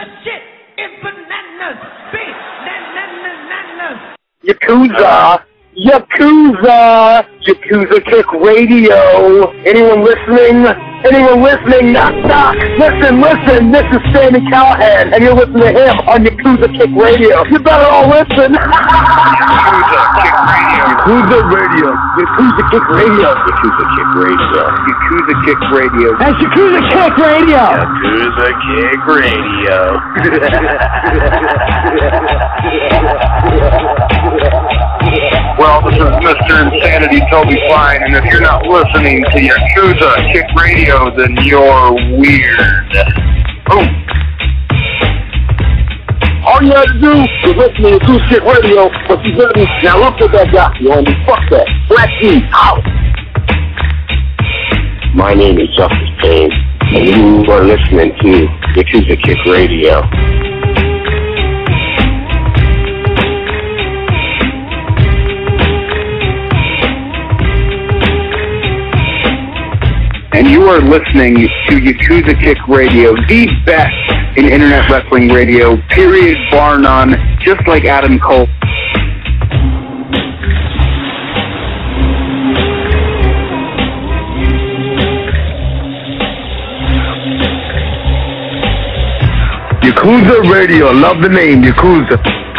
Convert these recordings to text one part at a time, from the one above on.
shit is bananas. Bananas. Yakuza. Yakuza. Yakuza Kick Radio. Anyone listening? Anyone listening? Knock, knock. Listen, listen. This is Sammy Callahan, and you're listening to him on Yakuza Kick Radio. You better all listen. Yakuza Radio. Yakuza Kick Radio. Yakuza Kick Radio. Yakuza Kick Radio. That's Yakuza Kick Radio. Yakuza Kick Radio. Well, this is Mr. Insanity Toby Klein, and if you're not listening to Yakuza Kick Radio, then you're weird. Oh. All you had to do was listen to Yakuza Kick Radio, but you didn't. Now look at that guy, you homie. Fuck that. Black E, out. My name is Justice Payne, and you are listening to Yakuza Kick Radio. And you are listening to Yakuza Kick Radio, the best in internet wrestling radio, period, bar none, just like Adam Cole. Yakuza Radio, love the name, Yakuza.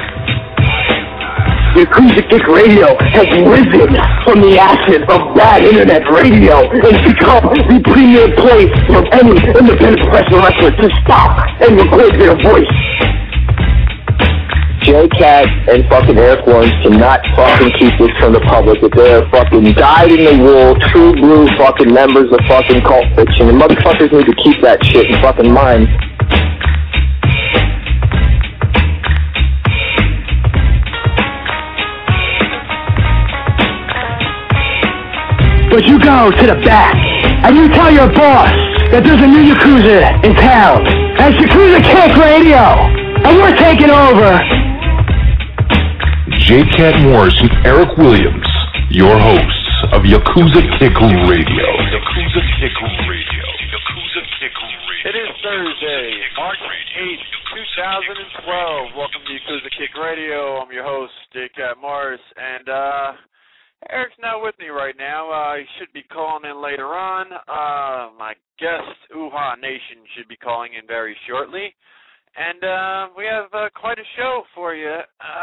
Yakuza Kick Radio has risen from the ashes of bad internet radio and become the premier place for any independent professional wrestler to stop and record their voice. J-Cat and fucking Eric Warren cannot fucking keep this from the public if they're fucking dyed-in-the-wool, true blue fucking members of fucking Cult Fiction, and motherfuckers need to keep that shit in fucking mind. But you go to the back, and you tell your boss that there's a new Yakuza in town. That's Yakuza Kick Radio, and we're taking over. J-Cat Morris and Eric Williams, your hosts of Yakuza Kick Radio. Yakuza Kick Radio. Yakuza Kick Radio. It is Thursday, March 8th, 2012. Welcome to Yakuza Kick Radio. I'm your host, J-Cat Morris, and Eric's not with me right now. He should be calling in later on. My guest, Uha Nation, should be calling in very shortly. And we have quite a show for you.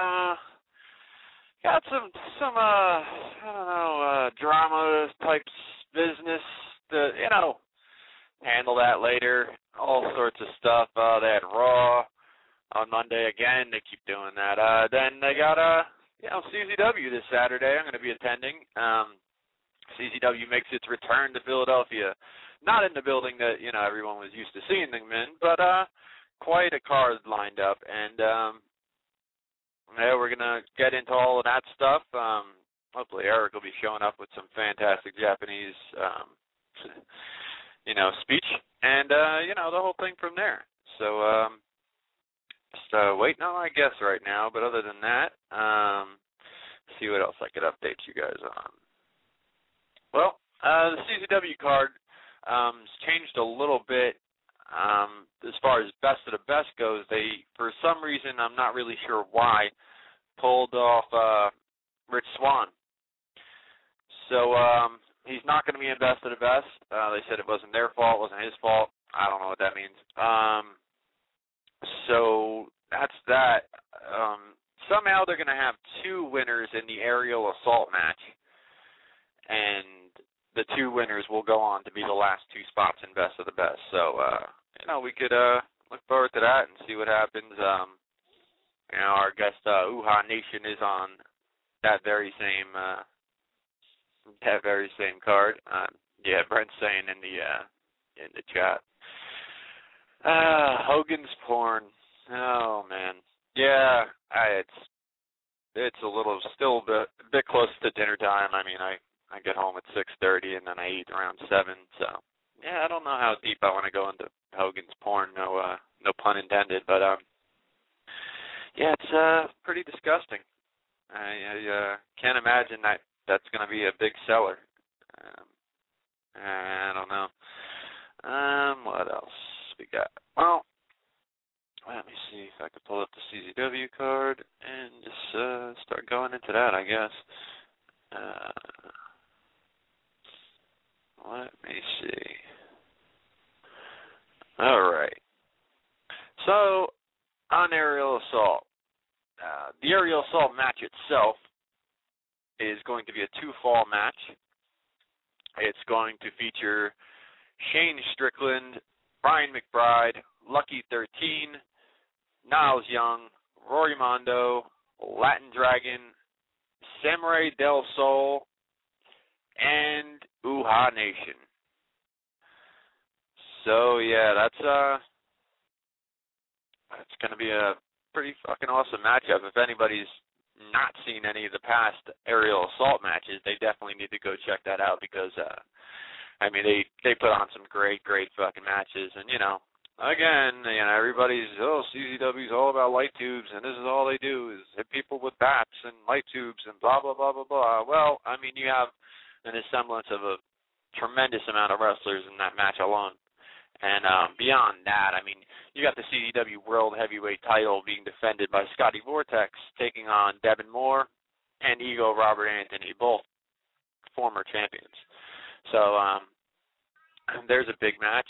Got some I don't know, drama type business to, handle that later. All sorts of stuff. They had Raw on Monday again. They keep doing that. Then they got CZW this Saturday. I'm going to be attending. CZW makes its return to Philadelphia. Not in the building that, everyone was used to seeing them in, but quite a card lined up. And, we're going to get into all of that stuff. Hopefully Eric will be showing up with some fantastic Japanese, speech. And, the whole thing from there. So, just waiting on my guess right now, but other than that, see what else I could update you guys on. Well, the CZW card has changed a little bit as far as best of the best goes. They, for some reason, I'm not really sure why, pulled off Rich Swann. So he's not going to be in best of the best. They said it wasn't their fault, it wasn't his fault. I don't know what that means. So that's that. Somehow they're going to have two winners in the aerial assault match, and the two winners will go on to be the last two spots in best of the best. So, we could look forward to that and see what happens. Our guest Uha Nation is on that very same card. Brent's saying in the chat. Hogan's porn. Oh man, yeah. It's a little still a bit close to dinner time. I mean, I get home at 6:30 and then I eat around 7. So yeah, I don't know how deep I want to go into Hogan's porn. No pun intended. But yeah, it's pretty disgusting. I can't imagine that's going to be a big seller. I don't know. What else we got? Well, me see if I could pull up the CZW card and just start going into that, I guess. Let me see. All right. So, on Aerial Assault, the Aerial Assault match itself is going to be a two-fall match. It's going to feature Shane Strickland, Brian McBride, Lucky 13, Niles Young, Rory Mondo, Latin Dragon, Samurai del Sol, and Uhaa Nation. So yeah, that's going to be a pretty fucking awesome matchup. If anybody's not seen any of the past Aerial Assault matches, they definitely need to go check that out because they put on some great fucking matches. And again, everybody's CZW's all about light tubes, and this is all they do is hit people with bats and light tubes and blah blah blah blah blah. Well, you have an semblance of a tremendous amount of wrestlers in that match alone. And beyond that, you got the CZW World Heavyweight title being defended by Scotty Vortex, taking on Devin Moore and Ego Robert Anthony, both former champions. So there's a big match.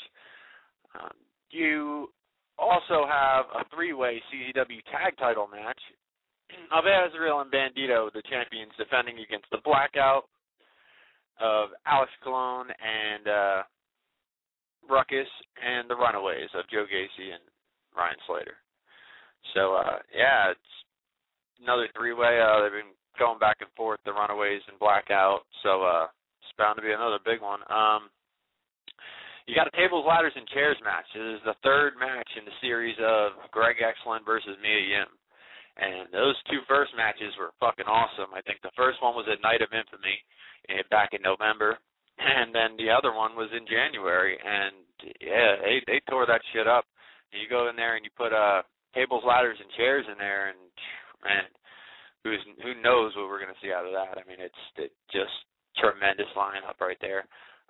You also have a three-way CZW tag title match of Azrael and Bandito, the champions, defending against the Blackout of Alex Colon and Ruckus, and the Runaways of Joe Gacy and Ryan Slater. So, it's another three-way. They've been going back and forth, the Runaways and Blackout, so it's bound to be another big one. You got a tables, ladders, and chairs match. This is the third match in the series of Greg Excellent versus Mia Yim. And those two first matches were fucking awesome. I think the first one was at Night of Infamy back in November. And then the other one was in January, and yeah, they tore that shit up. And you go in there and you put tables, ladders, and chairs in there, and man, who knows what we're gonna see out of that? It's just tremendous lineup right there.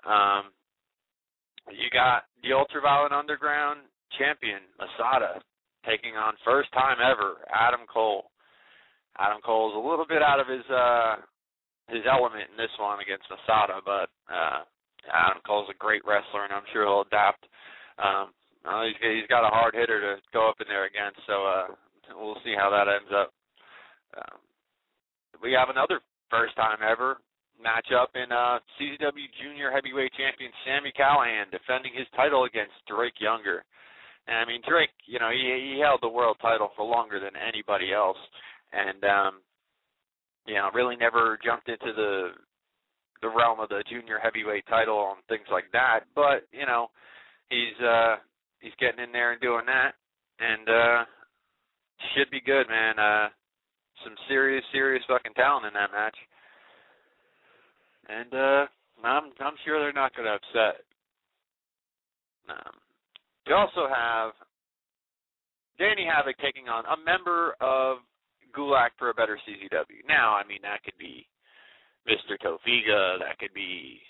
You got the Ultraviolet Underground champion Masada taking on first time ever Adam Cole. Adam Cole's a little bit out of his element in this one against Masada, but Adam Cole's a great wrestler, and I'm sure he'll adapt. He's got a hard hitter to go up in there against, so we'll see how that ends up. We have another first time ever matchup in CZW Junior Heavyweight Champion Sami Callihan defending his title against Drake Younger. And Drake, he held the world title for longer than anybody else, and really never jumped into the realm of the junior heavyweight title and things like that. But he's getting in there and doing that, and should be good, man. Some serious fucking talent in that match, and I'm sure they're not going to upset. You also have Danny Havoc taking on a member of Gulak for a better CZW. Now, that could be Mr. Tofiga, that could be,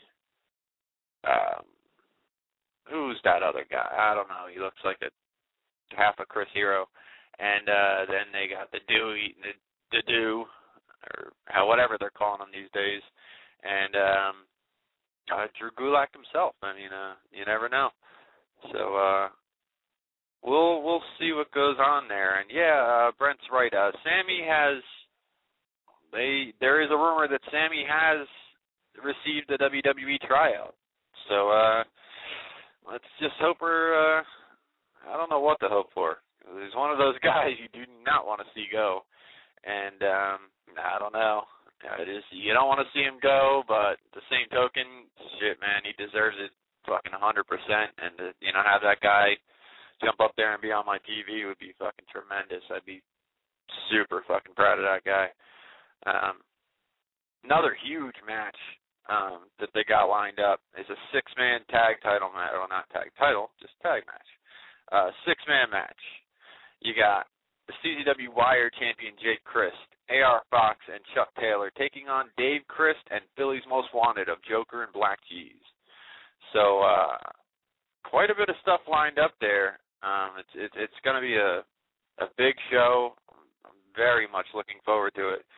who's that other guy? I don't know. He looks like half a Chris Hero. And then they got the Do, or whatever they're calling him these days. And Drew Gulak himself. You never know. So, We'll see what goes on there. And yeah, Brent's right. Sammy there is a rumor that Sammy has received a WWE tryout. So let's just hope I don't know what to hope for. He's one of those guys you do not want to see go. And I don't know. You don't want to see him go, but the same token, shit, man, he deserves it fucking 100%. And to, have that guy jump up there and be on my TV would be fucking tremendous. I'd be super fucking proud of that guy. Another huge match that they got lined up is a six-man tag title match. Well, not tag title, just tag match. Six-man match. You got the CZW Wire champion Jake Christ, AR Fox, and Chuck Taylor taking on Dave Christ and Philly's Most Wanted of Joker and Black Cheese. So quite a bit of stuff lined up there. It's going to be a a big show. I'm very much looking forward to it.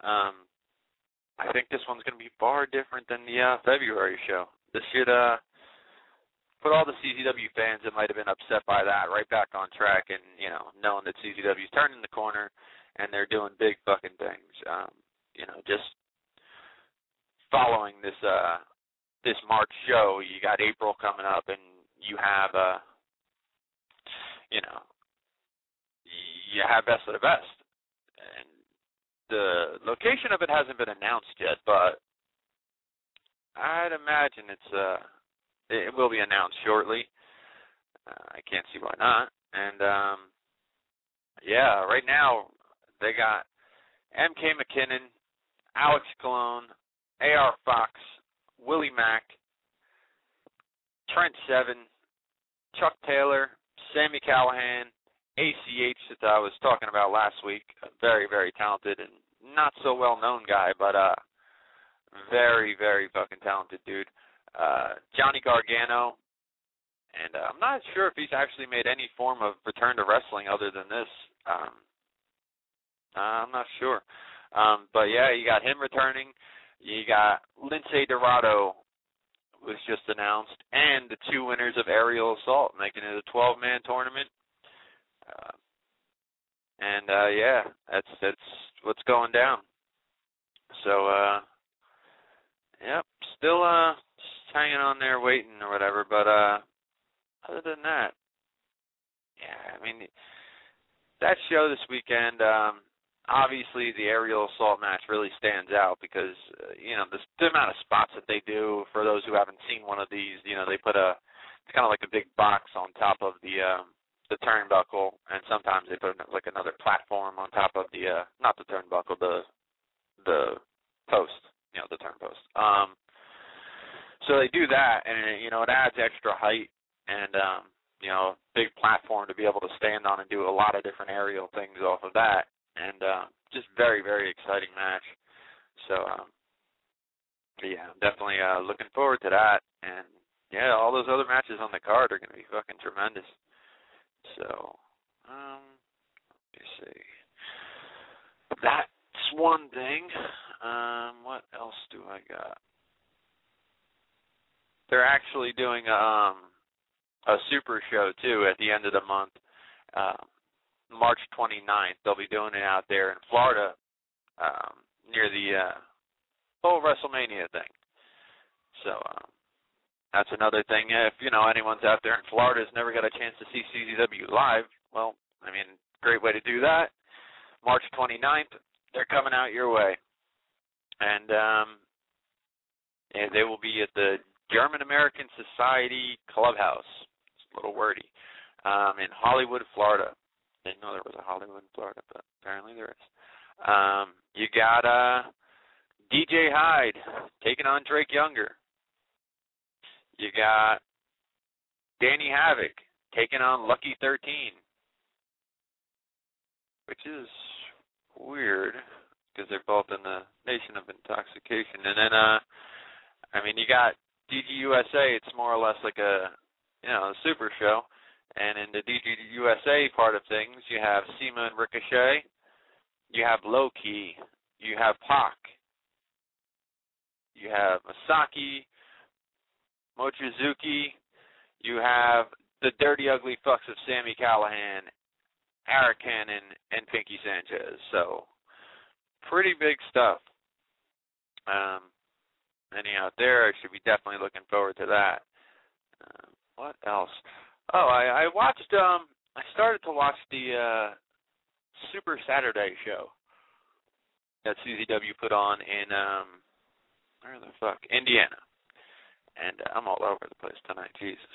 I think this one's going to be far different than the February show. This should put all the CZW fans that might have been upset by that right back on track, and knowing that CZW's turning the corner and they're doing big fucking things. Just following this March show, you got April coming up, and you have you have Best of the Best, and the location of it hasn't been announced yet, but I'd imagine it will be announced shortly. I can't see why not. And right now they got MK McKinnon, Alex Colon, AR Fox, Willie Mack, Trent Seven, Chuck Taylor, Sami Callihan, ACH that I was talking about last week, a very, very talented and not so well-known guy, but very, very fucking talented dude. Johnny Gargano, and I'm not sure if he's actually made any form of return to wrestling other than this. I'm not sure. But yeah, you got him returning. You got Lince Dorado was just announced, and the 2 winners of Aerial Assault, making it a 12-man tournament. That's what's going down. So, still just hanging on there waiting or whatever, but other than that, that show this weekend, obviously the Aerial Assault match really stands out because, the amount of spots that they do, for those who haven't seen one of these, they put it's kind of like a big box on top of the turnbuckle, and sometimes they put like another platform on top of the not the turnbuckle, the post, the turn post. So they do that, and it adds extra height and big platform to be able to stand on and do a lot of different aerial things off of that, and just very, very exciting match. So I'm definitely looking forward to that, and all those other matches on the card are going to be fucking tremendous. So, let me see. That's one thing. What else do I got? They're actually doing a super show, too, at the end of the month. March 29th. They'll be doing it out there in Florida, near the whole WrestleMania thing. So, that's another thing. If, anyone's out there in Florida has never got a chance to see CZW live, well, great way to do that. March 29th, they're coming out your way. And they will be at the German American Society Clubhouse. It's a little wordy. In Hollywood, Florida. Didn't know there was a Hollywood in Florida, but apparently there is. You got DJ Hyde taking on Drake Younger. You got Danny Havoc taking on Lucky 13, which is weird because they're both in the Nation of Intoxication. And then, you got DGUSA. It's more or less like a super show. And in the DGUSA part of things, you have Sema and Ricochet. You have Low Key. You have Pac. You have Masaki, Mochizuki. You have the Dirty Ugly Fucks of Sami Callihan, Eric Cannon, and Pinky Sanchez. So, pretty big stuff. Out there, I should be definitely looking forward to that. What else? Oh, I watched, I started to watch the Super Saturday show that CZW put on in, Indiana. And I'm all over the place tonight, Jesus.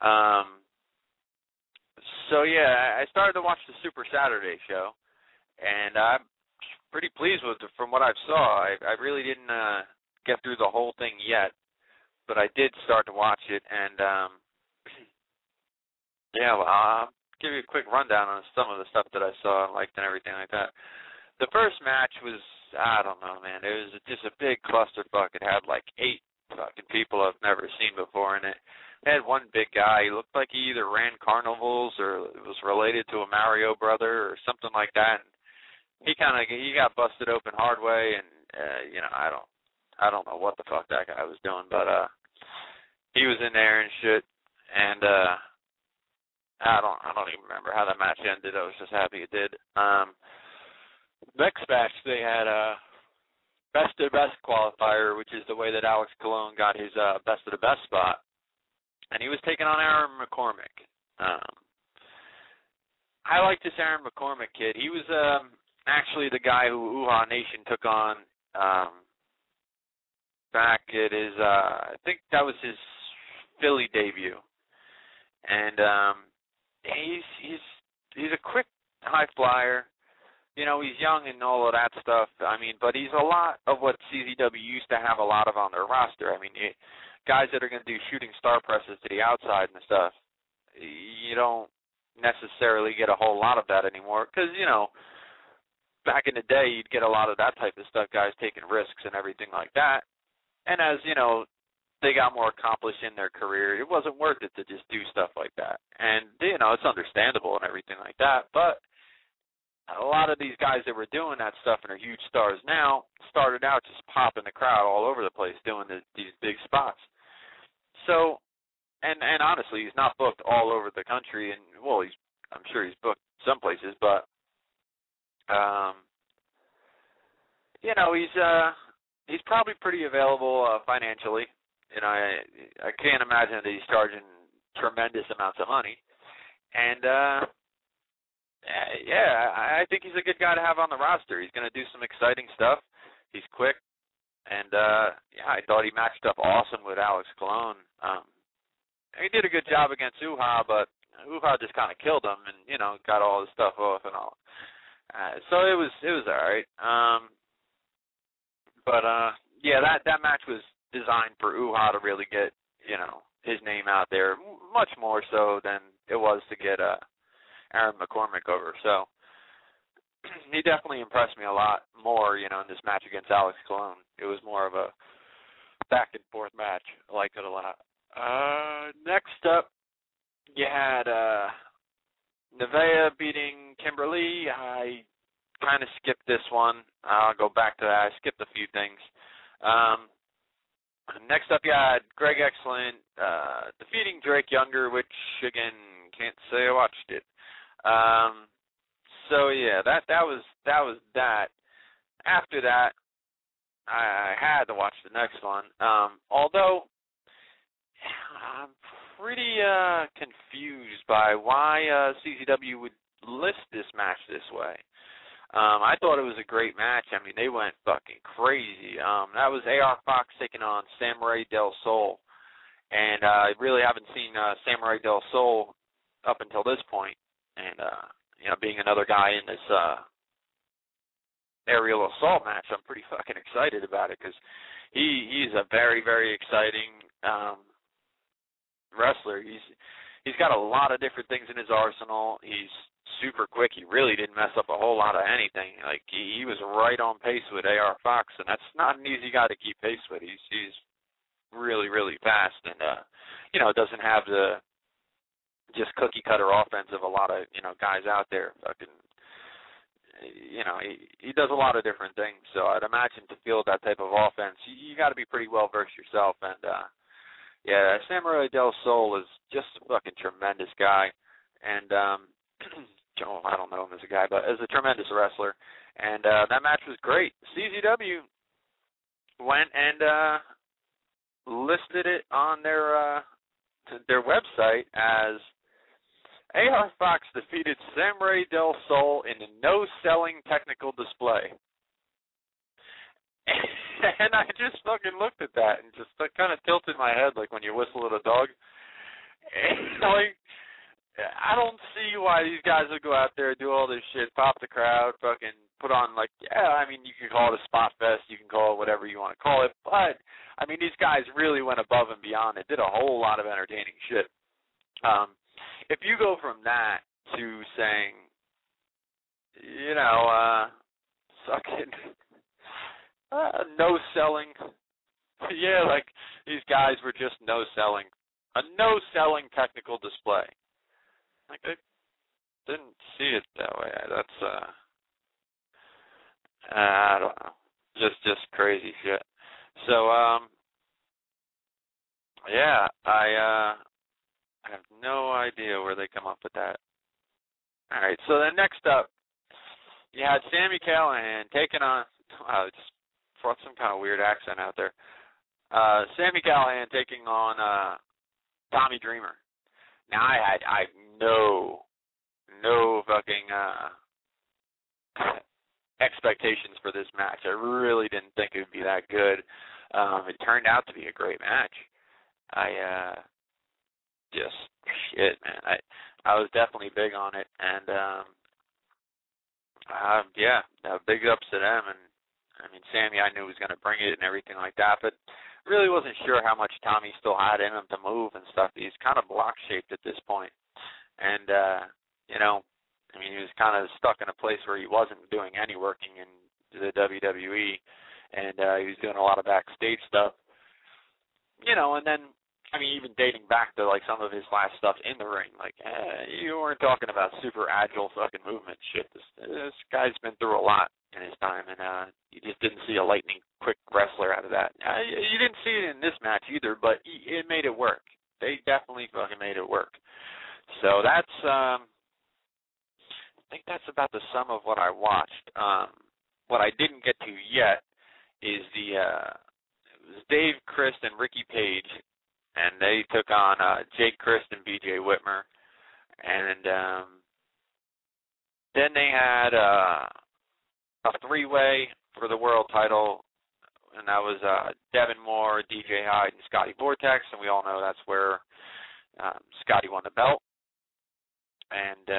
I started to watch the Super Saturday show, and I'm pretty pleased with it from what I saw. I really didn't get through the whole thing yet, but I did start to watch it, and I'll give you a quick rundown on some of the stuff that I saw and liked and everything like that. The first match was, I don't know, man, it was just a big clusterfuck. It had like 8 fucking people I've never seen before in it. They had one big guy. He looked like he either ran carnivals or was related to a Mario brother or something like that. And he got busted open hard way, and I don't know what the fuck that guy was doing, but he was in there and shit, and I don't even remember how that match ended. I was just happy it did. Next match they had best of the best qualifier, which is the way that Alex Colon got his best of the best spot, and he was taking on Aaron McCormick. I like this Aaron McCormick kid. He was actually the guy who Uhaa Nation took on back at his, I think that was his Philly debut, and he's a quick high flyer. You know, he's young and all of that stuff. I mean, but he's a lot of what CZW used to have a lot of on their roster. I mean, guys that are going to do shooting star presses to the outside and stuff, you don't necessarily get a whole lot of that anymore because, you know, back in the day, you'd get a lot of that type of stuff, guys taking risks and everything like that. And as, you know, they got more accomplished in their career, it wasn't worth it to just do stuff like that. And, you know, it's understandable and everything like that, but a lot of these guys that were doing that stuff and are huge stars now started out just popping the crowd all over the place doing these big spots. So, and honestly, he's not booked all over the country, and well, I'm sure he's booked some places, but you know, he's probably pretty available financially. You know, I can't imagine that he's charging tremendous amounts of money, and yeah, I think he's a good guy to have on the roster. He's going to do some exciting stuff. He's quick, and yeah, I thought he matched up awesome with Alex Colon. He did a good job against Uhaa, but Uhaa just kind of killed him, and you know, got all his stuff off and all. So it was all right. But yeah, that match was designed for Uhaa to really get, you know, his name out there, much more so than it was to get Aaron McCormick over. So he definitely impressed me a lot more, you know, in this match against Alex Colon. It was more of a back and forth match. I liked it a lot. Next up, you had Nevaeh beating Kimberly. I kind of skipped this one. I'll go back to that. I skipped a few things. Next up, you had Greg Excellent defeating Drake Younger, which, again, can't say I watched it. So yeah, that was that. After that, I had to watch the next one. Although I'm pretty confused by why CZW would list this match this way. I thought it was a great match. I mean, they went fucking crazy. That was AR Fox taking on Samurai Del Sol, and I really haven't seen Samurai Del Sol up until this point. And, you know, being another guy in this aerial assault match, I'm pretty fucking excited about it because he's a very, very exciting wrestler. He's got a lot of different things in his arsenal. He's super quick. He really didn't mess up a whole lot of anything. Like, he was right on pace with AR Fox, and that's not an easy guy to keep pace with. He's really, really fast and, you know, doesn't have the just cookie-cutter offense of a lot of, you know, guys out there. Fucking, you know, he does a lot of different things. So I'd imagine to field that type of offense, you got to be pretty well-versed yourself. And, yeah, Samurai Del Sol is just a fucking tremendous guy. And, I don't know him as a guy, but as a tremendous wrestler. And that match was great. CZW went and listed it on their website as AR Fox defeated Samurai Del Sol in a no-selling technical display. And I just fucking looked at that and just kind of tilted my head like when you whistle at a dog. And, like, I don't see why these guys would go out there, do all this shit, pop the crowd, fucking put on, like, yeah, I mean, you can call it a spot fest, you can call it whatever you want to call it, but, I mean, these guys really went above and beyond. They did a whole lot of entertaining shit. If you go from that to saying, you know, fucking no selling, yeah, like, these guys were just no selling. a no-selling technical display. Like, I didn't see it that way. That's, I don't know. Just crazy shit. So, yeah, I have no idea where they come up with that. All right, so then next up, you had Sami Callihan taking on, wow, it just brought some kind of weird accent out there. Sami Callihan taking on Tommy Dreamer. Now, I have no fucking expectations for this match. I really didn't think it would be that good. It turned out to be a great match. Shit, man. I was definitely big on it, and big ups to them. And I mean, Sami, I knew was going to bring it and everything like that, but really wasn't sure how much Tommy still had in him to move and stuff. He's kind of block shaped at this point, and he was kind of stuck in a place where he wasn't doing any working in the WWE, and he was doing a lot of backstage stuff, and then. I mean, even dating back to, like, some of his last stuff in the ring, like, you weren't talking about super agile fucking movement shit. This guy's been through a lot in his time, and you just didn't see a lightning-quick wrestler out of that. You didn't see it in this match either, but it made it work. They definitely fucking made it work. So that's, I think that's about the sum of what I watched. What I didn't get to yet is it was Dave Crist and Ricky Page, and they took on Jake Crist and B.J. Whitmer. And then they had a three-way for the world title, and that was Devin Moore, DJ Hyde, and Scotty Vortex, and we all know that's where Scotty won the belt. And,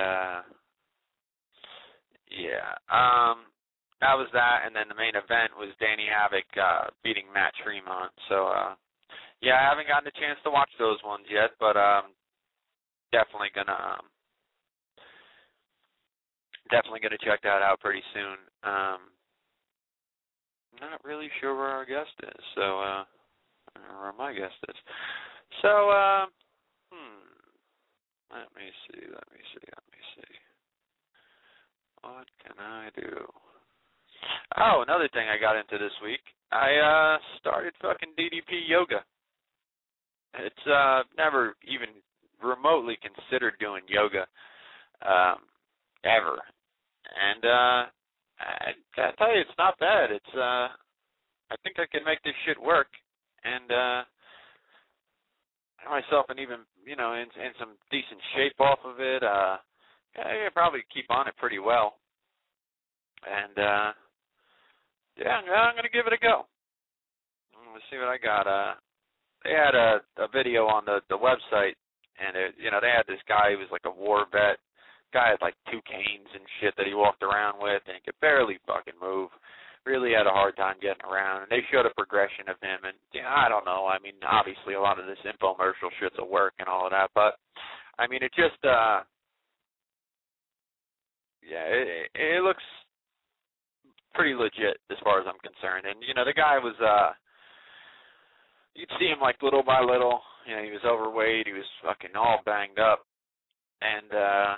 that was that, and then the main event was Danny Havoc beating Matt Tremont. So, I haven't gotten a chance to watch those ones yet, but definitely gonna check that out pretty soon. Not really sure where our guest is, so where my guest is. So let me see. What can I do? Oh, another thing I got into this week. I started fucking DDP yoga. It's never even remotely considered doing yoga ever. And I tell you, it's not bad. It's I think I can make this shit work. And myself and even, in some decent shape off of it. I can probably keep on it pretty well. And I'm gonna give it a go. Let's see what I got. They had a video on the website, and they had this guy who was like a war vet. Guy had like 2 canes and shit that he walked around with, and he could barely fucking move. Really had a hard time getting around. And they showed a progression of him, and I don't know. I mean, obviously a lot of this infomercial shit's a work and all of that, but I mean, it just it looks pretty legit as far as I'm concerned. And the guy was you'd see him like little by little. He was overweight. He was fucking all banged up, and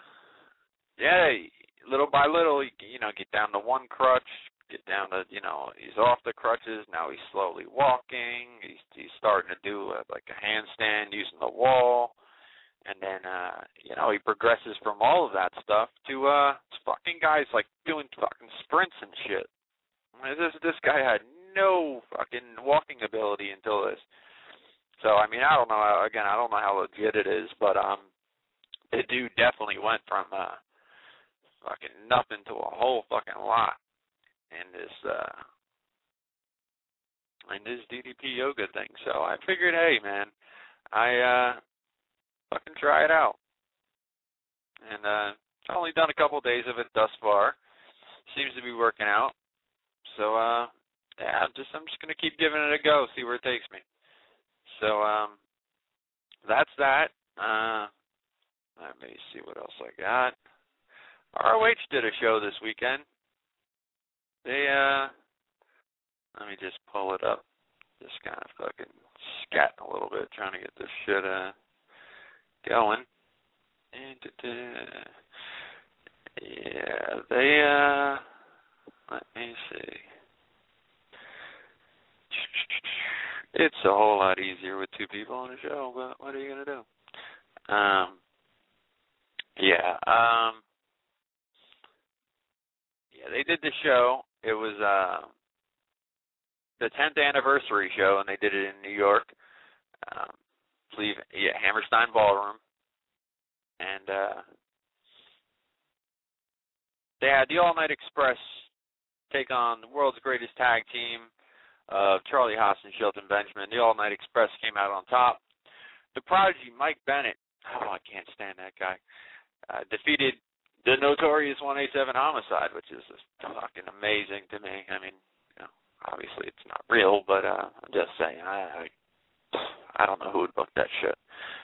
little by little, get down to one crutch, get down to, he's off the crutches. Now he's slowly walking. He's starting to do like a handstand using the wall. And then, he progresses from all of that stuff to fucking guys like doing fucking sprints and shit. I mean, this guy had no fucking walking ability until this. So, I mean, I don't know. Again, I don't know how legit it is, but the dude definitely went from fucking nothing to a whole fucking lot in this DDP yoga thing. So I figured, hey, man, I fucking try it out. And I've only done a couple days of it thus far. Seems to be working out. So I'm just gonna keep giving it a go, see where it takes me. So that's that. Let me see what else I got. ROH did a show this weekend. They let me just pull it up. Just kind of fucking scatting a little bit, trying to get this shit going. Yeah, they, let me see. It's a whole lot easier with two people on the show, but what are you going to do? Yeah, they did the show. It was the 10th anniversary show, and they did it in New York. Hammerstein Ballroom. And they had the All Night Express take on the world's greatest tag team of Charlie Haas and Shelton Benjamin. The All Night Express came out on top. The Prodigy, Mike Bennett, I can't stand that guy, defeated the notorious 187 Homicide, which is just fucking amazing to me. I mean, obviously it's not real, but I'm just saying, I don't know who would book that shit.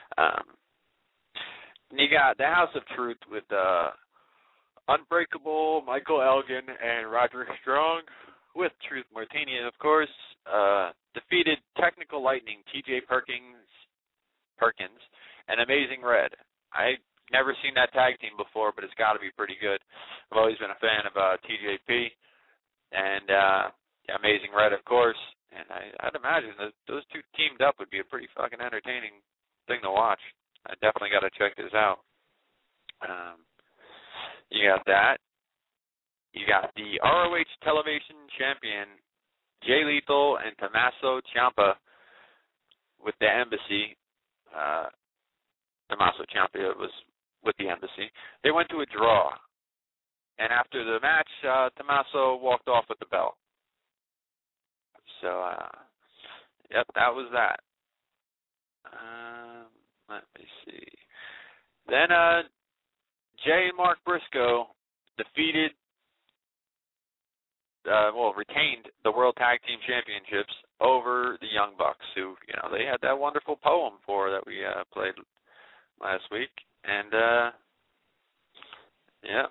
And you got the House of Truth with Unbreakable, Michael Elgin, and Roderick Strong, with Truth Martini, of course, defeated Technical Lightning, T.J. Perkins, and Amazing Red. I never seen that tag team before, but it's got to be pretty good. I've always been a fan of TJP and Amazing Red, of course. And I'd imagine that those two teamed up would be a pretty fucking entertaining thing to watch. I definitely got to check this out. You got that. You got the ROH Television Champion, Jay Lethal and Tommaso Ciampa with the Embassy. Tommaso Ciampa was with the Embassy. They went to a draw. And after the match, Tommaso walked off with the belt. So, yep, that was that. Let me see. Then Jay and Mark Briscoe retained the World Tag Team Championships over the Young Bucks, who, they had that wonderful poem for that we played last week. And, yep.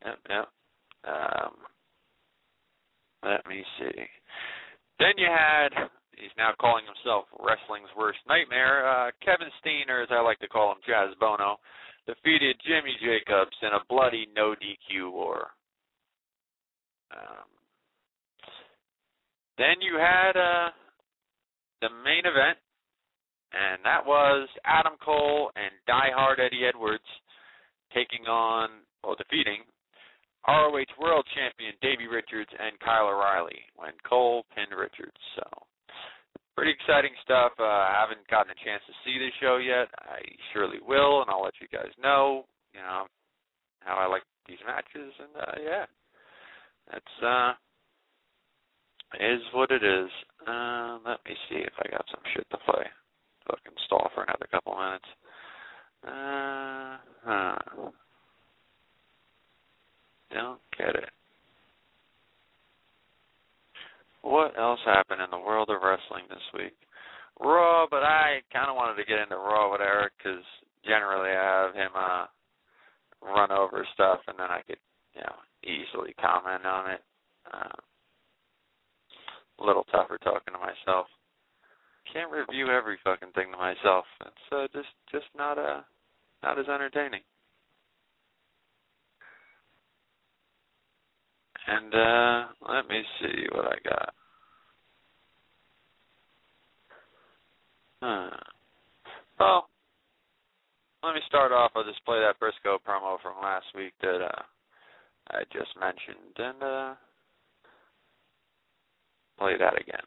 Let me see. Then you had, he's now calling himself Wrestling's Worst Nightmare, Kevin Steen, or as I like to call him, Jazz Bono, defeated Jimmy Jacobs in a bloody no DQ war. Then you had the main event, and that was Adam Cole and diehard Eddie Edwards defeating ROH World Champion Davey Richards and Kyle O'Reilly when Cole pinned Richards. So, pretty exciting stuff. I haven't gotten a chance to see this show yet. I surely will, and I'll let you guys know, how I like these matches. And, that's is what it is. Let me see if I got some shit to play. Fucking stall for another couple minutes. Don't get it. What else happened in the world of wrestling this week? Raw, but I kind of wanted to get into Raw with Eric because generally I have him run over stuff and then I could, easily comment on it. A little tougher talking to myself. Can't review every fucking thing to myself. It's just not as entertaining. And let me see what I got. Well, let me start off. I'll just play that Briscoe promo from last week that I just mentioned, and play that again.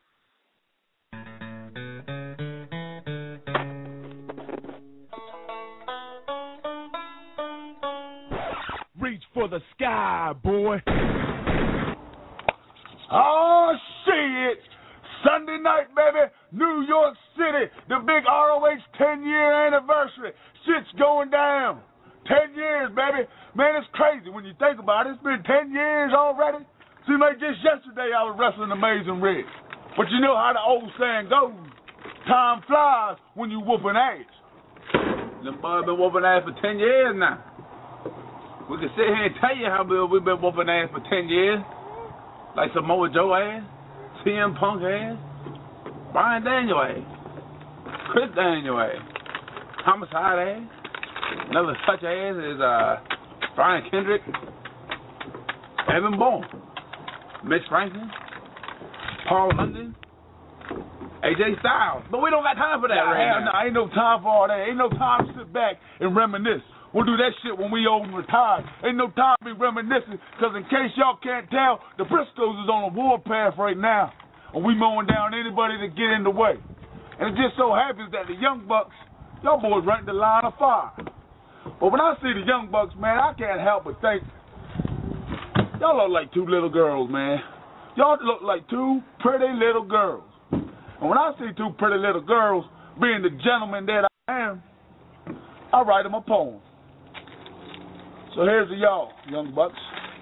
Reach for the sky, boy. Oh, shit. Sunday night, baby. New York City. The big ROH 10-year anniversary. Shit's going down. 10 years, baby. Man, it's crazy when you think about it. It's been 10 years already. Seems like just yesterday I was wrestling Amazing Red. But you know how the old saying goes. Time flies when you whooping ass. Them boys been whooping ass for 10 years now. We can sit here and tell you how we've been whooping ass for 10 years. Like Samoa Joe ass, CM Punk ass, Bryan Daniel ass, Chris Daniel ass, Homicide ass. Another such as is Brian Kendrick, Evan Bourne, Mitch Franklin, Paul London, AJ Styles. But we don't got time for that right now. Ain't no time for all that. Ain't no time to sit back and reminisce. We'll do that shit when we old and retired. Ain't no time to be reminiscing, because in case y'all can't tell, the Briscoes is on a warpath right now. And we mowing down anybody that get in the way. And it just so happens that the Young Bucks, y'all boys right in the line of fire. But when I see the Young Bucks, man, I can't help but think, y'all look like two little girls, man. Y'all look like two pretty little girls. And when I see two pretty little girls, being the gentleman that I am, I write them a poem. So here's to y'all, Young Bucks.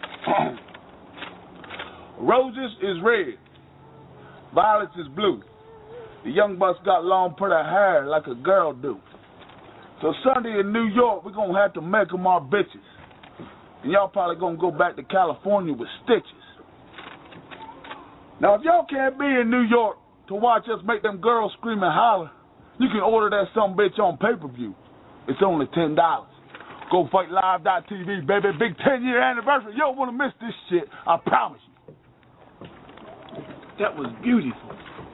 Roses is red, violets is blue. The Young Bucks got long pretty hair like a girl do. So Sunday in New York, we're going to have to make them our bitches. And y'all probably going to go back to California with stitches. Now, if y'all can't be in New York to watch us make them girls scream and holler, you can order that sumbitch on pay-per-view. It's only $10. GoFightLive.tv, baby. Big 10-year anniversary. You don't want to miss this shit. I promise you. That was beautiful.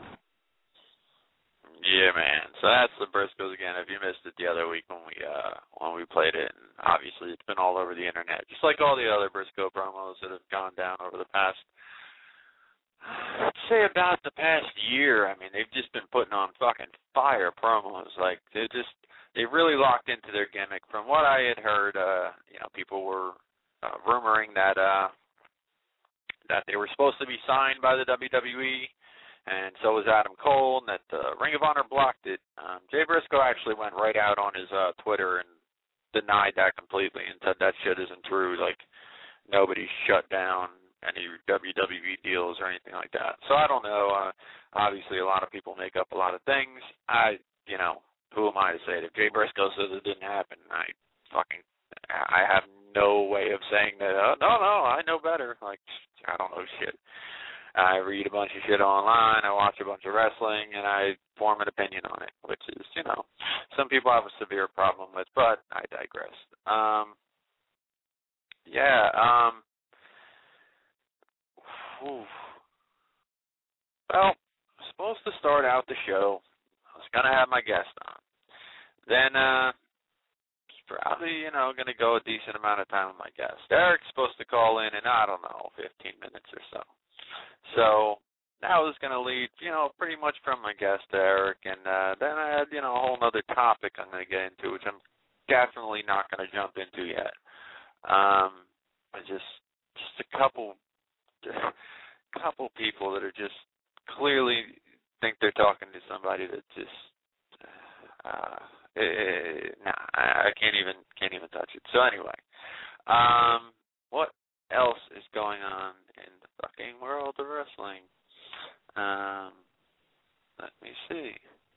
Yeah, man. So that's the Briscoes again. If you missed it the other week when we played it, and obviously it's been all over the internet, just like all the other Briscoe promos that have gone down over the past, I'd say about the past year. I mean, they've just been putting on fucking fire promos. Like they really locked into their gimmick. From what I had heard, people were rumoring that they were supposed to be signed by the WWE, and so was Adam Cole, and that Ring of Honor blocked it. Jay Briscoe actually went right out on his Twitter and denied that completely and said that shit isn't true. Like, nobody shut down any WWE deals or anything like that. So I don't know. Obviously, a lot of people make up a lot of things. Who am I to say it? If Jay Briscoe says it didn't happen, I have no way of saying that. No, I know better. Like, I don't know shit. I read a bunch of shit online, I watch a bunch of wrestling, and I form an opinion on it, which is, some people have a severe problem with, but I digress. Well, I'm supposed to start out the show. I was going to have my guest on. Then, it's probably, going to go a decent amount of time with my guest. Eric's supposed to call in I don't know, 15 minutes or so. So that was going to lead, pretty much from my guest, Eric. And then I had, a whole other topic I'm going to get into, which I'm definitely not going to jump into yet. Just a couple people that are just clearly think they're talking to somebody that just I can't even touch it. So anyway, what else is going on in the fucking world of wrestling? Let me see.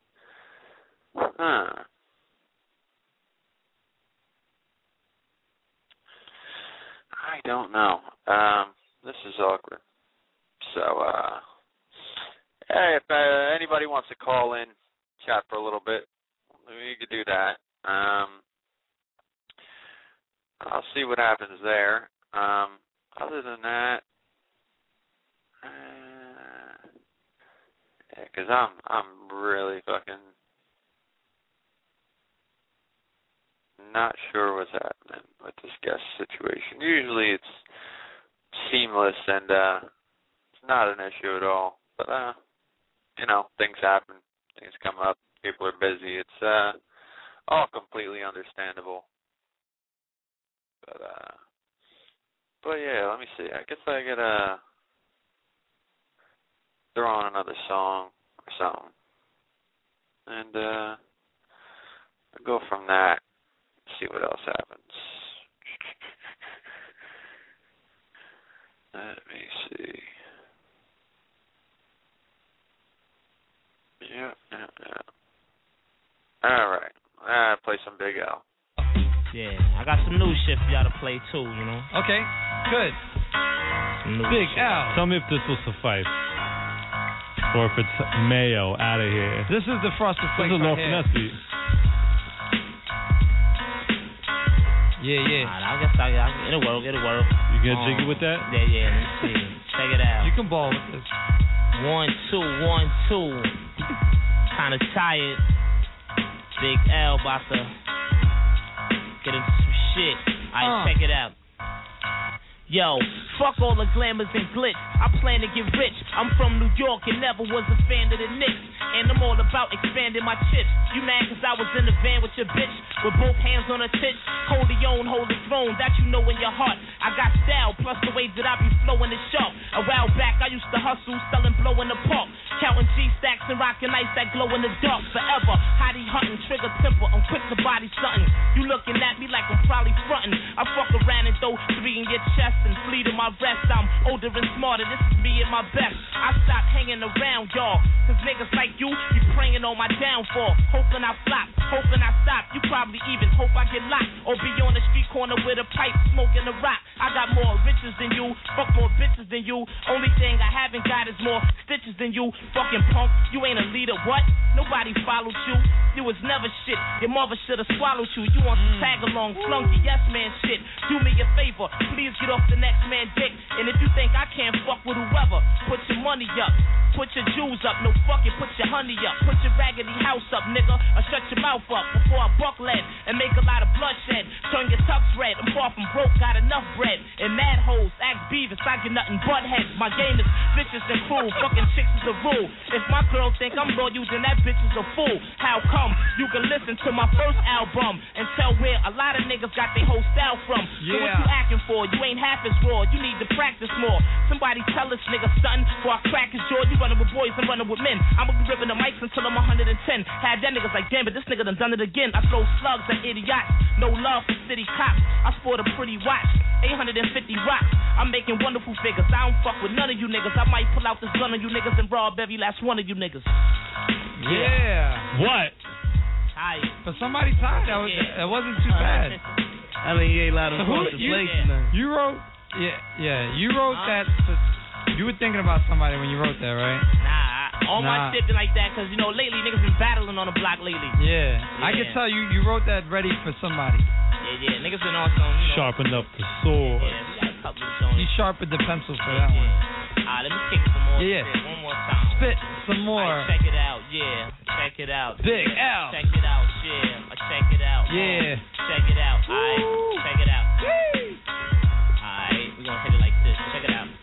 I don't know. This is awkward. So, hey, if anybody wants to call in, chat for a little bit, we could do that. I'll see what happens there. Other than that, because I'm really fucking not sure what's happening with this guest situation. Usually it's seamless and it's not an issue at all. But things happen, things come up, people are busy. It's all completely understandable. But yeah, let me see. I guess I gotta throw on another song or something, and I'll go from that. See what else happens. Let me see. Yeah. All right. Play some Big L. Yeah, I got some new shit for y'all to play too, Okay, good. Big L. Tell me if this will suffice. Or if it's Mayo out of here. This is the Frosted Flakes. This is a little finesse beat. Yeah. I guess it'll work. You gonna jiggy with that? Yeah. Let me see. Check it out. You can ball with this. 1, 2, 1, 2. Kinda tired. Big L about to get into some shit. Alright, check it out. Yo, fuck all the glamours and glitz. I plan to get rich. I'm from New York and never was a fan of the Knicks. And I'm all about expanding my chips. You mad cause I was in the van with your bitch? With both hands on her tits. Hold the own, hold the throne. That you know in your heart. I got style, plus the way that I be flowing is sharp. A while back I used to hustle, selling blow in the park. Counting G-stacks and rocking ice that glow in the dark. Forever, hottie hunting, trigger temper. I'm quick to body something. You looking at me like I'm probably frontin'. I fuck around and throw 3 in your chest and flee to my rest. I'm older and smarter, this is me at my best. I stopped hanging around y'all, cause niggas like you be praying on my downfall. Hoping I flop, hoping I stop. You probably even hope I get locked, or be on the street corner with a pipe, smoking a rock. I got more riches than you, fuck more bitches than you. Only thing I haven't got is more stitches than you. Fucking punk, you ain't a leader, what? Nobody followed you. You was never shit, your mother should've swallowed you. You want some tag along, flunky, yes man shit. Do me a favor, please get off the next man dick. And if you think I can't fuck with whoever, put your money up, put your jewels up, no fucking put your honey up, put your raggedy house up, nigga, or shut your mouth up before I buck lead and make a lot of bloodshed. Turn your tux red, I'm far from broke, got enough bread. And mad hoes, act Beavis, I get nothing but heads. My game is bitches and cruel, fucking chicks is a rule. If my girl think I'm loyal, then that bitch is a fool. How come? You can listen to my first album and tell where a lot of niggas got their whole style from. So what you acting for? You ain't half as raw, you need to practice more. Somebody tell this nigga something before I crack his jaw. You running with boys, I'm running with men. I'ma be ripping the mics until I'm 110. Had that niggas like, damn it, this nigga done it again. I throw slugs at idiots, no love for city cops. I sport a pretty watch, 850 rocks. I'm making wonderful figures. I don't fuck with none of you niggas. I might pull out this gun on you niggas and rob every last one of you niggas. Yeah. What? Tired. For somebody tired, that wasn't too bad. I mean, you ain't allowed to contemplation. You wrote, you wrote that. You were thinking about somebody when you wrote that, right? Nah, my shit been like that, cause you know lately niggas been battling on the block lately. Yeah. I can tell you wrote that ready for somebody. Yeah, niggas been on some. Sharpen up the sword. Yeah, we got a couple of songs. You sharpened the pencil for that one. Let me kick some more shit one more time. Spit some more. Check it out, check it out. Big L. Check it out, check it out. Yeah. Check it out, check it out. Alright, we gonna hit it like this. Check it out.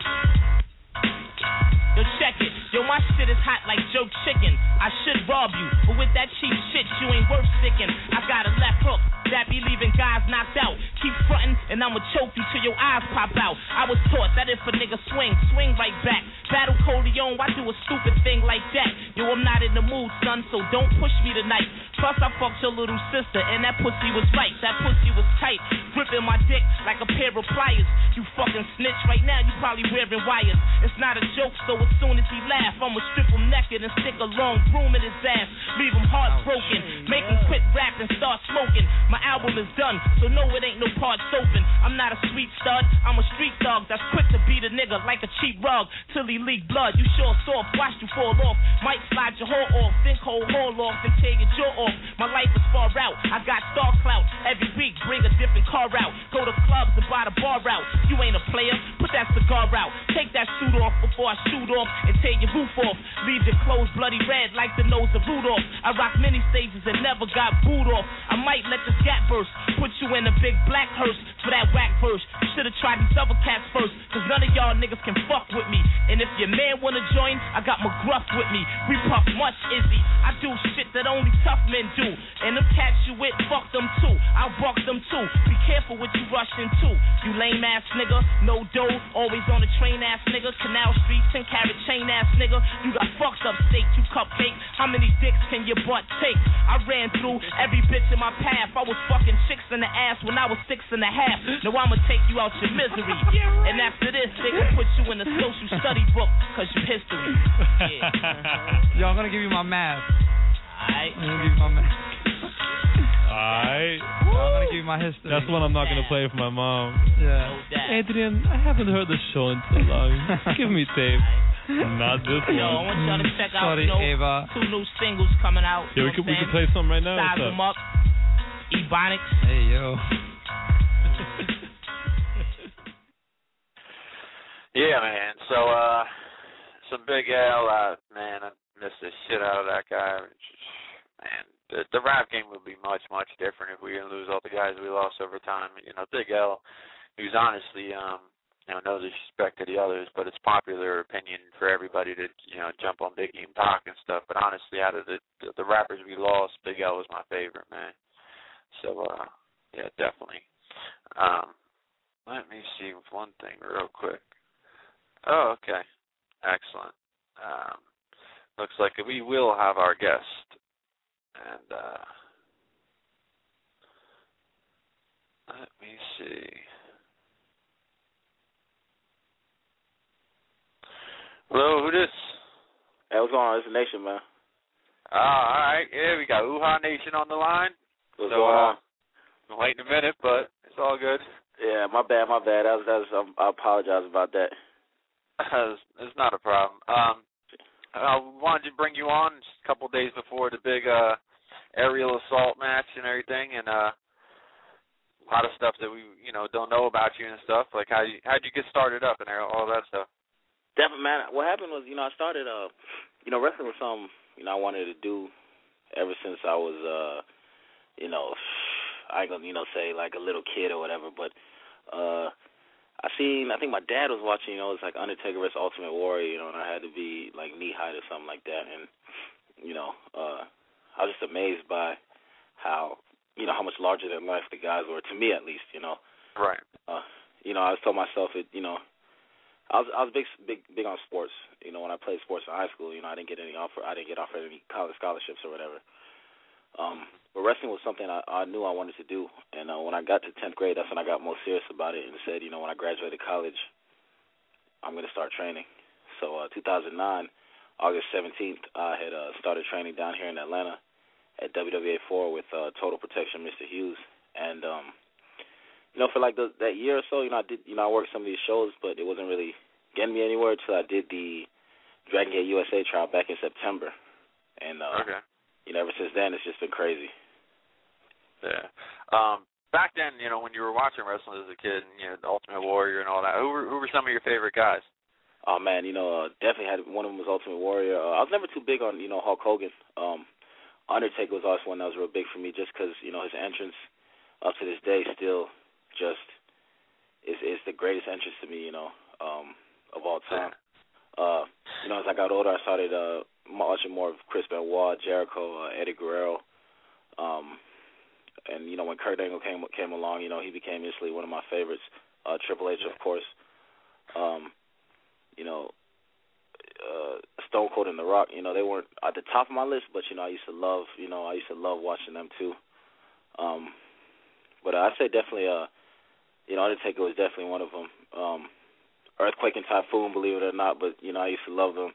Yo, check it. Yo, my shit is hot like jerk chicken. I should rob you, but with that cheap shit, you ain't worth sticking. I got a left hook that be leaving guys knocked out. Keep frontin' and I'ma choke you till your eyes pop out. I was taught that if a nigga swing right back. Battle Coleon, why do a stupid thing like that? Yo, I'm not in the mood, son, so don't push me tonight. Plus, I fucked your little sister, and that pussy was right. That pussy was tight, gripping my dick like a pair of pliers. You fucking snitch right now, you probably wearing wires. It's not a joke, so as soon as he laugh, I'ma strip him naked and stick a long broom in his ass. Leave him heartbroken, make him quit rap and start smoking. My album is done, so no, it ain't no parts open. I'm not a sweet stud, I'm a street dog that's quick to beat a nigga like a cheap rug till he leak blood. You sure soft, watch you fall off. Might slide your whole off, think whole off and tear your jaw off. My life is far out, I got star clout. Every week, bring a different car out. Go to clubs and buy the bar out. You ain't a player, put that cigar out. Take that suit off before I shoot off and tear your roof off. Leave your clothes bloody red like the nose of Rudolph. I rock many stages and never got booed off. I might let this gap burst, put you in a big black hearse for that whack verse. You should've tried these other cats first, cause none of y'all niggas can fuck with me. And if your man wanna join, I got McGruff with me. We puff much Izzy. I do shit that only tough men do. And them cats you with, fuck them too. I'll buck them too. Be careful what you rush into. You lame ass nigga, no dough, always on the train ass nigga. Canal Street, 10 carat chain ass nigga. You got fucked up steak, you cupcake. How many dicks can your butt take? I ran through every bitch in my path. I was fucking chicks in the ass when I was 6.5. Now I'ma take you out your misery. And after this, they can put you in the social study book, cause you history. Yeah. Yo, I'm gonna give you my math. Alright. I'm gonna give you my math. Alright. I'm gonna give you my history. That's one I'm not gonna play for my mom. Yeah. Adrian, I haven't heard the show in so long. Give me tape. Not this one. Yo, I want y'all to check out, Sorry, Ava. 2 new singles coming out. Yeah, we could play some right now. Size them up. Ebonics. Hey, yo. Yeah, man. So, some Big L, man, I missed the shit out of that guy. Man, the rap game would be much, much different if we didn't lose all the guys we lost over time. You know, Big L, who's honestly, no disrespect to the others, but it's popular opinion for everybody to, jump on Biggie and Pac and stuff. But honestly, out of the rappers we lost, Big L was my favorite, man. So, yeah, definitely. Let me see one thing real quick. Oh, okay. Excellent. Looks like we will have our guest. And let me see. Hello, who this? Hey, what's going on? It's the Nation, man. All right. Yeah, we got Uha Nation on the line. What's going on? I'm waiting a minute, but it's all good. Yeah, my bad. I apologize about that. It's not a problem. I wanted to bring you on just a couple days before the big aerial assault match and everything, and a lot of stuff that we, don't know about you and stuff. Like how'd you get started up and all that stuff? Definitely, man. What happened was, I started, wrestling was something, I wanted to do ever since I was, I ain't gonna, say like a little kid or whatever, but I think my dad was watching, it's like Undertaker vs. Ultimate Warrior, and I had to be like knee high or something like that, and, I was just amazed by how, how much larger than life the guys were, to me at least, Right. I was told myself I was big on sports. When I played sports in high school, I didn't get offered any college scholarships or whatever. But wrestling was something I knew I wanted to do, and when I got to 10th grade, that's when I got most serious about it and said, when I graduated college, I'm going to start training. So 2009, August 17th, I had started training down here in Atlanta at WWA 4 with Total Protection, Mr. Hughes, and for like that year or so, I worked some of these shows, but it wasn't really getting me anywhere until I did the Dragon Gate USA trial back in September, and okay. Ever since then, it's just been crazy. Yeah. Back then, when you were watching wrestling as a kid, and the Ultimate Warrior and all that, who were some of your favorite guys? Oh man, definitely had one of them was Ultimate Warrior. I was never too big on Hulk Hogan. Undertaker was also one that was real big for me, just because his entrance up to this day still just is the greatest entrance to me, of all time. As I got older, I started watching more of Chris Benoit, Jericho, Eddie Guerrero, and when Kurt Angle came along, he became instantly one of my favorites. Triple H, of course. Stone Cold and The Rock. They weren't at the top of my list, but I used to love watching them too. But I'd say definitely, Undertaker was definitely one of them. Earthquake and Typhoon, believe it or not, but I used to love them.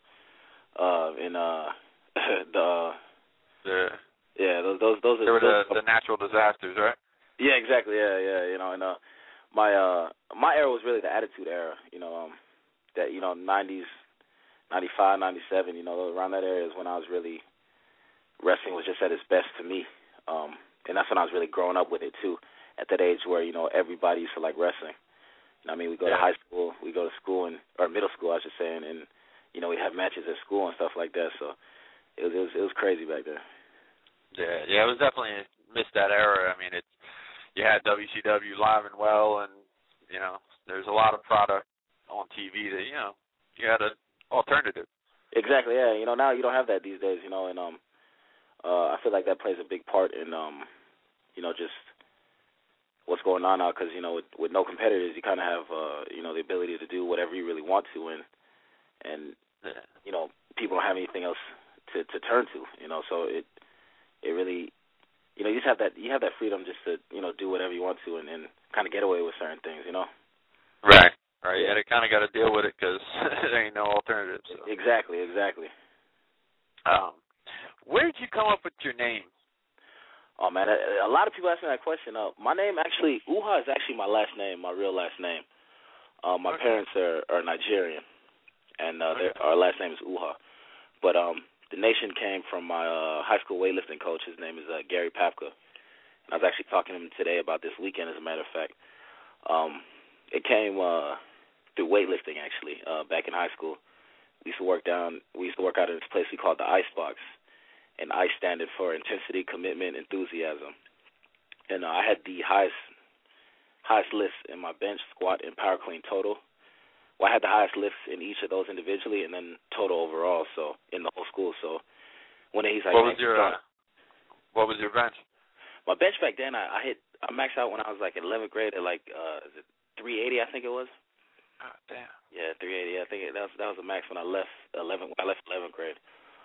Those they were the natural disasters, right? Yeah, exactly. Yeah. And my era was really the Attitude Era. That 90s, 95, 97. Around that area is when I was really wrestling was just at its best to me. And that's when I was really growing up with it too. At that age where everybody used to like wrestling. We go to high school, we go to school or middle school, I should say, and we have matches at school and stuff like that. So it was crazy back there. Yeah, it was definitely missed that era. You had WCW live and well, and there's a lot of product on TV that you had an alternative. Exactly. Yeah. Now you don't have that these days. And I feel like that plays a big part in just what's going on now, because with no competitors, you kind of have the ability to do whatever you really want to, and people don't have anything else to turn to, so it really you just have that freedom just to do whatever you want to, and kind of get away with certain things, Right. Yeah, they kind of got to deal with it because there ain't no alternative. So. Exactly. Where did you come up with your name? Oh, man, a lot of people ask me that question. My name actually, Uha is actually my last name, my real last name. My parents are Nigerian, and our last name is Uha. But the Nation came from my high school weightlifting coach. His name is Gary Papka. And I was actually talking to him today about this weekend, as a matter of fact. It came through weightlifting actually. Back in high school, we used to work out at this place we called the Ice Box, and ICE standing for intensity, commitment, enthusiasm. And I had the highest lifts in my bench, squat, and power clean total. Well, I had the highest lifts in each of those individually, and then total overall. So in the whole school. So when he's like, what was your bench? My bench back then, I maxed out when I was like in 11th grade at like 380, I think it was. Oh, damn. Yeah, 380. I think that was the max when I left 11th grade.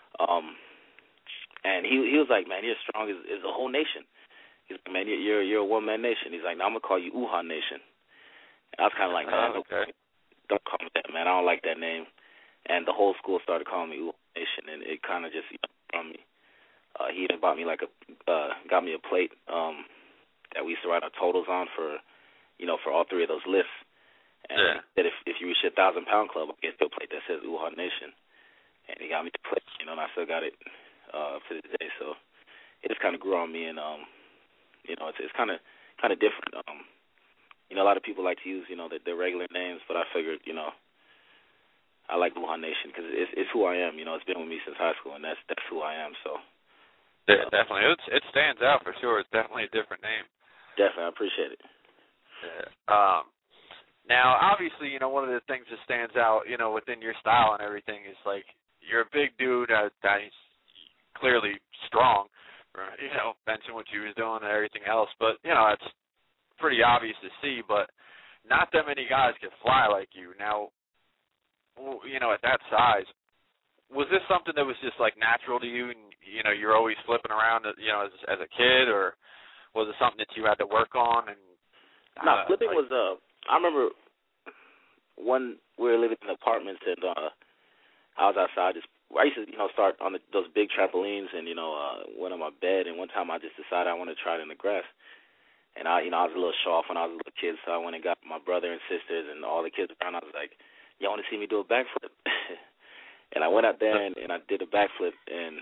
And he was like, man, you're as strong as the whole nation. He's like, man, you're a one-man nation. He's like, now I'm gonna call you Wuhan Nation. And I was kind of like, man, okay. Don't call me that, man. I don't like that name. And the whole school started calling me Wuhan Nation, and it kind of just from me. He even bought me got me a plate that we used to write our totals on for all three of those lifts. And he said if you reach 1,000 pound club, I'll get you a plate that says Wuhan Nation. And he got me the plate, and I still got it up to this day. So it just kind of grew on me, and it's kind of different. A lot of people like to use their regular names, but I figured I like Wuhan Nation because it's who I am. It's been with me since high school, and that's who I am. So yeah, definitely, it stands out for sure. It's definitely a different name. Definitely, I appreciate it. Yeah. Now, obviously, one of the things that stands out, within your style and everything is like you're a big dude that's clearly strong, benching what you was doing and everything else. But it's pretty obvious to see. But not that many guys can fly like you. Now, at that size, was this something that was just like natural to you, and you're always flipping around, as a kid, or was it something that you had to work on? And flipping was I remember when we were living in apartments, and I was outside. I used to start on those big trampolines, and went on my bed. And one time I just decided I wanted to try it in the grass. And I was a little show off when I was a little kid, so I went and got my brother and sisters and all the kids around. I was like, y'all want to see me do a backflip? And I went out there and I did a backflip, and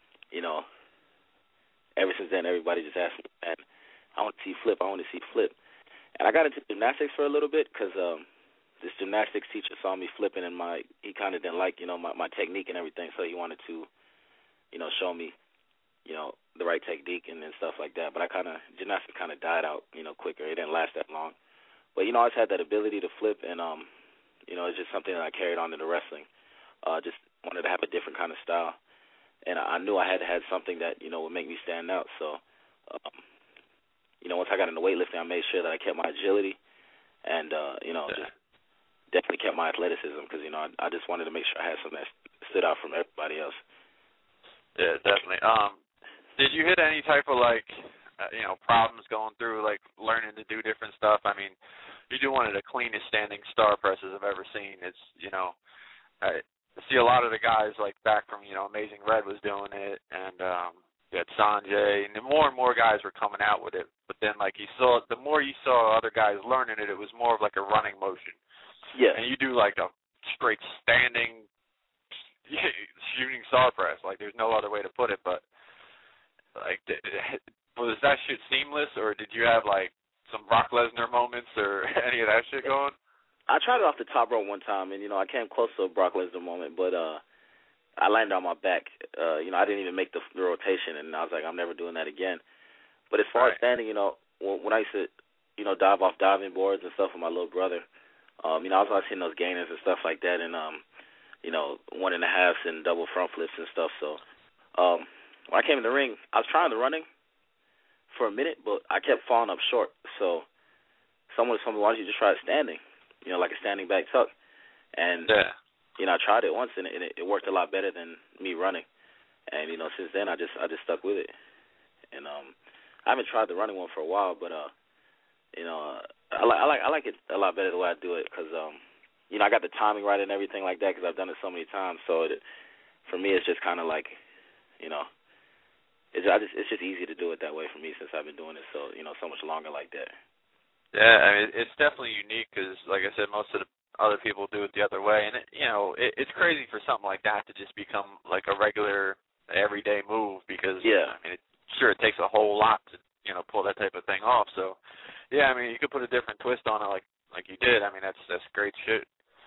ever since then everybody just asked me, man, I want to see flip. I want to see flip. And I got into gymnastics for a little bit because this gymnastics teacher saw me flipping, and he kind of didn't like my technique and everything, so he wanted to show me the right technique and stuff like that. But gymnastics kind of died out quicker. It didn't last that long. But I always had that ability to flip, and it's just something that I carried on into wrestling. Just wanted to have a different kind of style, and I knew I had to have something that would make me stand out. So once I got into weightlifting, I made sure that I kept my agility and, just definitely kept my athleticism because, I just wanted to make sure I had something that stood out from everybody else. Yeah, definitely. Did you hit any type of, problems going through, learning to do different stuff? I mean, you do one of the cleanest standing star presses I've ever seen. It's, I see a lot of the guys, back from, Amazing Red was doing it, and, you had Sanjay, and then more and more guys were coming out with it. But then, the more you saw other guys learning it, it was more of a running motion. Yeah. And you do a straight standing shooting star press. There's no other way to put it. But was that shit seamless, or did you have some Brock Lesnar moments or any of that shit going? I tried it off the top rope one time, and I came close to a Brock Lesnar moment, but I landed on my back. I didn't even make the rotation, and I was like, I'm never doing that again. But as far as standing, when I used to, dive off diving boards and stuff with my little brother, I was always hitting those gainers and stuff like that, and 1.5s and double front flips and stuff. So when I came in the ring, I was trying the running for a minute, but I kept falling up short. So someone told me, why don't you just try standing, like a standing back tuck. And I tried it once, and it worked a lot better than me running. And since then I just stuck with it. And I haven't tried the running one for a while, but I like it a lot better the way I do it because I got the timing right and everything like that because I've done it so many times. So for me, it's just kind of it's just easy to do it that way for me since I've been doing it so much longer like that. Yeah, I mean, it's definitely unique because, like I said, most of the other people do it the other way, and it's crazy for something like that to just become a regular everyday move because I mean, it takes a whole lot to pull that type of thing off. So yeah, I mean, you could put a different twist on it like you did. I mean, that's great shit.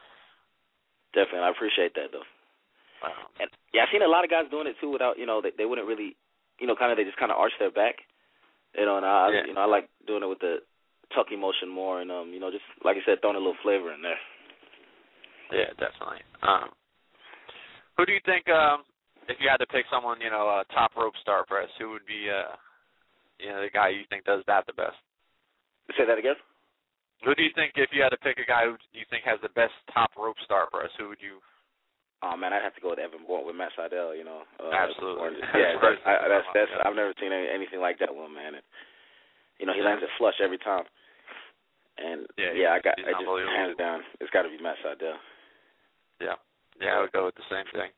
Definitely, I appreciate that though. And yeah, I've seen a lot of guys doing it too without, they wouldn't really, they just kind of arch their back, and I like doing it with the tucking motion more, and just like I said, throwing a little flavor in there. Yeah, definitely. Who do you think, if you had to pick someone, top rope star press, who would be, the guy you think does that the best? Say that again? Who do you think, if you had to pick a guy who you think has the best top rope star press, who would you? Oh man, I'd have to go with Evan Bourne with Matt Seidel. Absolutely. Yeah, that's I've never seen anything like that one, man. And, he lands it flush every time. And I just hands down, it's got to be Matt Seidel. Yeah, I would go with the same thing.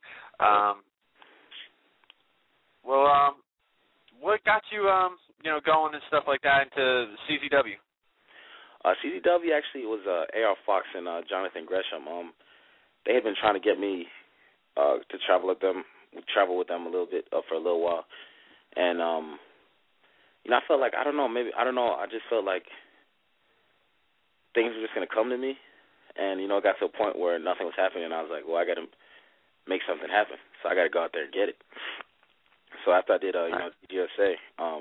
What got you, going and stuff like that into CZW? CZW actually was AR Fox and Jonathan Gresham. They had been trying to get me to travel with them a little bit for a little while, and I felt like I just felt like things were just gonna come to me, and it got to a point where nothing was happening, and I was like, well, I got to make something happen, so I got to go out there and get it. So after I did DGSA,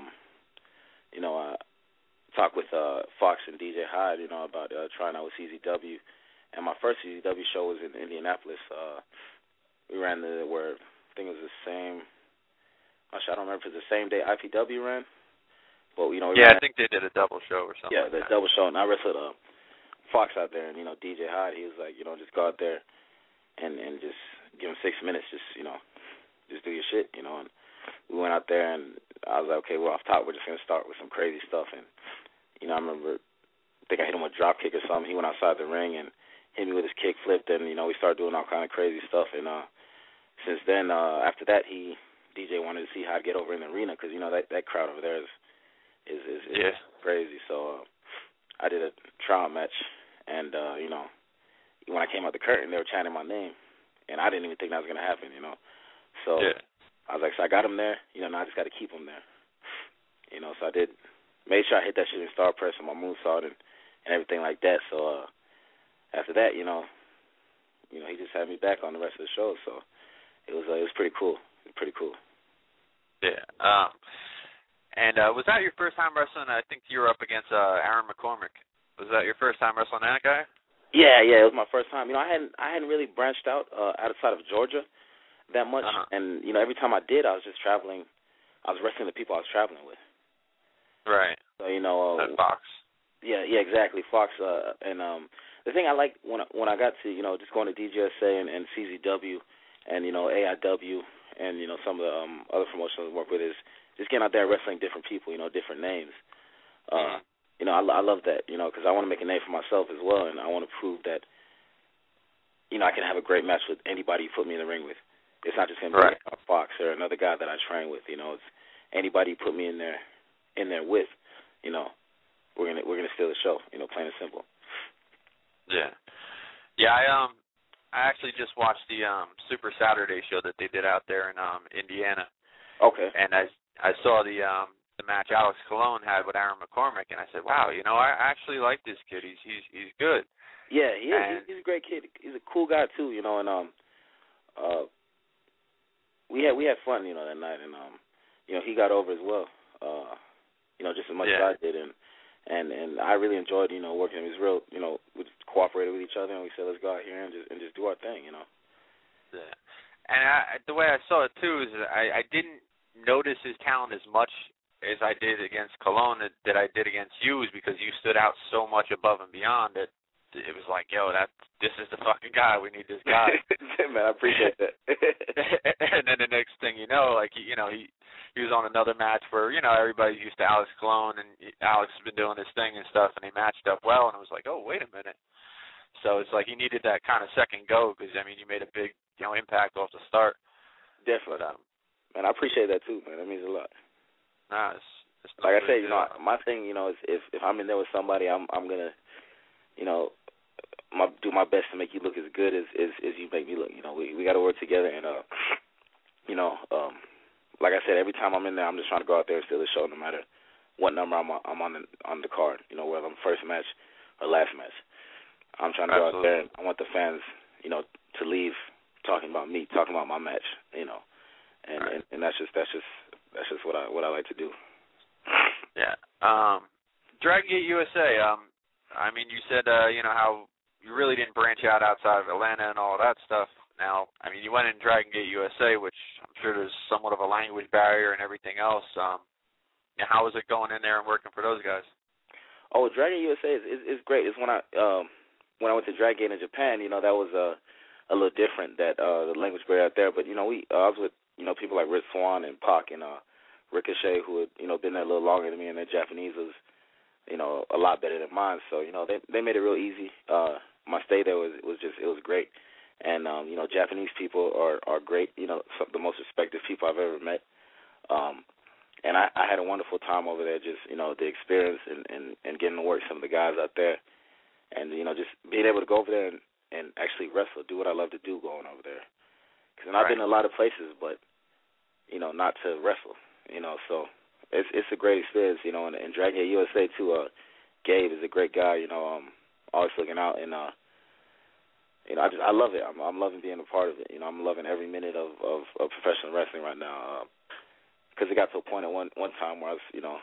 I talked with Fox and DJ Hyde, about trying out with CZW. And my first CZW show was in Indianapolis. We ran I think it was the same. Actually, I don't remember if it was the same day IPW ran. But I think they did a double show or something. Yeah, the double show, and I wrestled Fox out there, and DJ Hyde. He was like, just go out there and just give him 6 minutes, just do your shit, And we went out there, and I was like, okay, we're off top. We're just gonna start with some crazy stuff, and I remember, I think I hit him with a drop kick or something. He went outside the ring and hit me with his kick flip, and we started doing all kind of crazy stuff. And since then, after that, DJ wanted to see how I'd get over in the arena, because that crowd over there is crazy. So I did a trial match, and when I came out the curtain, they were chanting my name, and I didn't even think that was gonna happen. So I was like, so I got him there. Now I just got to keep him there. So I made sure I hit that shit in star press and my moonsault and everything like that. So after that, he just had me back on the rest of the show. So it was pretty cool. Pretty cool. Yeah. And was that your first time wrestling? I think you were up against Aaron McCormick. Was that your first time wrestling that guy? Yeah, it was my first time. I hadn't really branched out outside of Georgia that much, and every time I did, I was just traveling. I was wrestling the people I was traveling with. Right. So Fox. Yeah, exactly, Fox. And the thing I like when I got to just going to DGSA and CZW and AIW and some of the other promotions I work with is just getting out there wrestling different people, different names. I love that, because I want to make a name for myself as well, and I want to prove that I can have a great match with anybody you put me in the ring with. It's not just going to be a Fox or another guy that I train with. It's anybody you put me in there with. We're gonna steal the show. Plain and simple. Yeah. I actually just watched the Super Saturday show that they did out there in Indiana. Okay. And I saw the match Alex Colon had with Aaron McCormick, and I said, wow, I actually like this kid. He's good. Yeah, he is. He's a great kid. He's a cool guy too. And we had fun, that night, and he got over as well. Just as much as I did, and I really enjoyed, working. It was real, we just cooperated with each other, and we said, let's go out here and just do our thing, Yeah. And the way I saw it too is I didn't notice his talent as much as I did against Colon that I did against you, is because you stood out so much above and beyond that it was like, yo, this is the fucking guy. We need this guy. Man, I appreciate that. And then the next thing you know, like he was on another match where everybody's used to Alex Colon, and Alex has been doing his thing and stuff, and they matched up well, and it was like, oh, wait a minute. So it's like he needed that kind of second go, because you made a big impact off the start. Definitely. Man, I appreciate that too, man. That means a lot. Nah, it's like I said, my thing, is if I'm in there with somebody, I'm gonna, do my best to make you look as good as you make me look. We got to work together, and like I said, every time I'm in there, I'm just trying to go out there and steal the show, no matter what number I'm on the card. Whether I'm first match or last match, I'm trying to go out there, and I want the fans, to talking about my match, you know, and that's just what I like to do. Yeah. Dragon Gate USA. I mean, you said you know how you really didn't branch out outside of Atlanta and all of that stuff. Now, I mean, you went in Dragon Gate USA, which I'm sure there's somewhat of a language barrier and everything else. How was it going in there and working for those guys? Oh, Dragon USA is great. It's when I went to Dragon Gate in Japan, you know, that was a little different, that the language barrier out there. But you know, I was with, you know, people like Rich Swann and Pac and Ricochet, who had, you know, been there a little longer than me, and their Japanese was, you know, a lot better than mine. So, you know, they made it real easy. My stay there was great. And you know, Japanese people are great. You know, some of the most respected people I've ever met. And I had a wonderful time over there. Just, you know, the experience and getting to work some of the guys out there, and you know, just being able to go over there and actually wrestle, do what I love to do, going over there. Because I've been in a lot of places, but you know, not to wrestle. You know, so it's a great experience. You know, and Dragon Gate USA too. Gabe is a great guy. You know, always looking out, and you know, I love it. I'm loving being a part of it. You know, I'm loving every minute of professional wrestling right now. Because it got to a point at one time where I was, you know,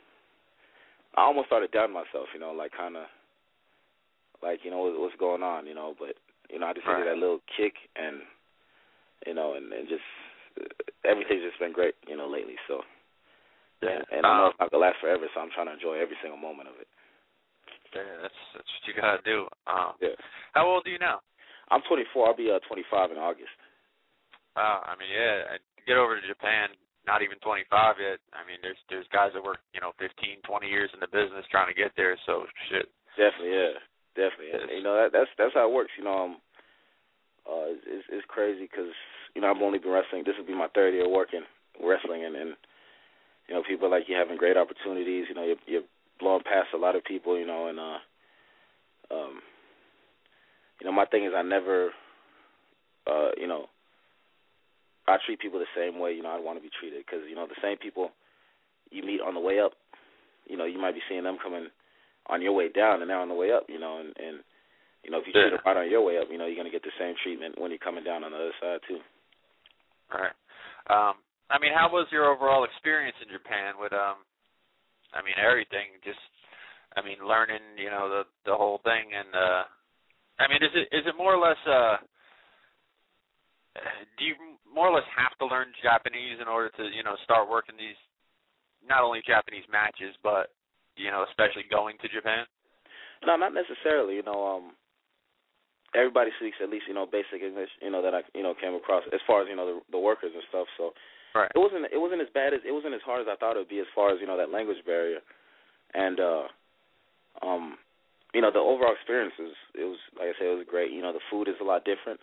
I almost started doubting myself. You know, like kind of, like, you know, what's going on. You know, but you know, I just needed that little kick, and you know, and just everything's just been great. You know, lately. So. Yeah, and I know it's not gonna last forever, so I'm trying to enjoy every single moment of it. Yeah, that's what you gotta do. Yeah. How old are you now? I'm 24. I'll be 25 in August. I mean, yeah, get over to Japan. Not even 25 yet. I mean, there's guys that work, you know, 15, 20 years in the business trying to get there. So shit. Definitely, yeah, definitely. And, you know, that's how it works. You know, it's crazy because, you know, I've only been wrestling. This will be my third year working wrestling, and you know, people like you having great opportunities. You know, you're blowing past a lot of people. You know, and you know, my thing is I never, you know, I treat people the same way, you know, I want to be treated. Because, you know, the same people you meet on the way up, you know, you might be seeing them coming on your way down, and they're on the way up, you know. And you know, if you treat them right on your way up, you know, you're going to get the same treatment when you're coming down on the other side, too. All right. I mean, how was your overall experience in Japan with, I mean, everything? Just, I mean, learning, you know, the whole thing. And, I mean, is it more or less, do you more or less have to learn Japanese in order to, you know, start working these, not only Japanese matches, but, you know, especially going to Japan? No, not necessarily. You know, everybody speaks at least, you know, basic English, you know, that I, you know, came across as far as, you know, the workers and stuff. So it wasn't as bad as, it wasn't as hard as I thought it would be as far as, you know, that language barrier. And, you know, the overall experience it was, like I said, it was great. You know, the food is a lot different.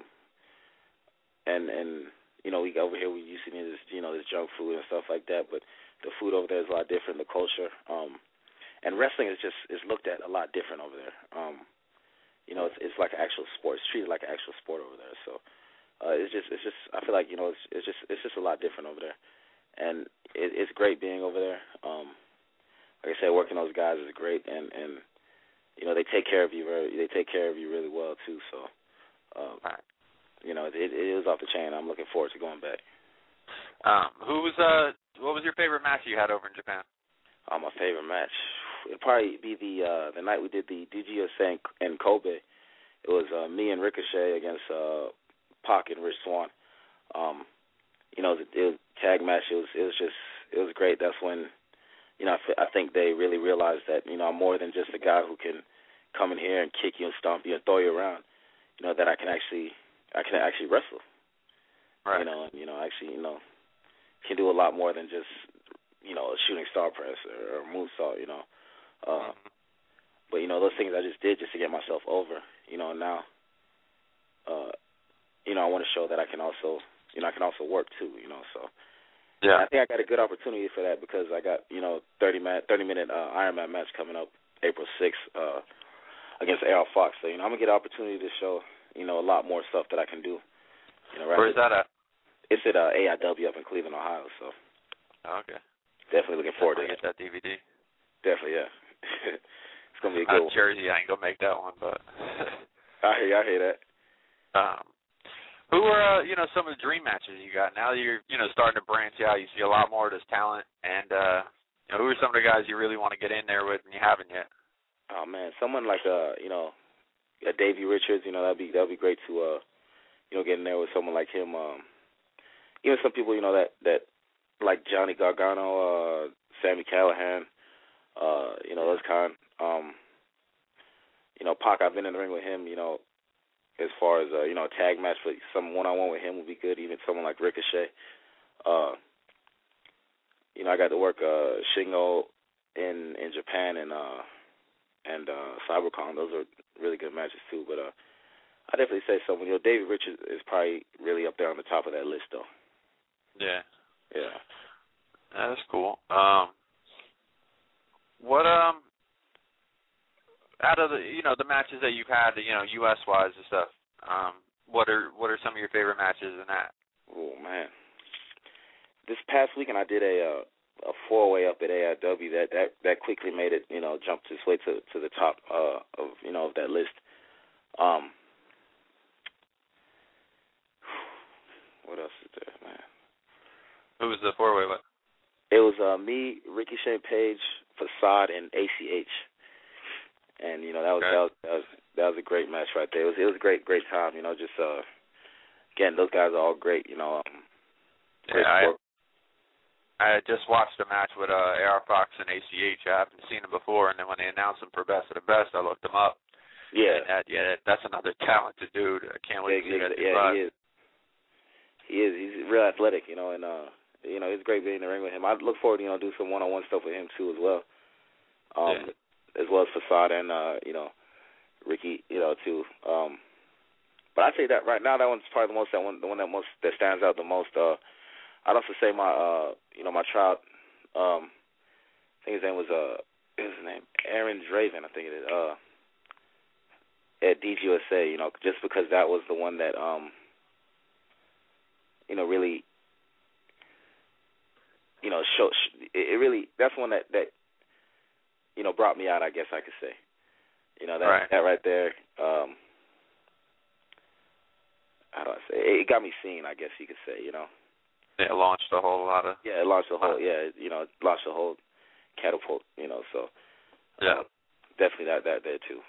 And you know, we over here we used to need this, you know, this junk food and stuff like that, but the food over there is a lot different, the culture. And wrestling is looked at a lot different over there. You know, it's like an actual sport. It's treated like an actual sport over there. So it's just I feel like, you know, it's just a lot different over there. And it's great being over there. Like I said, working those guys is great, and you know, they take care of you really well too. So you know, it is off the chain. I'm looking forward to going back. What was your favorite match you had over in Japan? My favorite match, it'd probably be the night we did the DGUSA in Kobe. It was me and Ricochet against Pac and Rich Swann. You know, it was a tag match. It was great. That's when, you know, I think they really realized that, you know, I'm more than just a guy who can come in here and kick you and stomp you and throw you around. You know, that I can actually wrestle. Right. You know, actually, you know, can do a lot more than just, you know, a shooting star press or moonsault, you know. But, you know, those things I just did just to get myself over, you know, and now, you know, I want to show that I can also work too, you know, so. Yeah. I think I got a good opportunity for that because I got, you know, 30-minute Ironman match coming up April 6th against AR Fox. So, you know, I'm going to get an opportunity to show, you know, a lot more stuff that I can do. You know, right. Where is that at? It's at AIW up in Cleveland, Ohio. So. Okay. Definitely looking forward to get that DVD. Definitely, yeah. It's going to be a good one. Jersey, I ain't going to make that one, but. I hear that. Who are some of the dream matches you got now that you're starting to branch out? You see a lot more of this talent, and who are some of the guys you really want to get in there with and you haven't yet? Oh man, someone like a Davey Richards, that'd be great to get in there with someone like him. Even some people that like Johnny Gargano, Sami Callihan, those kind. Pac, I've been in the ring with him, as far as, a tag match, but some one-on-one with him would be good, even someone like Ricochet. I got to work Shingo in Japan and CyberCon. Those are really good matches, too. But I definitely say someone, David Richards is probably really up there on the top of that list, though. Yeah. Yeah. That's cool. What out of the matches that you've had, US wise and stuff, what are some of your favorite matches in that? Oh man, this past weekend I did a 4-way up at AIW that quickly made it jump its way to the top of that list. What else is there, man? Who was the 4-way with? It was me, Ricochet Page, Facade, and ACH. And that was a great match right there. It was a great time. Just again, those guys are all great. Great sport. I just watched a match with AR Fox and ACH. I haven't seen them before, and then when they announced them for Best of the Best, I looked them up. Yeah. And that's another talented dude. I can't wait to see that. Yeah, he is. He's real athletic, and it's great being in the ring with him. I look forward to do some one-on-one stuff with him too as well. As well as Facade and Ricky, too. But I'd say that right now that one's probably the one that stands out the most. I'd also say my my child, I think his name was Aaron Draven, I think it is, at DGUSA, just because that was the one that really that's one that brought me out, I guess I could say. That right there, how do I say? It got me seen, I guess you could say, It launched a whole lot of... Yeah, it launched a whole, launched a whole catapult, so... Yeah. Definitely that there, too.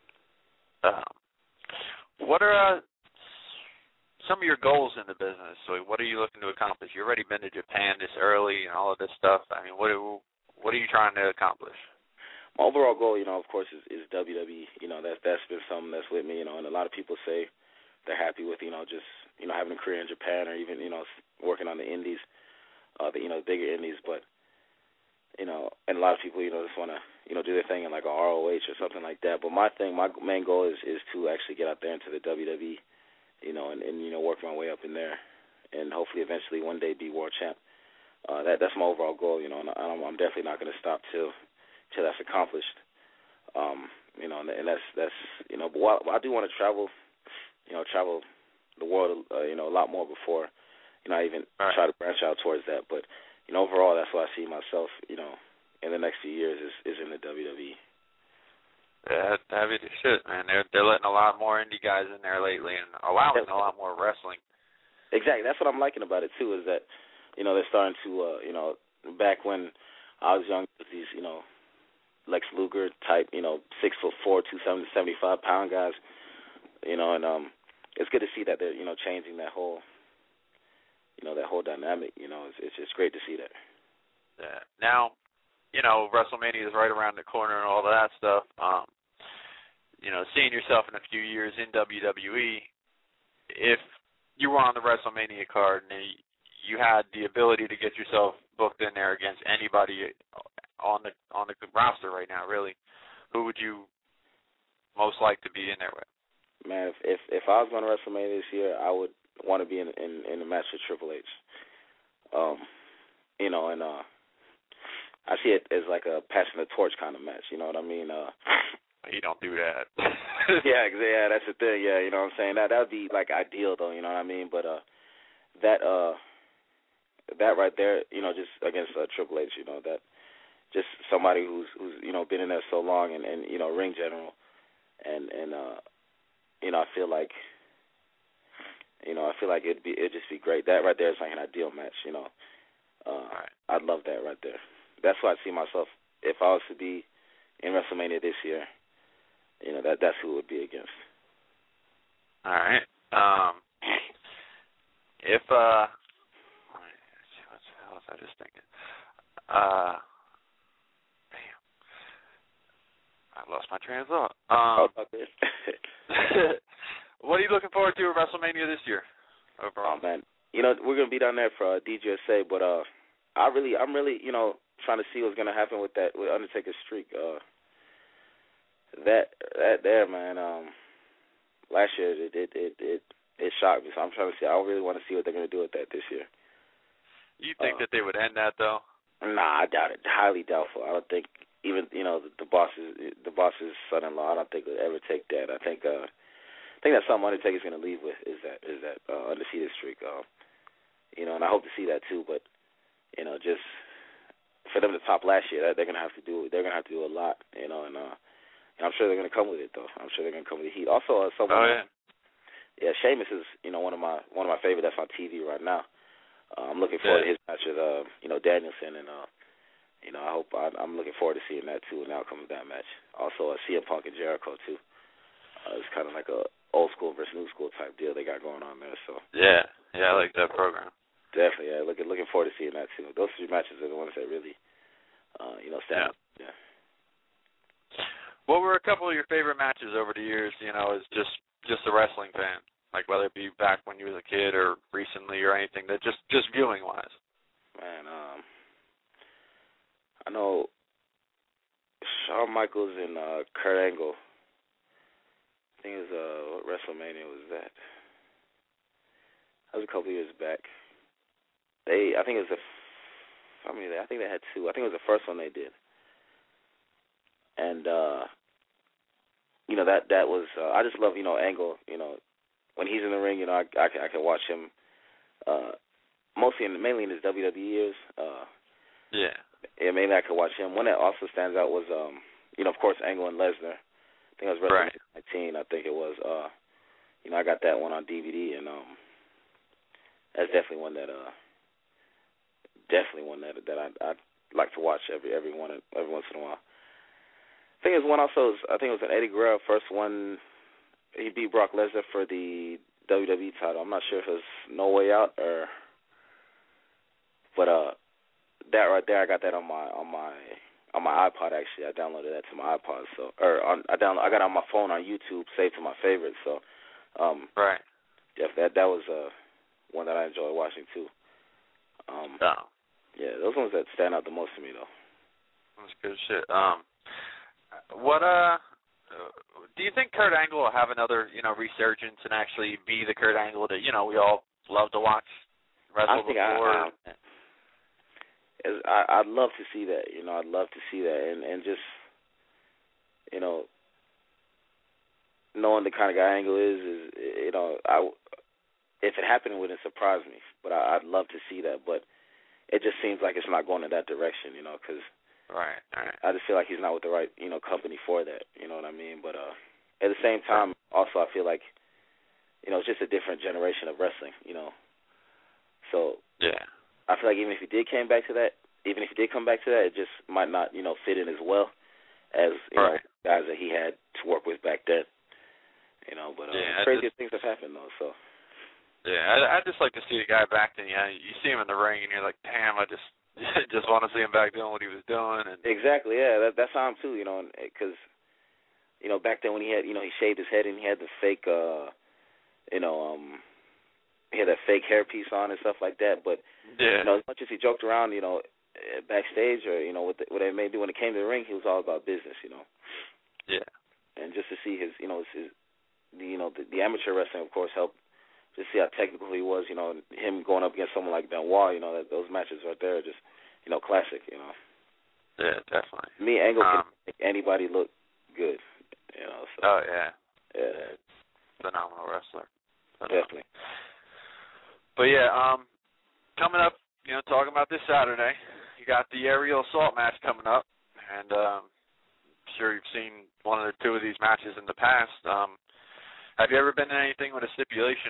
What are some of your goals in the business? So what are you looking to accomplish? You've already been to Japan this early and all of this stuff. I mean, what are you trying to accomplish? My overall goal, of course, is WWE. That's been something that's with me, and a lot of people say they're happy with, just, having a career in Japan or even, working on the indies, the bigger indies. But, and a lot of people, just want to, do their thing in like a ROH or something like that. But my main goal is to actually get out there into the WWE, and work my way up in there, and hopefully eventually one day be world champ. That's my overall goal, and I'm definitely not going to stop till that's accomplished. And that's but I do want to travel the world, a lot more before, I even try to branch out towards that. But, overall, that's what I see myself, in the next few years is in the WWE. Yeah, heavy as shit, man. They're letting a lot more indie guys in there lately and allowing a lot more wrestling. Exactly. That's what I'm liking about it, too, is that, they're starting to, back when I was young, these, Lex Luger type, 6'4", 275-pound guys, and it's good to see that they're, changing that whole, that whole dynamic. It's just great to see that. Yeah. Now, WrestleMania is right around the corner and all of that stuff. Seeing yourself in a few years in WWE, if you were on the WrestleMania card and you had the ability to get yourself booked in there against anybody on the roster right now, really, who would you most like to be in there with? Man, if I was going to WrestleMania this year, I would want to be in a match with Triple H. And I see it as like a passing the torch kind of match. You know what I mean? You don't do that. yeah, that's the thing. Yeah, you know what I'm saying? That would be like ideal, though. You know what I mean? But that right there, just against Triple H, that just somebody who's been in there so long and ring general, and I feel like You know, I feel like it'd just be great. That right there is like an ideal match. You know, I'd love that right there. That's why I see myself if I was to be in WrestleMania this year. You know, that's who it would be against. All right. If what was I just thinking? Damn, I lost my train of thought. What are you looking forward to at WrestleMania this year? Overall? Oh man, you know we're gonna be down there for DGSA, but I'm really you know trying to see what's gonna happen with Undertaker's streak. That there, man. Last year it shocked me, so I'm trying to see. I really want to see what they're gonna do with that this year. You think that they would end that though? Nah, I doubt it. Highly doubtful. I don't think even the boss's son-in-law. I don't think would ever take that. I think that's something Undertaker's gonna leave with is that undefeated streak. You know, and I hope to see that too. But you know, just for them to top last year, they're gonna have to do a lot. You know, and I'm sure they're gonna come with it though. I'm sure they're gonna come with the heat. Also, yeah, Sheamus is one of my favorite that's on TV right now. I'm looking forward to his match with Danielson, and I'm looking forward to seeing that too, and the outcome of that match. Also, CM Punk and Jericho too. It's kind of like a old school versus new school type deal they got going on there. So yeah, I like that program. Definitely, yeah. Looking forward to seeing that too. Those three matches are the ones that really, stand out. Yeah. What were a couple of your favorite matches over the years? You know, as just a wrestling fan, like whether it be back when you was a kid or recently or anything that just viewing wise. Man, I know Shawn Michaels and Kurt Angle. I think it was what WrestleMania was that? That was a couple years back. I think it was I think they had two. I think it was the first one they did. And that was I just love Angle. When he's in the ring, I can watch him. Mainly in his WWE years. Yeah, mainly I could watch him. One that also stands out was of course Angle and Lesnar. I think it was WrestleMania 19. I think it was. I got that one on DVD, and that's definitely one that I'd like to watch every once in a while. I think it was one also. I think it was an Eddie Guerrero first one. He beat Brock Lesnar for the WWE title. I'm not sure if it was No Way Out but that right there, I got that on my iPod actually. I downloaded that to my iPod. I got it on my phone on YouTube, saved to my favorites. So yeah, that was one that I enjoy watching too. Yeah, those ones that stand out the most to me though. That's good shit. What do you think Kurt Angle will have another, resurgence and actually be the Kurt Angle that, we all love to watch wrestle before? I'd love to see that. I'd love to see that, and just, knowing the kind of guy Angle is if it happened, it wouldn't surprise me. But I'd love to see that. But it just seems like it's not going in that direction, because. Right. I just feel like he's not with the right, company for that. You know what I mean? But at the same time, also I feel like, it's just a different generation of wrestling. So yeah, I feel like even if he did come back to that, it just might not, fit in as well as guys that he had to work with back then. But crazy things have happened though. So. Yeah, I'd just like to see the guy back then. You see him in the ring and you're like, damn, I just want to see him back doing what he was doing. And exactly, yeah, that's how I'm too, because, back then when he had, he shaved his head and he had the fake, he had that fake hairpiece on and stuff like that. But, as much as he joked around, backstage or, whatever it may be, when it came to the ring, he was all about business, Yeah. And just to see his, the amateur wrestling, of course, helped. Just see how technical he was, him going up against someone like Benoit, those matches right there are just, classic, Yeah, definitely. Me, Angle can make anybody look good, So. Oh, yeah. Yeah. Phenomenal wrestler. Definitely. But, yeah, coming up, talking about this Saturday, you got the aerial assault match coming up, and I'm sure you've seen one or two of these matches in the past. Have you ever been in anything with a stipulation of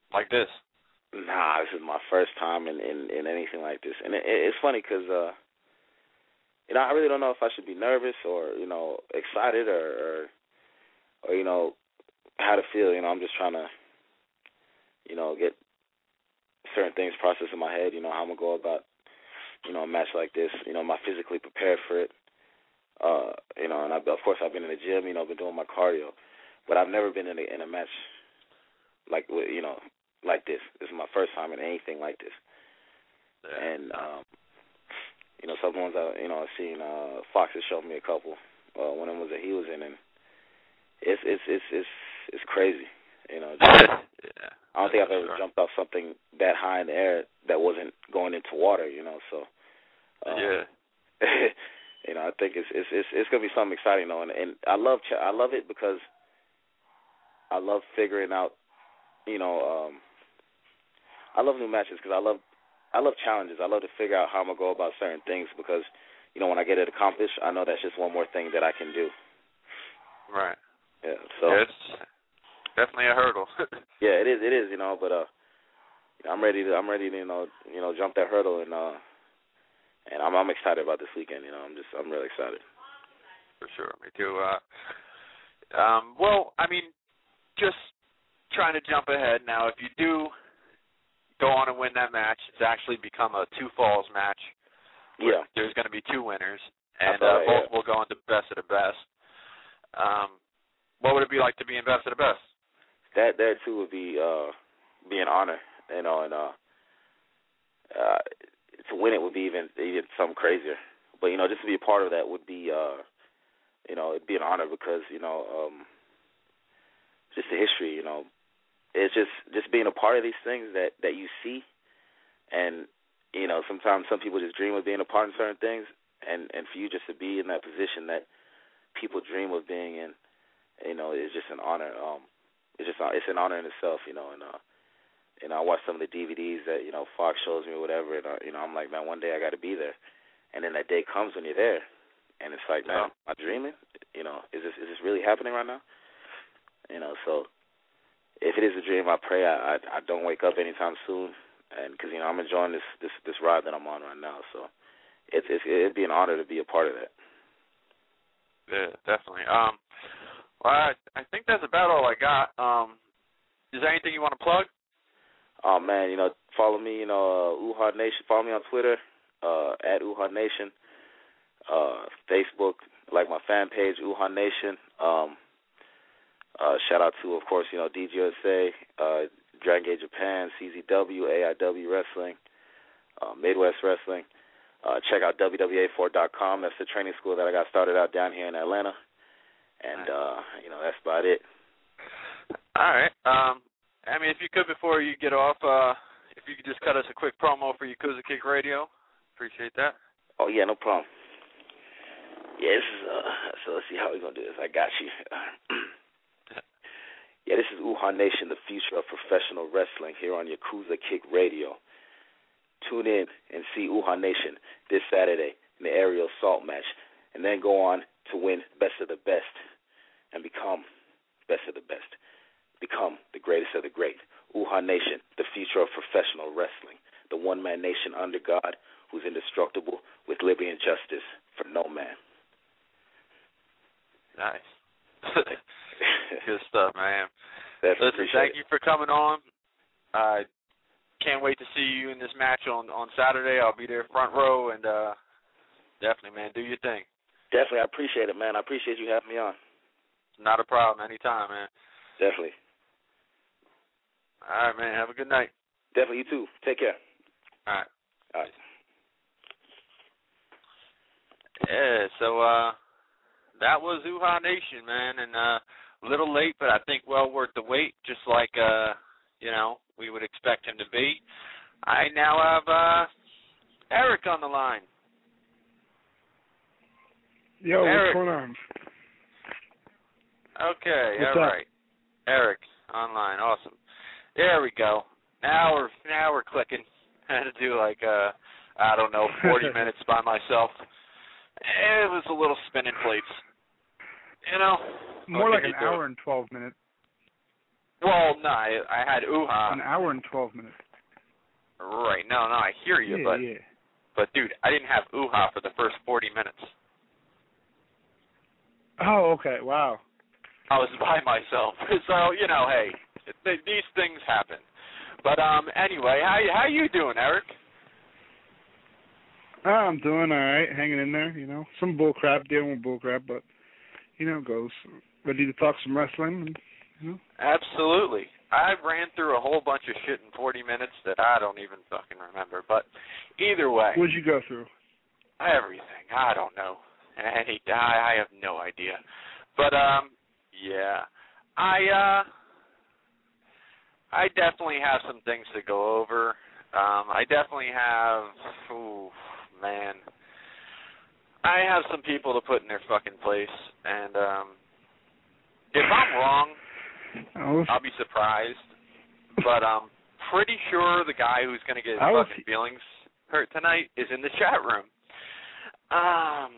like this? Nah, this is my first time in anything like this, and it's funny because you know, I really don't know if I should be nervous or, you know, excited or you know, how to feel. You know, I'm just trying to, you know, get certain things processed in my head. You know, how I'm gonna go about, you know, a match like this. You know, am I physically prepared for it? You know, and of course I've been in the gym. You know, been doing my cardio, but I've never been in a match like, you know, like this. This is my first time in anything like this. Yeah. And you know, some ones I've seen. Fox has shown me a couple. One of them was that he was in, and it's crazy. You know, yeah, I don't think I've ever jumped off something that high in the air that wasn't going into water. You know, so yeah. You know, I think it's gonna be something exciting though, and I love it because I love figuring out. You know, I love new matches because I love challenges. I love to figure out how I'm going to go about certain things because, you know, when I get it accomplished, I know that's just one more thing that I can do. Right. Yeah, so. Yeah, it's definitely a hurdle. Yeah, it is, you know, but I'm ready to, you know, jump that hurdle and I'm excited about this weekend, you know. I'm really excited. For sure. Me too. Well, I mean, just trying to jump ahead now, if you do go on and win that match, it's actually become a two-falls match. Yeah. There's going to be two winners, and both will go into best of the best. What would it be like to be in best of the best? That too would be an honor, you know, and to win it would be even something crazier. But, you know, just to be a part of that would be, you know, it'd be an honor because, you know, just the history, you know. It's just being a part of these things that you see, and, you know, sometimes some people just dream of being a part of certain things, and for you just to be in that position that people dream of being in, you know, it's just an honor. It's an honor in itself, you know, and I watch some of the DVDs that, you know, Fox shows me or whatever, and, you know, I'm like, man, one day I got to be there, and then that day comes when you're there, and it's like, man, am I dreaming? You know, is this really happening right now? You know, so. If it is a dream, I pray I don't wake up anytime soon, and because, you know, I'm enjoying this ride that I'm on right now, so it'd be an honor to be a part of that. Yeah, definitely. Well, I think that's about all I got. Is there anything you want to plug? Oh man, you know, follow me, you know, Uhad Nation. Follow me on Twitter at Uhad Nation, Facebook, like my fan page, Uhad Nation. Shout out to, of course, you know, DGUSA, Dragon Gate Japan, CZW, AIW Wrestling, Midwest Wrestling. Check out WWA4.com. That's the training school that I got started out down here in Atlanta. And, you know, that's about it. All right. I mean, if you could, before you get off, if you could just cut us a quick promo for Yakuza Kick Radio. Appreciate that. Oh, yeah, no problem. Yeah, this is, so let's see how we're going to do this. I got you. Yeah, this is Uhad Nation, the future of professional wrestling here on Yakuza Kick Radio. Tune in and see Uhad Nation this Saturday in the aerial assault match, and then go on to win best of the best and become best of the best. Become the greatest of the great. Uhad Nation, the future of professional wrestling. The one-man nation under God who's indestructible with liberty and justice for no man. Nice. Good stuff, man. Listen, thank you for coming on. I can't wait to see you in this match on Saturday. I'll be there front row, and definitely, man, do your thing. Definitely, I appreciate it, man. I appreciate you having me on. Not a problem. Anytime, man. Definitely. All right, man. Have a good night. Definitely, you too. Take care. All right. All right. Yeah, so that was Uhad Nation, man, and a little late, but I think well worth the wait, just like, you know, we would expect him to be. I now have Eric on the line. Yo, Eric. What's going on? Okay, What's all up? right. Eric, online, awesome. There we go. Now we're clicking. I had to do like, 40 minutes by myself. It was a little spinning plates. You know? More like an hour and 12 minutes. Well, no, I had UHA. An hour and 12 minutes. Right. No, I hear you, but dude, I didn't have UHA for the first 40 minutes. Oh, okay. Wow. I was by myself, so hey, these things happen. But anyway, how you doing, Eric? I'm doing all right, hanging in there. Some bull crap, dealing with bull crap, but it goes. Ready to talk some wrestling? Absolutely. I ran through a whole bunch of shit in 40 minutes that I don't even fucking remember. But either way. What'd you go through? Everything. I don't know. I have no idea. But yeah. I definitely have some things to go over. I definitely have. Man. I have some people to put in their fucking place, and if I'm wrong, I'll be surprised, but I'm pretty sure the guy who's going to get his fucking feelings hurt tonight is in the chat room. I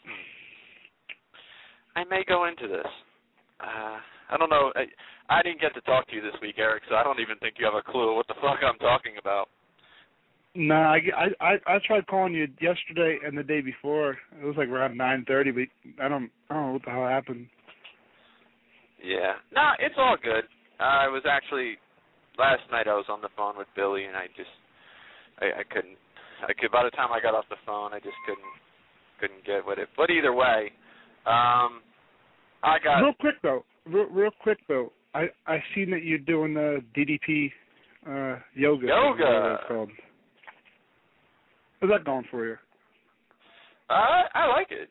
may go into this. I don't know. I didn't get to talk to you this week, Eric, so I don't even think you have a clue what the fuck I'm talking about. No, I tried calling you yesterday and the day before. It was like around 9:30, but I don't know what the hell happened. Yeah. No, it's all good. I was actually last night I was on the phone with Billy and I couldn't. By the time I got off the phone, I just couldn't get with it. But either way, I got real quick though. I seen that you're doing the DDP yoga. Yoga. It's called. How's that going for you? I like it.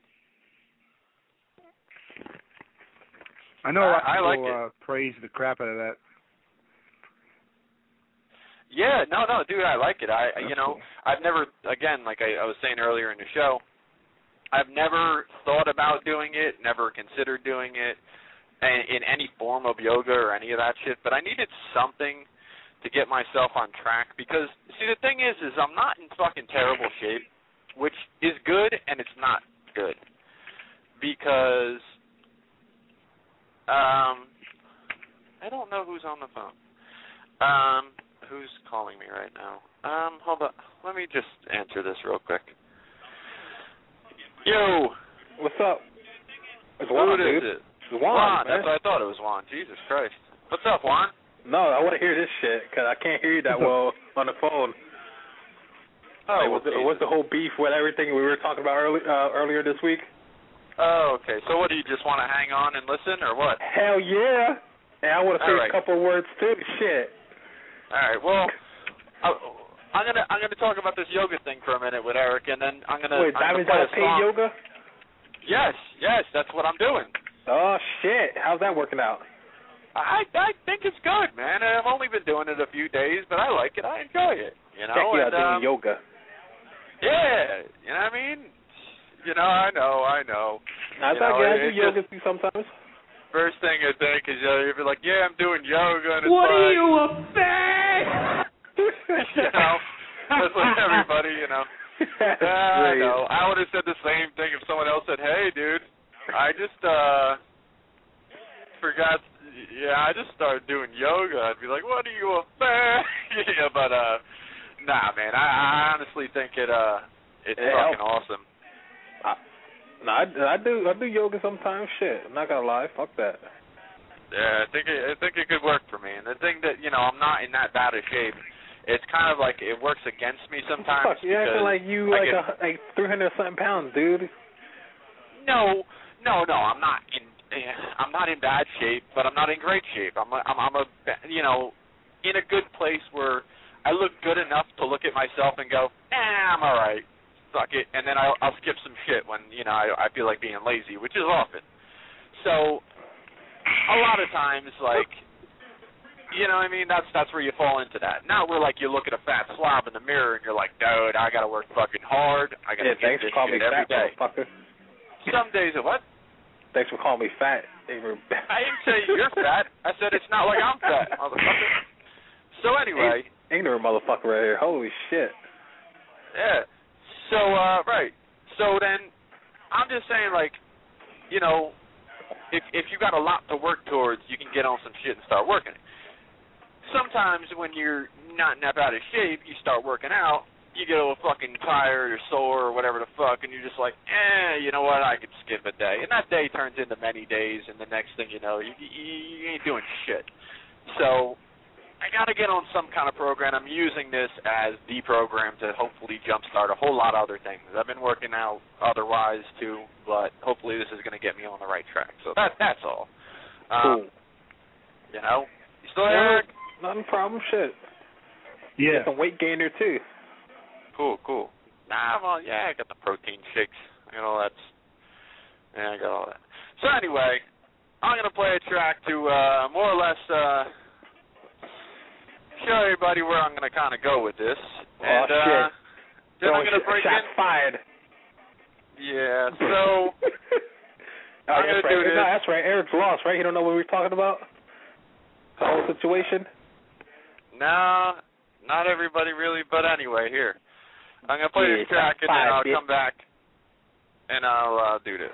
I know a lot of people like praise the crap out of that. Yeah, no, dude, I like it. Cool. I've never, again, like I was saying earlier in the show, I've never thought about doing it, never considered doing it in any form of yoga or any of that shit, but I needed something to get myself on track because, see, the thing is I'm not in fucking terrible shape, which is good and it's not good because I don't know who's on the phone. Who's calling me right now? Hold on. Let me just answer this real quick. Yo. What's up? It's Juan, dude. Is it? It's Juan, man. That's what I thought it was Juan. Jesus Christ. What's up, Juan? No, I want to hear this shit because I can't hear you that well on the phone. Oh, what's the whole beef with everything we were talking about earlier this week? Oh, okay. So what, do you just want to hang on and listen, or what? Hell yeah. And I want to say a couple of words too. Shit. All right. Well, I'm gonna talk about this yoga thing for a minute with Eric, and then I'm gonna. Wait, Diamond's got paid yoga? Yes, that's what I'm doing. Oh shit! How's that working out? I think it's good, man. I've only been doing it a few days, but I like it. I enjoy it. Check you out doing yoga. Yeah, you know what I mean. I know. I do yoga too sometimes. First thing I think is you'd be like, yeah, I'm doing yoga, and it's what like, are you, a fag? That's like everybody, I know. I would have said the same thing if someone else said, hey, dude, I just forgot. Yeah, I just started doing yoga. I'd be like, what are you, a fag? Yeah, but nah, man. I honestly think it's fucking awesome. I do yoga sometimes. Shit, I'm not gonna lie. Fuck that. Yeah, I think it could work for me. And the thing that I'm not in that bad of shape. It's kind of like it works against me sometimes. Fuck, you're acting like you like 300 something pounds, dude. No, I'm not in bad shape, but I'm not in great shape. I'm in a good place where I look good enough to look at myself and go, I'm all right. Fuck it, and then I'll skip some shit when I feel like being lazy, which is often. So a lot of times, like, you know what I mean? That's where you fall into that. Not where like you look at a fat slob in the mirror and you're like, dude, I gotta work fucking hard. I gotta get this shit every day. Some days of what? Thanks for calling me fat. I didn't say you're fat. I said it's not like I'm fat, motherfucker. So anyway, ignorant motherfucker right here. Holy shit. Yeah. So, right. So then, I'm just saying, like, if you got a lot to work towards, you can get on some shit and start working it. sometimes when you're not in that bad of shape, you start working out, you get a little fucking tired or sore or whatever the fuck, and you're just like, you know what, I could skip a day. And that day turns into many days, and the next thing you know, you ain't doing shit. So I got to get on some kind of program. I'm using this as the program to hopefully jumpstart a whole lot of other things. I've been working out otherwise, too, but hopefully this is going to get me on the right track. So that's all. Cool. You know? You still there, Eric? Not a problem, shit. Yeah. Get some weight gainer, too. Cool. Nah, well, yeah, I got the protein shakes. I got all that. So anyway, I'm going to play a track to more or less show everybody where I'm going to kind of go with this. And shit. Then I'm going to break in. Fired. Yeah, so I'm going to do this. No, that's right. Eric's lost, right? He don't know what we're talking about? The whole situation? No, not everybody really, but anyway, here. I'm going to play this track, and then I'll come back, and I'll do this.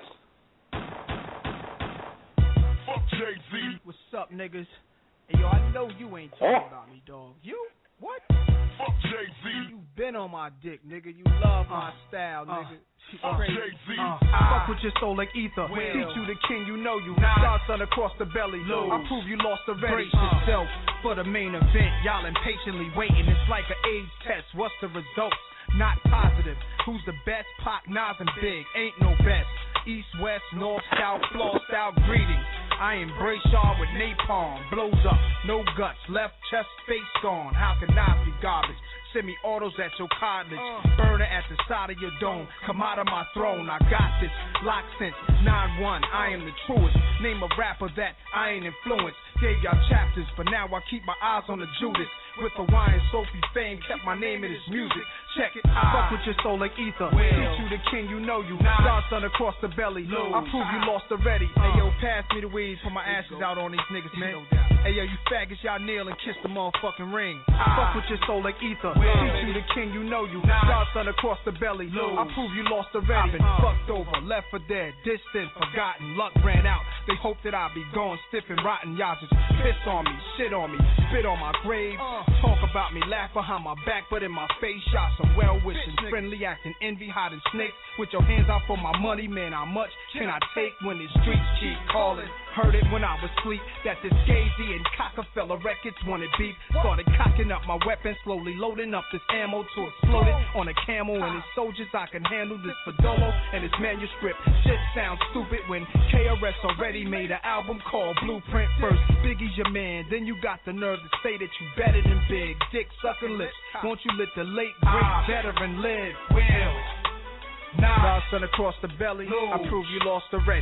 Fuck Jay-Z. What's up, niggas? Hey, yo, I know you ain't talking about me, dog. You? What? Fuck Jay-Z. You been on my dick, nigga. You love my style, nigga. Fuck Jay-Z. Fuck with your soul like ether. Teach you the king, you know you. Godson across the belly. I prove you lost already. Brace yourself for the main event. Y'all impatiently waiting. It's like an AIDS test. What's the result? Not positive. Who's the best? Pac, Nas, and Big. Ain't no best. East, west, north, south, flaw style greetings. I embrace y'all with napalm. Blows up, no guts. Left chest, face gone. How can I be garbage? Semi-autos at your cottage. Burner at the side of your dome. Come out of my throne. I got this. Lock since 9-1. I am the truest. Name a rapper that I ain't influenced. Gave y'all chapters, but now I keep my eyes on the Judas. With the wine, Sophie fame, kept my name in his music. Check it, fuck with your soul like ether. Teach you the king, you know you. Godson across the belly. I prove you lost already. Hey yo, pass me the weed, put my ashes out on these niggas, man. Hey yo, you faggots, y'all kneel and kiss the motherfucking ring. Fuck with your soul like ether. Teach you the king, you know you. Godson across the belly. I prove you lost already. Been fucked over, left for dead, distant, forgotten. Luck ran out. They hope that I'll be gone, stiff and rotten. Y'all just piss on me, shit on me, spit on my grave. Talk about me, laugh behind my back, but in my face, shot some well-wishing, friendly acting, envy, hiding snakes. With your hands out for my money, man, how much can I take when the streets keep calling? Heard it when I was asleep, that this Gazy and Cockefeller records wanted beef. Started cocking up my weapon, slowly loading up this ammo to explode it on a camel and his soldiers. I can handle this Fadolo and his manuscript. Shit sounds stupid when KRS already made an album called Blueprint. First, Biggie's your man, then you got the nerve to say that you better than Big. Dick sucking lips, won't you let the late great veteran live? Will. Godson across the belly, I prove you lost already.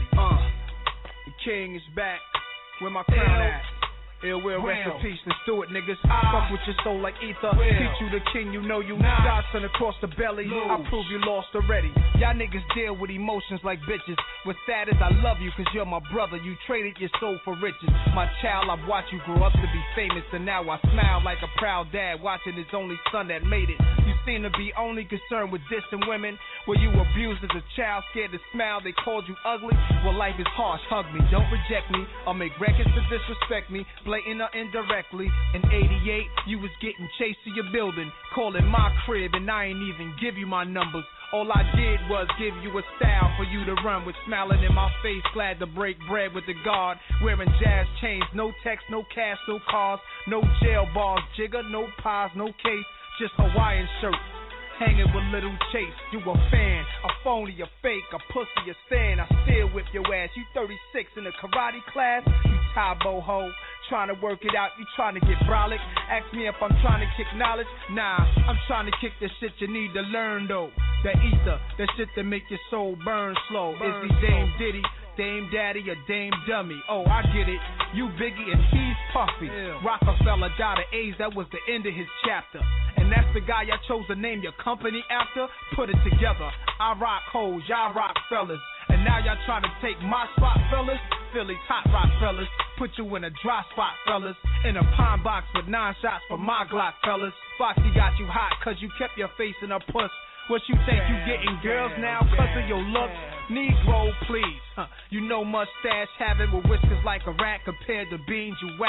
The king is back, where my crown at? Ill will, rest in peace, let's do it, niggas. Fuck with your soul like ether. Teach you the king, you know you. Godson across the belly, I prove you lost already. Y'all niggas deal with emotions like bitches. With that is I love you, cause you're my brother. You traded your soul for riches. My child, I've watched you grow up to be famous, and now I smile like a proud dad watching his only son that made it. You seem to be only concerned with dissing women. Were you abused as a child, scared to smile, they called you ugly? Well, life is harsh, hug me, don't reject me, or make records to disrespect me. Blatant or indirectly. In 88, you was getting chased to your building, calling my crib, and I ain't even give you my numbers. All I did was give you a style for you to run with, smiling in my face, glad to break bread with the guard. Wearing jazz chains, no text, no cash, no cars, no jail bars, jigger, no pies, no case, just Hawaiian shirts. Hanging with Little Chase, you a fan, a phony, a fake, a pussy, a stand. I still whip your ass. You 36 in a karate class, you Tybo ho. Trying to work it out, you trying to get brolic. Ask me if I'm trying to kick knowledge. Nah, I'm trying to kick the shit you need to learn though. That ether, that shit that make your soul burn slow. Is he Dame Diddy, Dame Daddy, or Dame Dummy? Oh, I get it. You Biggie and he's Puffy. Rockefeller died of AIDS, that was the end of his chapter. And that's the guy y'all chose to name your company after? Put it together. I rock hoes, y'all rock fellas. And now y'all trying to take my spot, fellas? Philly's hot rock fellas. Put you in a dry spot, fellas. In a pine box with 9 shots for my Glock, fellas. Foxy got you hot cause you kept your face in a puss. What you think you getting girls now cause of your looks? Negro, please. You know mustache having with whiskers like a rat compared to beans you whack.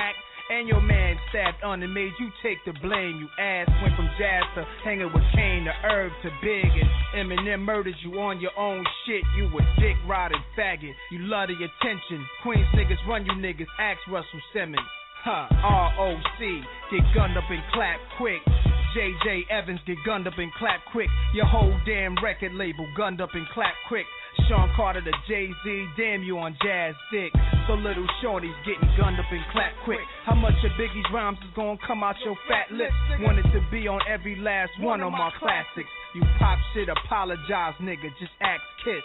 And your man stabbed on and made you take the blame. You ass went from jazz to hanging with Kane to Herb to Big, and Eminem murdered you on your own shit. You a dick riding faggot. You love the attention. Queens niggas run you niggas. Ask Russell Simmons. ROC, get gunned up and clap quick. JJ Evans, get gunned up and clap quick. Your whole damn record label gunned up and clap quick. Sean Carter to Jay-Z, damn you on Jazz Dick. So little shorty's getting gunned up and clap quick. How much of Biggie's rhymes is gonna come out your fat lips? Wanted to be on every last one of my classics. You pop shit, apologize, nigga, just ask Kiss.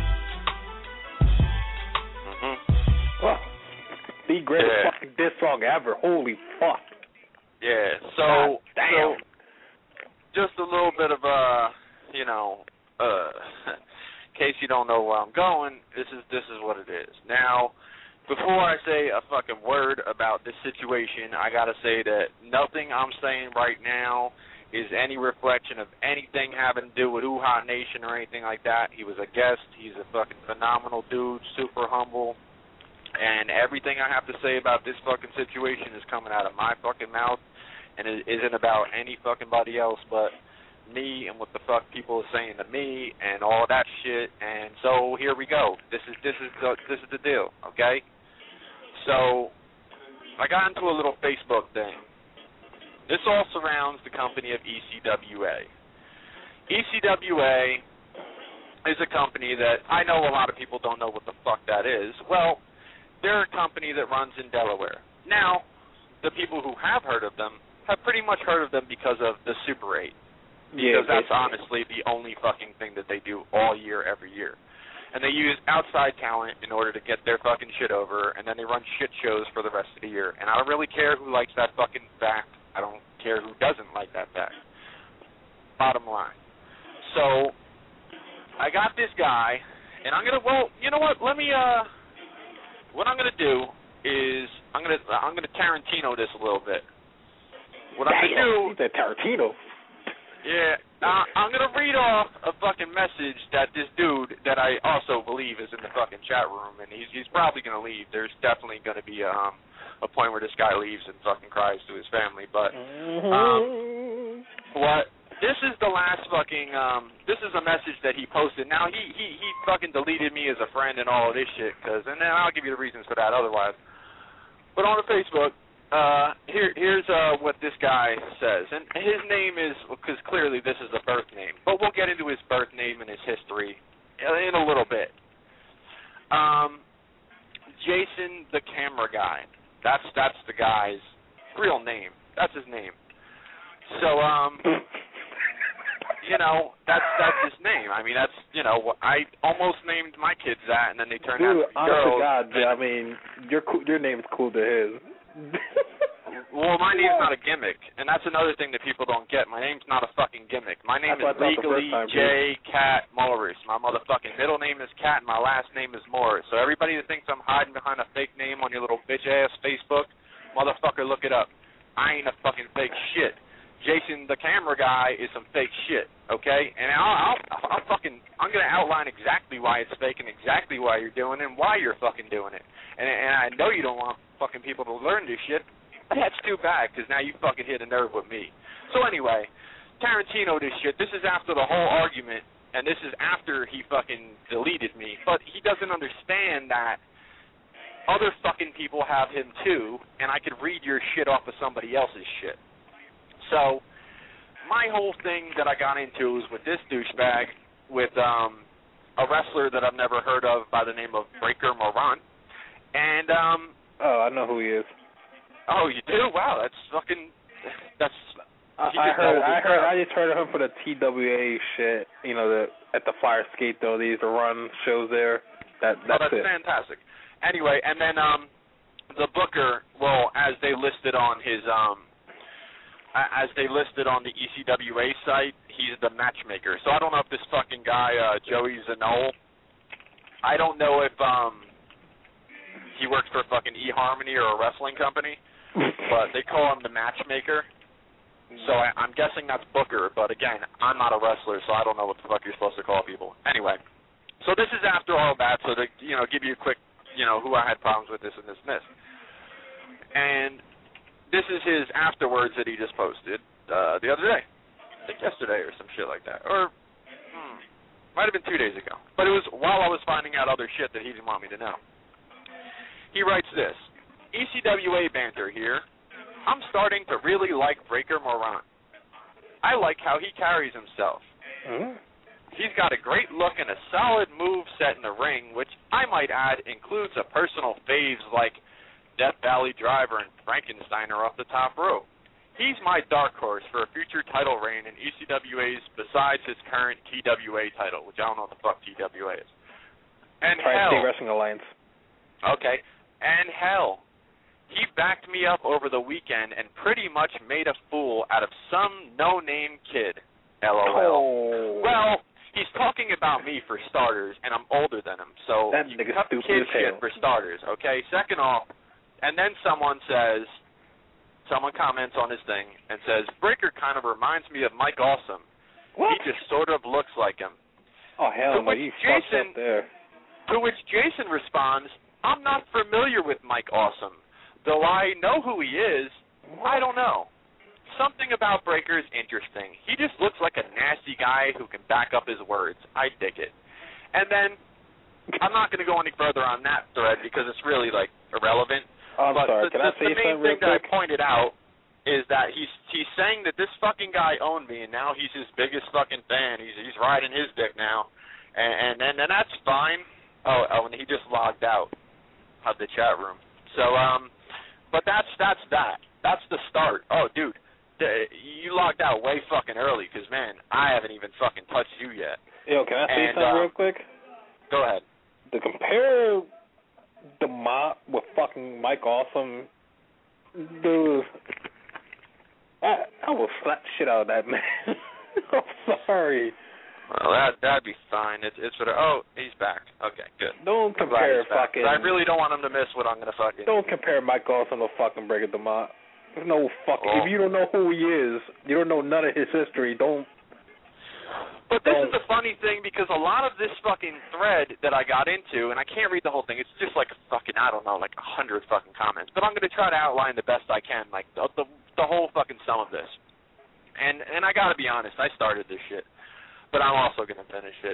Well, the greatest fucking diss song ever. Holy fuck. Yeah, God damn. So just a little bit of in case you don't know where I'm going, this is what it is. Now, before I say a fucking word about this situation, I gotta say that nothing I'm saying right now is any reflection of anything having to do with Uha Nation or anything like that. He was a guest. He's a fucking phenomenal dude, super humble. And everything I have to say about this fucking situation is coming out of my fucking mouth, and it isn't about any fucking body else but me and what the fuck people are saying to me and all that shit. And so here we go. This is the deal, okay? So I got into a little Facebook thing. This all surrounds the company of ECWA. ECWA is a company that I know a lot of people don't know what the fuck that is. Well, they're a company that runs in Delaware. Now, the people who have heard of them have pretty much heard of them because of the Super 8. Because that's honestly the only fucking thing that they do all year, every year. And they use outside talent in order to get their fucking shit over, and then they run shit shows for the rest of the year. And I don't really care who likes that fucking fact. I don't care who doesn't like that fact. Bottom line. So, I got this guy, and I'm gonna, well, you know what, let me, what I'm gonna do is, I'm gonna Tarantino this a little bit. What I'm gonna do... He's a Tarantino. Yeah, I'm going to read off a fucking message that this dude that I also believe is in the fucking chat room, and he's probably going to leave. There's definitely going to be a point where this guy leaves and fucking cries to his family, but this is the last fucking, this is a message that he posted. Now, he fucking deleted me as a friend and all of this shit, and then I'll give you the reasons for that otherwise. But on the Facebook, here's what this guy says, and his name is, because clearly this is a birth name, but we'll get into his birth name and his history in a little bit. Jason the Camera Guy, that's the guy's real name. That's his name. So, that's his name. I mean, that's, I almost named my kids that, and then they turned out to be girls. Honest to God, I mean, your name is cool to his. Well, my name's not a gimmick, and that's another thing that people don't get. My name's not a fucking gimmick. My name is legally J. Cat Morris. My motherfucking middle name is Cat, and my last name is Morris. So everybody that thinks I'm hiding behind a fake name on your little bitch-ass Facebook, motherfucker, look it up. I ain't a fucking fake shit. Jason the Camera Guy is some fake shit, okay? And I'm gonna outline exactly why it's fake and exactly why you're doing it and why you're fucking doing it. And I know you don't want fucking people to learn this shit. That's too bad, because now you fucking hit a nerve with me. So anyway, Tarantino this shit. This is after the whole argument, and this is after he fucking deleted me. But he doesn't understand that other fucking people have him too, and I could read your shit off of somebody else's shit. So my whole thing that I got into was with this douchebag, with a wrestler that I've never heard of by the name of Breaker Morant. And I know who he is. Oh, you do? Wow, that's fucking. That's. I just heard of him for the TWA shit. At the Fire Skate though, they used to run shows there. That's it. Fantastic. Anyway, and then the booker, well, as they listed on his the ECWA site, he's the matchmaker. So I don't know if this fucking guy Joey Zanole. I don't know if he works for fucking eHarmony or a wrestling company, but they call him the matchmaker. So I'm guessing that's Booker, but again, I'm not a wrestler, so I don't know what the fuck you're supposed to call people. Anyway, so this is after all that, so to, give you a quick, who I had problems with this and this and this. And this is his afterwards that he just posted the other day. I think yesterday or some shit like that. Or might have been 2 days ago. But it was while I was finding out other shit that he didn't want me to know. He writes this, ECWA banter here. I'm starting to really like Breaker Morant. I like how he carries himself. He's got a great look and a solid move set in the ring, which I might add includes a personal faves like Death Valley Driver and Frankensteiner off the top rope. He's my dark horse for a future title reign in ECWA's besides his current TWA title, which I don't know what the fuck TWA is. And Tri-State Wrestling Alliance. Okay. And hell, he backed me up over the weekend and pretty much made a fool out of some no-name kid. LOL. Oh. Well, he's talking about me for starters, and I'm older than him, so that you nigga's cut stupid kid as shit hell. for starters, okay? Second off, and then someone comments on his thing and says, Breaker kind of reminds me of Mike Awesome. What? He just sort of looks like him. Oh, hell no, you fucked up there. To which Jason responds, I'm not familiar with Mike Awesome. Though I know who he is, I don't know. Something about Breaker is interesting. He just looks like a nasty guy who can back up his words. I dig it. And then, I'm not going to go any further on that thread because it's really, like, irrelevant. I'm but sorry, can I say the main something real thing that quick? I pointed out is that he's saying that this fucking guy owned me, and now he's his biggest fucking fan. He's riding his dick now, and that's fine. Oh, and he just logged out of the chat room. So, but that's that. That's the start. Oh, dude, you logged out way fucking early because, man, I haven't even fucking touched you yet. Yo, can I say something real quick? Go ahead. To compare the mob with fucking Mike Awesome, dude, I will slap the shit out of that man. I'm sorry. Well, that'd be fine. It's sort of, oh, he's back. Okay, good. Don't compare fucking. I really don't want him to miss what I'm gonna fucking. Don't compare Mike Awesome to fucking Breaker the Mob. No fucking. If you don't know who he is, you don't know none of his history. Don't. But this is the funny thing because a lot of this fucking thread that I got into, and I can't read the whole thing. It's just like fucking, I don't know, like 100 fucking comments. But I'm gonna try to outline the best I can, like the whole fucking sum of this. And I gotta be honest, I started this shit, but I'm also gonna finish it.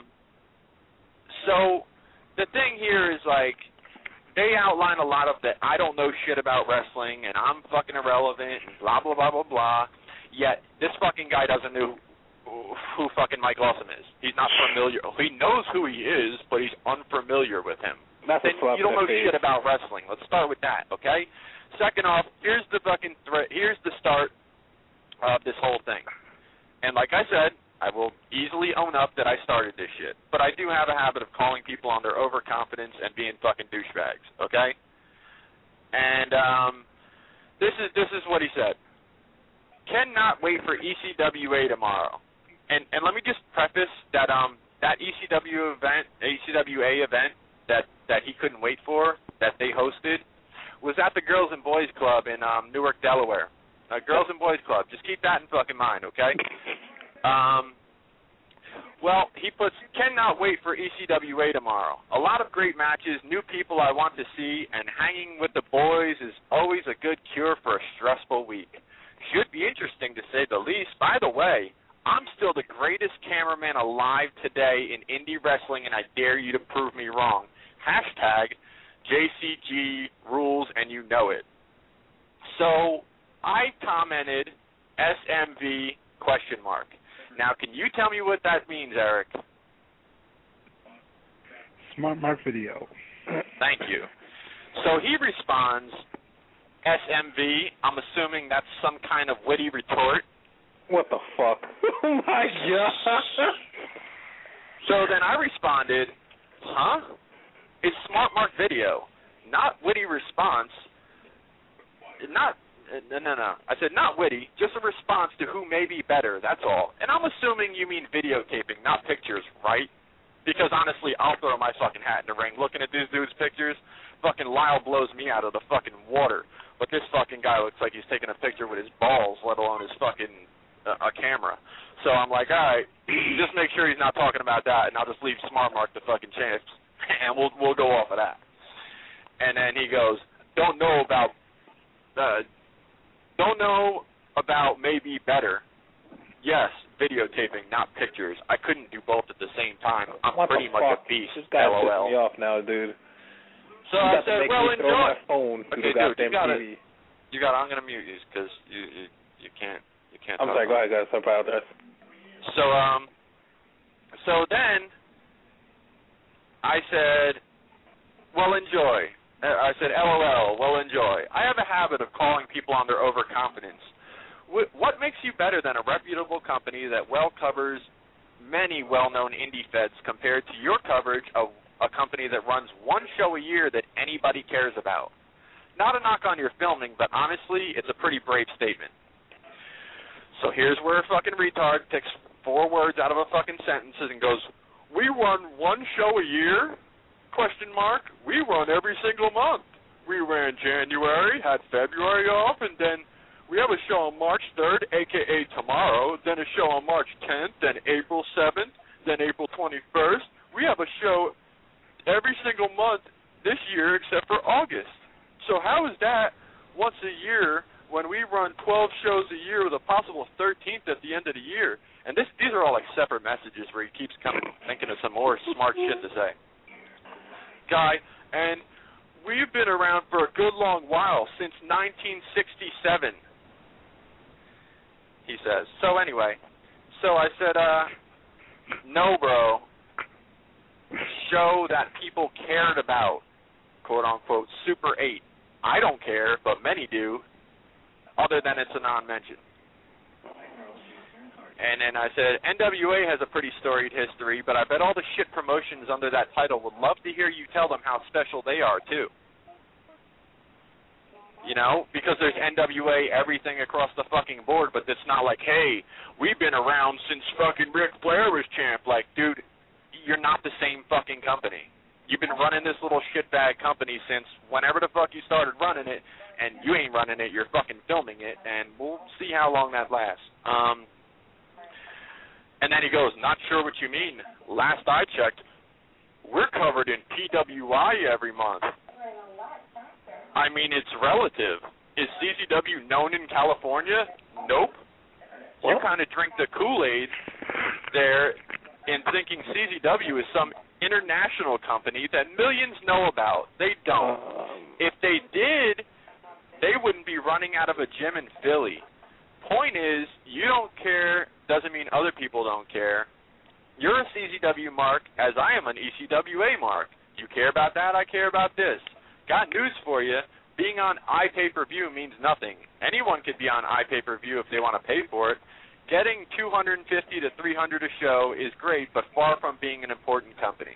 So the thing here is like they outline a lot of that I don't know shit about wrestling and I'm fucking irrelevant and blah blah blah blah blah. Yet this fucking guy doesn't know who fucking Mike Awesome is. He's not familiar. He knows who he is, but he's unfamiliar with him. That's then you don't know shit about wrestling. Let's start with that, okay? Second off, here's the fucking here's the start of this whole thing. And like I said, I will easily own up that I started this shit. But I do have a habit of calling people on their overconfidence and being fucking douchebags, okay? And this is what he said. Cannot wait for ECWA tomorrow. And let me just preface that that ECWA event that he couldn't wait for, that they hosted, was at the Girls and Boys Club in Newark, Delaware. Girls and Boys Club. Just keep that in fucking mind, okay? Well, he puts, cannot wait for ECWA tomorrow. A lot of great matches, new people I want to see, and hanging with the boys is always a good cure for a stressful week. Should be interesting to say the least. By the way, I'm still the greatest cameraman alive today in indie wrestling, and I dare you to prove me wrong. Hashtag JCG rules, and you know it. So I commented SMV ? Now, can you tell me what that means, Eric? Smart Mark Video. Thank you. So he responds, SMV, I'm assuming that's some kind of witty retort. What the fuck? Oh my god. So then I responded, huh? It's Smart Mark Video, not witty response. No. I said not witty, just a response to who may be better, that's all. And I'm assuming you mean videotaping, not pictures, right? Because honestly, I'll throw my fucking hat in the ring. Looking at these dudes' pictures, fucking Lyle blows me out of the fucking water. But this fucking guy looks like he's taking a picture with his balls, let alone his fucking a camera. So I'm like, all right, just make sure he's not talking about that, and I'll just leave Smart Mark the fucking chance, and we'll go off of that. And then he goes, don't know about Don't know about maybe better. Yes, videotaping, not pictures. I couldn't do both at the same time. I'm pretty much a beast. This guy's LOL. pissing me off now, dude. So you I got said, to make well, me throw enjoy. my phone to Okay, the goddamn dude, TV. I'm gonna mute you because you can't. I'm sorry. Go ahead, guys. I apologize. So then I said, well, enjoy. I said, LOL, well, enjoy. I have a habit of calling people on their overconfidence. What makes you better than a reputable company that well covers many well-known indie feds compared to your coverage of a company that runs one show a year that anybody cares about? Not a knock on your filming, but honestly, it's a pretty brave statement. So here's where a fucking retard picks 4 words out of a fucking sentence and goes, we run one show a year? ? We run every single month. We ran January, had February off, and then we have a show on March 3rd, a.k.a. tomorrow, then a show on March 10th, then April 7th, then April 21st. We have a show every single month this year except for August. So how is that once a year when we run 12 shows a year with a possible 13th at the end of the year? And these are all like separate messages where he keeps coming thinking of some more smart shit to say. Guy, and we've been around for a good long while, since 1967, he says. So anyway, I said, no, bro, show that people cared about, quote-unquote, Super 8. I don't care, but many do, other than it's a non-mention. And then I said, NWA has a pretty storied history, but I bet all the shit promotions under that title would love to hear you tell them how special they are, too. You know, because there's NWA everything across the fucking board, but it's not like, hey, we've been around since fucking Ric Flair was champ. Like, dude, you're not the same fucking company. You've been running this little shitbag company since whenever the fuck you started running it, and you ain't running it, you're fucking filming it, and we'll see how long that lasts. And then he goes, not sure what you mean. Last I checked, we're covered in PWI every month. I mean, it's relative. Is CZW known in California? Nope. You kind of drink the Kool-Aid there in thinking CZW is some international company that millions know about. They don't. If they did, they wouldn't be running out of a gym in Philly. Point is, you don't care doesn't mean other people don't care. You're a CZW mark, as I am an ECWA mark. You care about that, I care about this. Got news for you. Being on iPay-per-view means nothing. Anyone could be on iPay-per-view if they want to pay for it. Getting $250 to $300 a show is great, but far from being an important company.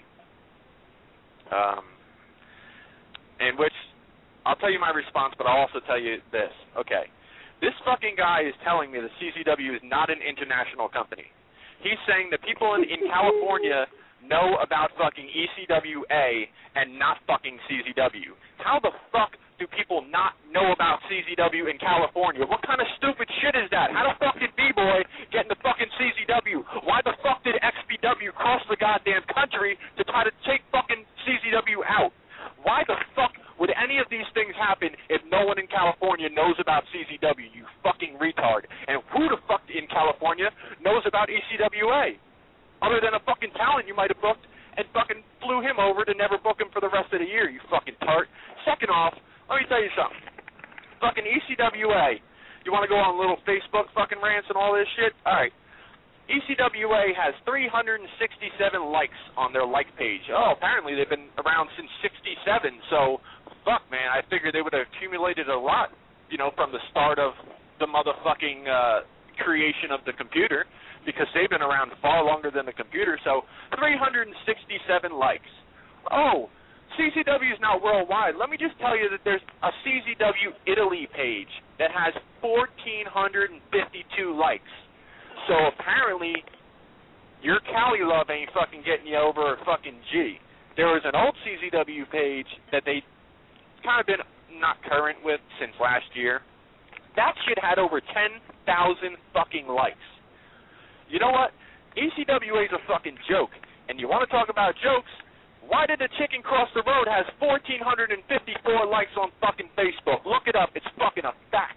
In which, I'll tell you my response, but I'll also tell you this. Okay. This fucking guy is telling me that CZW is not an international company. He's saying that people in California know about fucking ECWA and not fucking CZW. How the fuck do people not know about CZW in California? What kind of stupid shit is that? How the fuck did B-Boy get into fucking CZW? Why the fuck did XPW cross the goddamn country to try to take fucking CZW out? Why the fuck would any of these things happen if no one in California knows about CZW, you fucking retard? And who the fuck in California knows about ECWA? Other than a fucking talent you might have booked and fucking flew him over to never book him for the rest of the year, you fucking tart. Second off, let me tell you something. Fucking ECWA. You want to go on little Facebook fucking rants and all this shit? All right. ECWA has 367 likes on their like page. Oh, apparently they've been around since 67, so fuck, man, I figured they would have accumulated a lot, you know, from the start of the motherfucking creation of the computer, because they've been around far longer than the computer, so 367 likes. Oh, CZW is now worldwide. Let me just tell you that there's a CZW Italy page that has 1,452 likes. So apparently, your Cali love ain't fucking getting you over fucking G. There was an old CZW page that they kind of been not current with since last year. That shit had over 10,000 fucking likes. You know what? ECWA is a fucking joke. And you want to talk about jokes? Why did the chicken cross the road has 1,454 likes on fucking Facebook? Look it up. It's fucking a fact.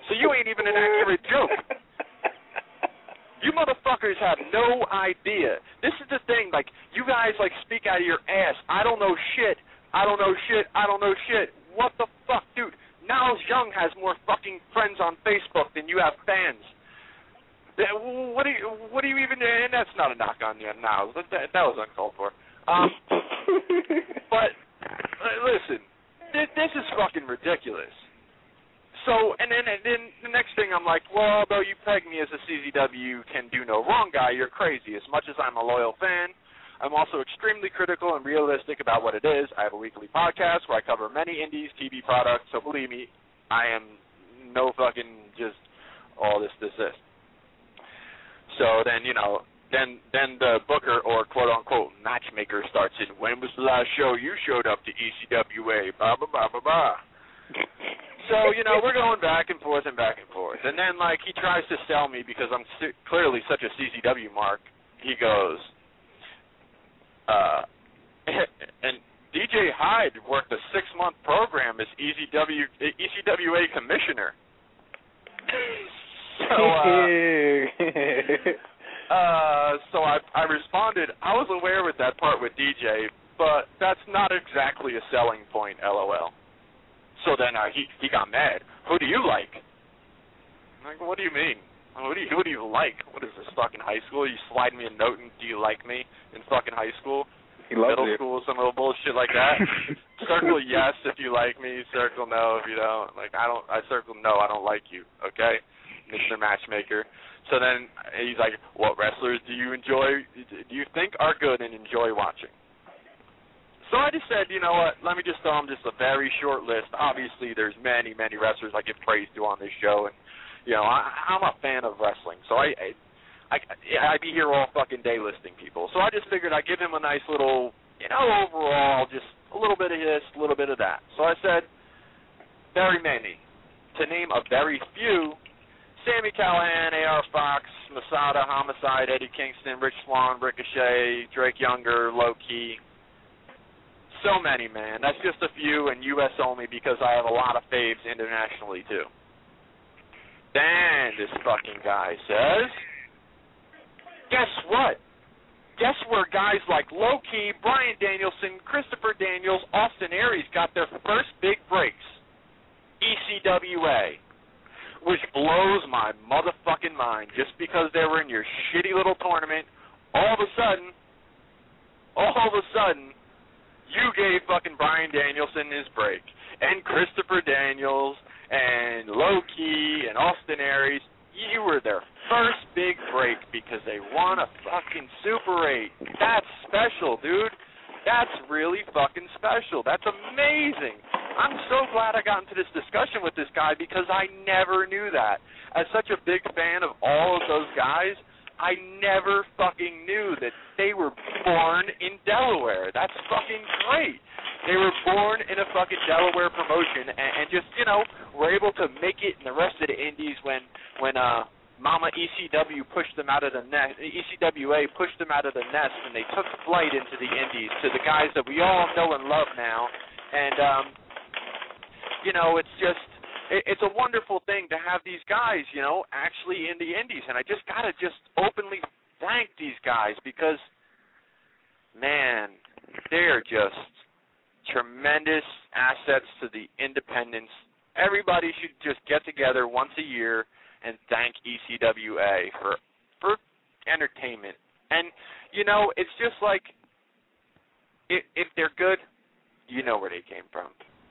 So you ain't even an accurate joke. You motherfuckers have no idea. This is the thing, like, you guys, like, speak out of your ass. I don't know shit. I don't know shit. I don't know shit. What the fuck, dude? Niles Young has more fucking friends on Facebook than you have fans. What do you even, and that's not a knock on you, Niles. That was uncalled for. But, listen, this is fucking ridiculous. So, and then the next thing I'm like, well, although you pegged me as a CZW can do no wrong guy, you're crazy. As much as I'm a loyal fan, I'm also extremely critical and realistic about what it is. I have a weekly podcast where I cover many indies, TV products, so believe me, I am no fucking just all this. So then, then the booker or quote-unquote matchmaker starts in, when was the last show you showed up to ECWA, blah, blah, blah, blah, blah. So, we're going back and forth. And then, like, he tries to sell me because I'm clearly such a CZW mark. He goes, and DJ Hyde worked a 6-month program as ECWA commissioner. So I responded, I was aware with that part with DJ, but that's not exactly a selling point, LOL. So then he got mad. Who do you like? I'm like, what do you mean? Who do you like? What is this, fucking high school? You slide me a note and do you like me in fucking high school? Middle school, some little bullshit like that. Circle yes if you like me. Circle no if you don't. Like, I circle no, I don't like you. Okay, Mr. Matchmaker. So then he's like, what wrestlers do you think are good and enjoy watching? So I just said, you know what, let me just throw them just a very short list. Obviously, there's many, many wrestlers I give praise to on this show, and, I'm a fan of wrestling. So I'd be here all fucking day listing people. So I just figured I'd give him a nice little, overall, just a little bit of this, a little bit of that. So I said, very many. To name a very few, Sami Callihan, A.R. Fox, Masada, Homicide, Eddie Kingston, Rich Swann, Ricochet, Drake Younger, Low Key. So many, man. That's just a few, and U.S. only because I have a lot of faves internationally, too. Then this fucking guy says, guess what? Guess where guys like Low Key, Bryan Danielson, Christopher Daniels, Austin Aries got their first big breaks? ECWA. Which blows my motherfucking mind. Just because they were in your shitty little tournament, all of a sudden, you gave fucking Bryan Danielson his break. And Christopher Daniels and Low Key and Austin Aries, you were their first big break because they won a fucking Super 8. That's special, dude. That's really fucking special. That's amazing. I'm so glad I got into this discussion with this guy because I never knew that. As such a big fan of all of those guys, I never fucking knew that they were born in Delaware. That's fucking great. They were born in a fucking Delaware promotion and just, were able to make it in the rest of the indies when Mama ECW pushed them out of the nest. ECWA pushed them out of the nest and they took flight into the indies to the guys that we all know and love now. And, it's just... It's a wonderful thing to have these guys, actually in the indies. And I just got to just openly thank these guys because, man, they're just tremendous assets to the independents. Everybody should just get together once a year and thank ECWA for entertainment. And, it's just like, if they're good, you know where they came from.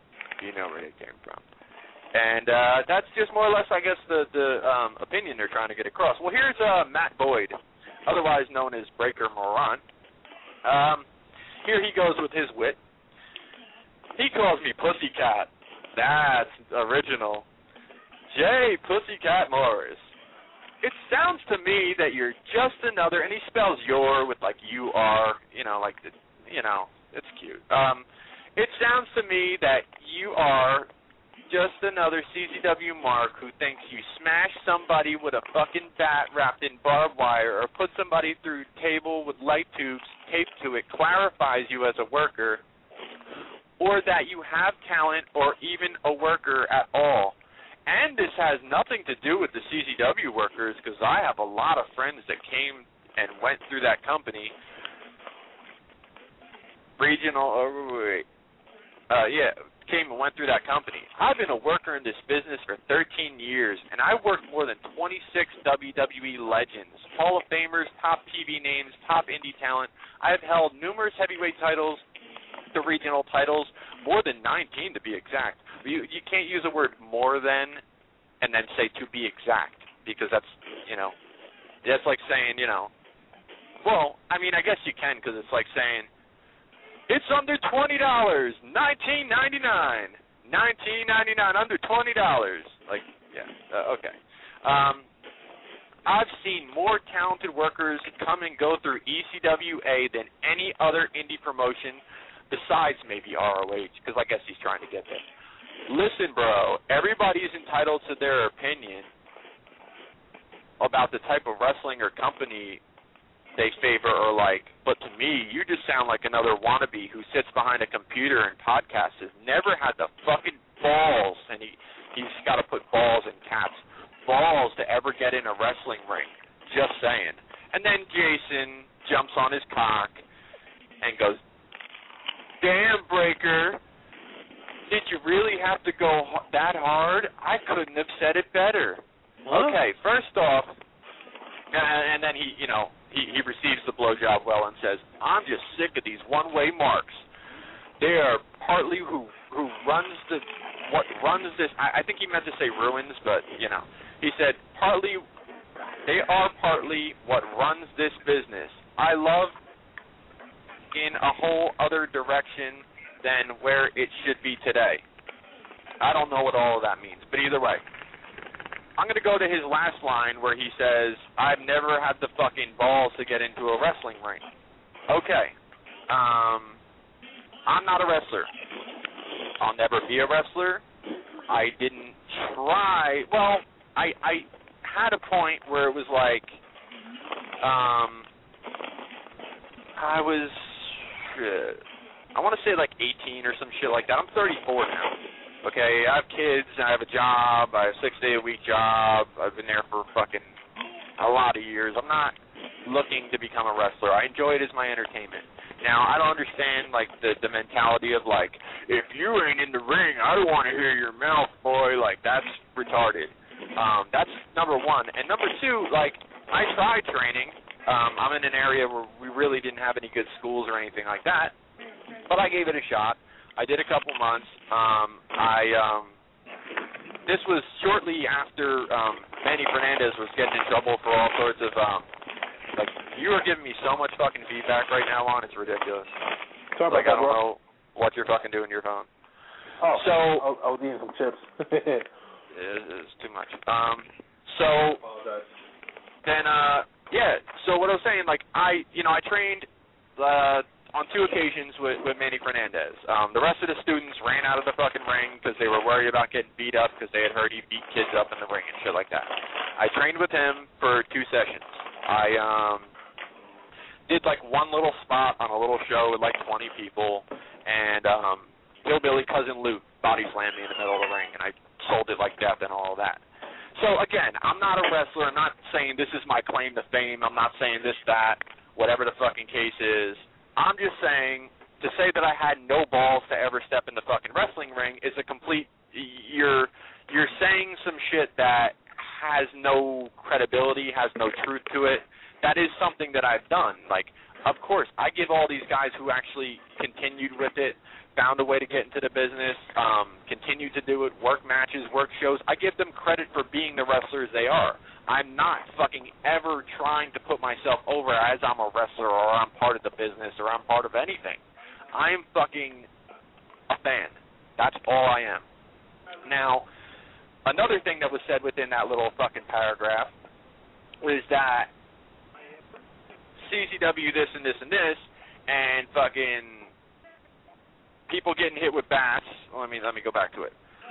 And that's just more or less, I guess, the opinion they're trying to get across. Well, here's Matt Boyd, otherwise known as Breaker Morant. Here he goes with his wit. He calls me Pussycat. That's original. J. Pussycat Morris. It sounds to me that you're just another, and he spells your with like U-R, it's cute. It sounds to me that you are just another CZW mark who thinks you smash somebody with a fucking bat wrapped in barbed wire or put somebody through table with light tubes taped to it clarifies you as a worker, or that you have talent or even a worker at all. And this has nothing to do with the CZW workers, because I have a lot of friends that came and went through that company. Came and went through that company. I've been a worker in this business for 13 years, and I worked more than 26 WWE legends, Hall of Famers, top TV names, top indie talent. I have held numerous heavyweight titles, the regional titles, more than 19 to be exact. You can't use the word more than and then say to be exact, because that's, that's like saying, well, I mean, I guess you can, because it's like saying, it's under $20, $19.99, under $20. Like, yeah, okay. I've seen more talented workers come and go through ECWA than any other indie promotion besides maybe ROH, because I guess he's trying to get there. Listen, bro, everybody's entitled to their opinion about the type of wrestling or company they favor or like, but to me, you just sound like another wannabe who sits behind a computer and podcasts, has never had the fucking balls, and he's got to put balls in caps, balls to ever get in a wrestling ring, just saying. And then Jason jumps on his cock and goes, damn, Breaker, did you really have to go that hard? I couldn't have said it better. What? Okay, first off, and then he receives the blowjob well and says, I'm just sick of these one-way marks. They are partly what runs this, I think he meant to say ruins, but, he said, they are partly what runs this business. I love in a whole other direction than where it should be today. I don't know what all of that means, but either way. I'm going to go to his last line where he says, I've never had the fucking balls to get into a wrestling ring. Okay. I'm not a wrestler. I'll never be a wrestler. I didn't try. Well, I had a point where it was like, I was, I want to say like 18 or some shit like that. I'm 34 now. Okay, I have kids, I have a job, I have a 6-day-a-week job, I've been there for fucking a lot of years. I'm not looking to become a wrestler. I enjoy it as my entertainment. Now, I don't understand, like, the mentality of, like, if you ain't in the ring, I don't want to hear your mouth, boy. Like, that's retarded. That's number one. And number two, like, I tried training. I'm in an area where we really didn't have any good schools or anything like that, but I gave it a shot. I did a couple months. This was shortly after Manny Fernandez was getting in trouble for all sorts of, like, you are giving me so much fucking feedback right now on, it's ridiculous. Like, I don't know what you're fucking doing to your phone. Oh, so I was eating some chips. It's too much. So what I was saying, like, I trained on 2 occasions with Manny Fernandez. The rest of the students ran out of the fucking ring because they were worried about getting beat up because they had heard he beat kids up in the ring and shit like that. I trained with him for 2 sessions. I did like one little spot on a little show with like 20 people, and Hillbilly Cousin Luke body slammed me in the middle of the ring, and I sold it like death and all of that. So again, I'm not a wrestler. I'm not saying this is my claim to fame. I'm not saying this, that, whatever the fucking case is. I'm just saying, to say that I had no balls to ever step in the fucking wrestling ring is a complete, you're saying some shit that has no credibility, has no truth to it. That is something that I've done. Like, of course, I give all these guys who actually continued with it, found a way to get into the business, continued to do it, work matches, work shows, I give them credit for being the wrestlers they are. I'm not fucking ever trying to put myself over as I'm a wrestler or I'm part of the business or I'm part of anything. I'm fucking a fan. That's all I am. Now, another thing that was said within that little fucking paragraph was that CZW this and this and this, and fucking people getting hit with bats. Let me go back to it.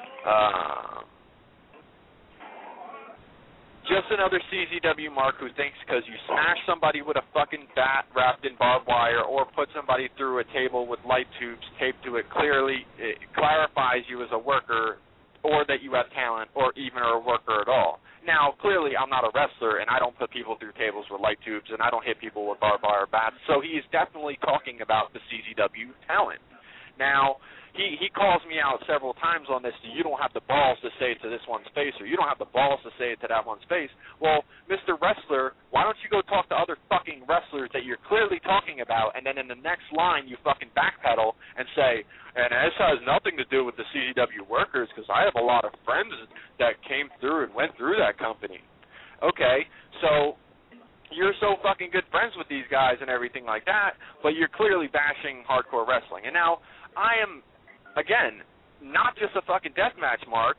Just another CZW mark who thinks because you smash somebody with a fucking bat wrapped in barbed wire or put somebody through a table with light tubes taped to it, clearly it clarifies you as a worker or that you have talent, or even are a worker at all. Now, clearly, I'm not a wrestler, and I don't put people through tables with light tubes, and I don't hit people with barbed wire bats, so he is definitely talking about the CZW talent. Now, he calls me out several times on this. You don't have the balls to say it to this one's face, or you don't have the balls to say it to that one's face. Well, Mr. Wrestler, why don't you go talk to other fucking wrestlers that you're clearly talking about, and then in the next line you fucking backpedal and say, and this has nothing to do with the CZW workers because I have a lot of friends that came through and went through that company. Okay, so you're so fucking good friends with these guys and everything like that, but you're clearly bashing hardcore wrestling. And now, I am, again, not just a fucking deathmatch mark,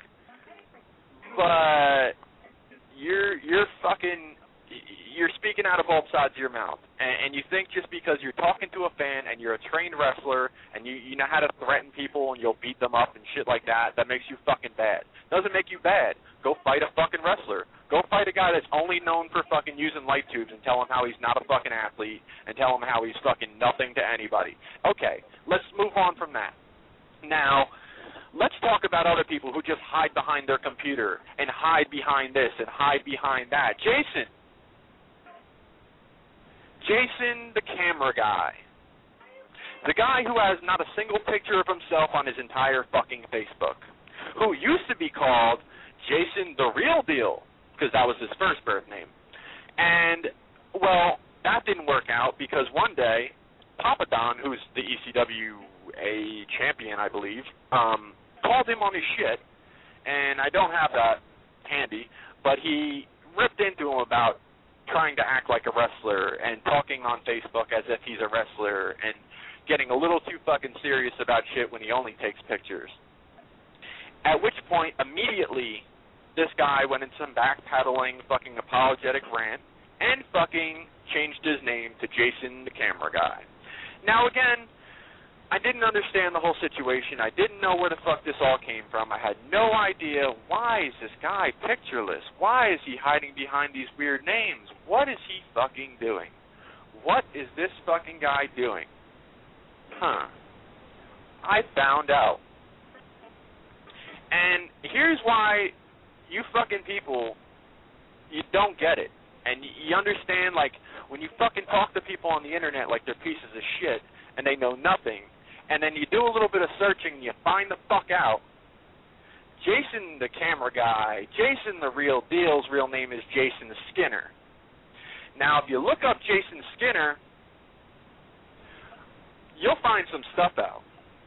but you're speaking out of both sides of your mouth. And you think just because you're talking to a fan and you're a trained wrestler and you know how to threaten people and you'll beat them up and shit like that, that makes you fucking bad. Doesn't make you bad. Go fight a fucking wrestler. Go fight a guy that's only known for fucking using light tubes and tell him how he's not a fucking athlete and tell him how he's fucking nothing to anybody. Okay, let's move on from that. Now, let's talk about other people who just hide behind their computer and hide behind this and hide behind that. Jason, the camera guy. The guy who has not a single picture of himself on his entire fucking Facebook. Who used to be called Jason the Real Deal, because that was his first birth name. And, well, that didn't work out because one day, Papa Don, who's the ECWA champion, I believe, called him on his shit, and I don't have that handy, but he ripped into him about trying to act like a wrestler and talking on Facebook as if he's a wrestler and getting a little too fucking serious about shit when he only takes pictures. At which point, immediately, this guy went in some backpedaling fucking apologetic rant and fucking changed his name to Jason the Camera Guy. Now, again, I didn't understand the whole situation. I didn't know where the fuck this all came from. I had no idea, why is this guy pictureless? Why is he hiding behind these weird names? What is he fucking doing? What is this fucking guy doing? I found out. And here's why you fucking people, you don't get it. And you understand, like, when you fucking talk to people on the internet like they're pieces of shit and they know nothing, and then you do a little bit of searching and you find the fuck out, Jason the Camera Guy, Jason the Real Deal's real name is Jason Skinner. Now, if you look up Jason Skinner, you'll find some stuff out.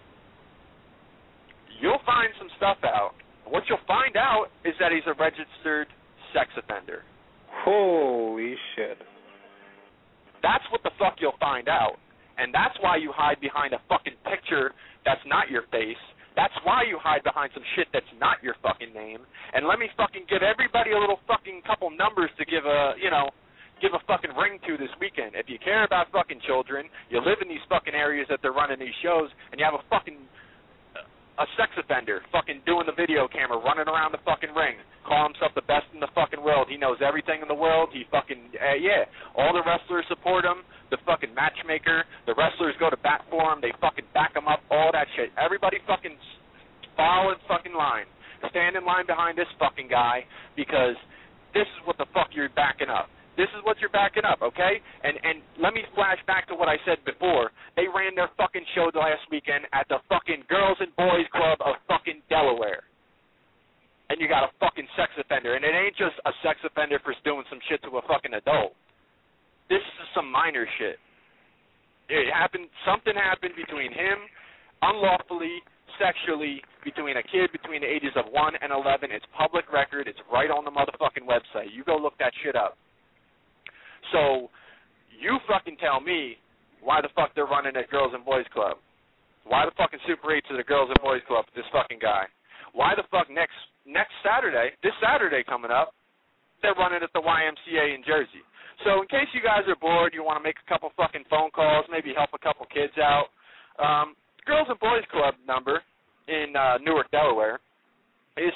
You'll find some stuff out. What you'll find out is that he's a registered sex offender. Holy shit. That's what the fuck you'll find out. And that's why you hide behind a fucking picture that's not your face. That's why you hide behind some shit that's not your fucking name. And let me fucking give everybody a little fucking couple numbers to give a fucking ring to this weekend. If you care about fucking children, you live in these fucking areas that they're running these shows, and you have a sex offender fucking doing the video camera, running around the fucking ring, calling himself the best in the fucking world. He knows everything in the world. He fucking, all the wrestlers support him. The fucking matchmaker, the wrestlers go to bat for him. They fucking back him up, all that shit. Everybody fucking follow in fucking line. Stand in line behind this fucking guy because this is what the fuck you're backing up. This is what you're backing up, okay? And let me flash back to what I said before. They ran their fucking show last weekend at the fucking Girls and Boys Club of fucking Delaware. And you got a fucking sex offender. And it ain't just a sex offender for doing some shit to a fucking adult. This is some minor shit. Something happened between him, unlawfully, sexually, between a kid between the ages of 1 and 11. It's public record. It's right on the motherfucking website. You go look that shit up. So, you fucking tell me why the fuck they're running at Girls and Boys Club. Why the fucking Super 8s are the Girls and Boys Club with this fucking guy? Why the fuck next Saturday, this Saturday coming up, they're running at the YMCA in Jersey? So in case you guys are bored, you want to make a couple fucking phone calls, maybe help a couple kids out, Girls and Boys Club number in Newark, Delaware is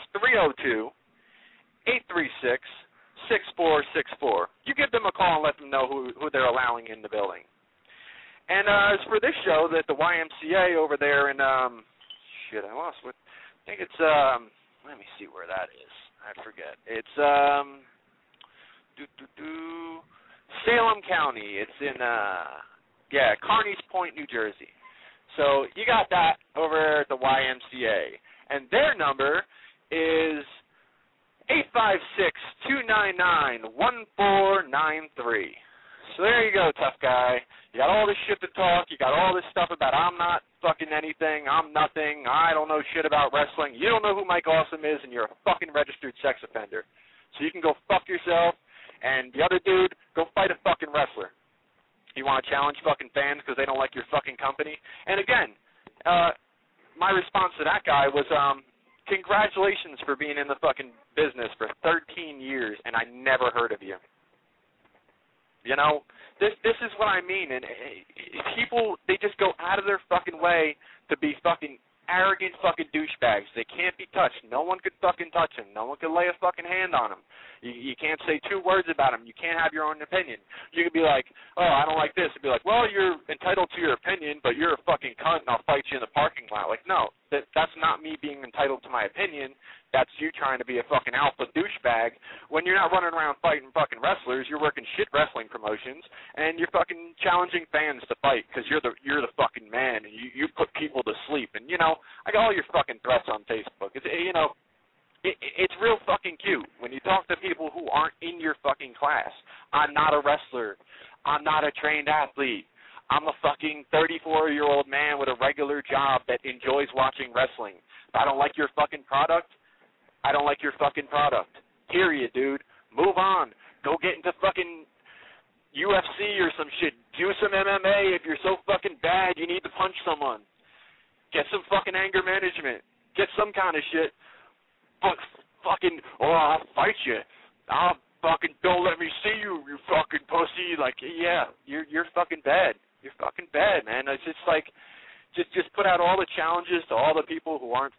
302-836-6464. You give them a call and let them know who they're allowing in the building. And as for this show, that the YMCA over there in, I think it's let me see where that is. I forget. It's Salem County. It's in Carneys Point, New Jersey. So you got that over at the YMCA, and their number is 856-299-1493. So there you go, tough guy. You got all this shit to talk. You got all this stuff about I'm not fucking anything. I'm nothing. I don't know shit about wrestling. You don't know who Mike Awesome is, and you're a fucking registered sex offender. So you can go fuck yourself, and the other dude, go fight a fucking wrestler. You want to challenge fucking fans because they don't like your fucking company? And again, my response to that guy was, congratulations for being in the fucking business for 13 years, and I never heard of you. You know, this is what I mean. And people, they just go out of their fucking way to be fucking arrogant fucking douchebags. They can't be touched. No one could fucking touch them. No one could lay a fucking hand on them. You can't say two words about them. You can't have your own opinion. You could be like, oh, I don't like this. It'd be like, well, you're entitled to your opinion, but you're a fucking cunt, and I'll fight you in the parking lot. Like, no, that's not me being entitled to my opinion. That's you trying to be a fucking alpha douchebag when you're not running around fighting fucking wrestlers. You're working shit wrestling promotions, and you're fucking challenging fans to fight because you're the fucking man, and you put people to sleep. And, you know, I got all your fucking threats on Facebook. It's real fucking cute when you talk to people who aren't in your fucking class. I'm not a wrestler. I'm not a trained athlete. I'm a fucking 34-year-old man with a regular job that enjoys watching wrestling. If I don't like your fucking product, I don't like your fucking product. Period, dude. Move on. Go get into fucking UFC or some shit. Do some MMA if you're so fucking bad you need to punch someone. Get some fucking anger management. Get some kind of shit. But fucking, I'll fight you. I'll fucking, don't let me see you, you fucking pussy. Like, yeah, you're fucking bad. You're fucking bad, man. It's just like, just put out all the challenges to all the people who aren't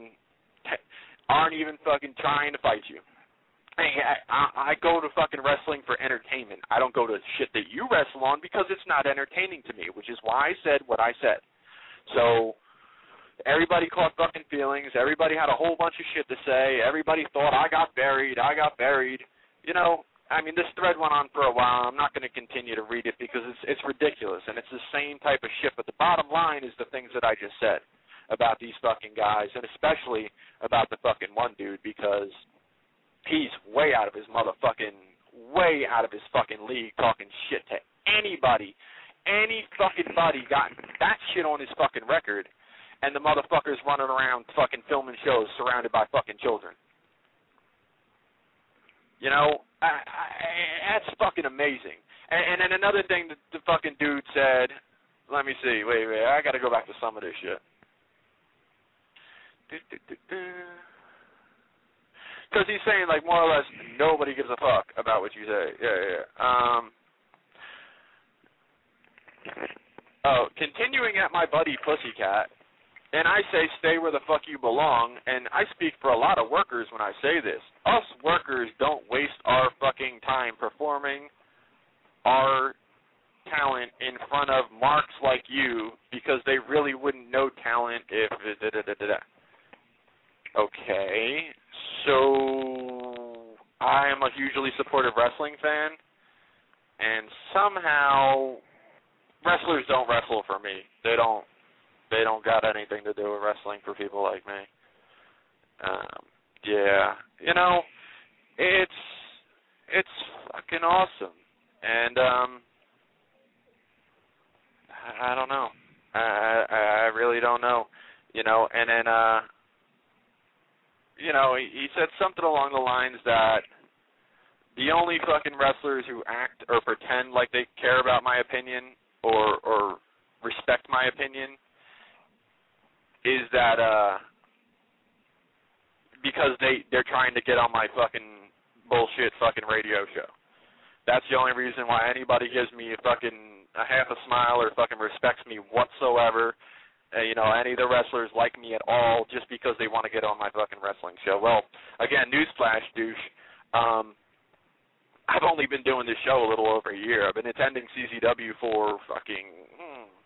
even fucking trying to fight you. Hey, I go to fucking wrestling for entertainment. I don't go to shit that you wrestle on because it's not entertaining to me, which is why I said what I said. So everybody caught fucking feelings. Everybody had a whole bunch of shit to say. Everybody thought I got buried. You know, I mean, this thread went on for a while. I'm not going to continue to read it because it's ridiculous, and it's the same type of shit. But the bottom line is the things that I just said about these fucking guys, and especially about the fucking one dude, because he's way out of his fucking league talking shit to anybody. Any fucking buddy got that shit on his fucking record, and the motherfucker's running around fucking filming shows surrounded by fucking children. You know, that's fucking amazing. And then another thing that the fucking dude said, let me see, wait, I got to go back to some of this shit. Because he's saying, like, more or less, nobody gives a fuck about what you say. Yeah. Continuing at my buddy Pussycat, and I say stay where the fuck you belong, and I speak for a lot of workers when I say this. Us workers don't waste our fucking time performing our talent in front of marks like you because they really wouldn't know talent if Okay, so I am a hugely supportive wrestling fan, and somehow wrestlers don't wrestle for me. They don't got anything to do with wrestling for people like me. Yeah, you know, it's fucking awesome, and I don't know. I really don't know, you know. And then you know, he said something along the lines that the only fucking wrestlers who act or pretend like they care about my opinion or respect my opinion is that because they're trying to get on my fucking bullshit fucking radio show. That's the only reason why anybody gives me a half a smile or fucking respects me whatsoever. You know, any of the wrestlers like me at all just because they want to get on my fucking wrestling show. Well, again, newsflash, douche. I've only been doing this show a little over a year. I've been attending CZW for fucking,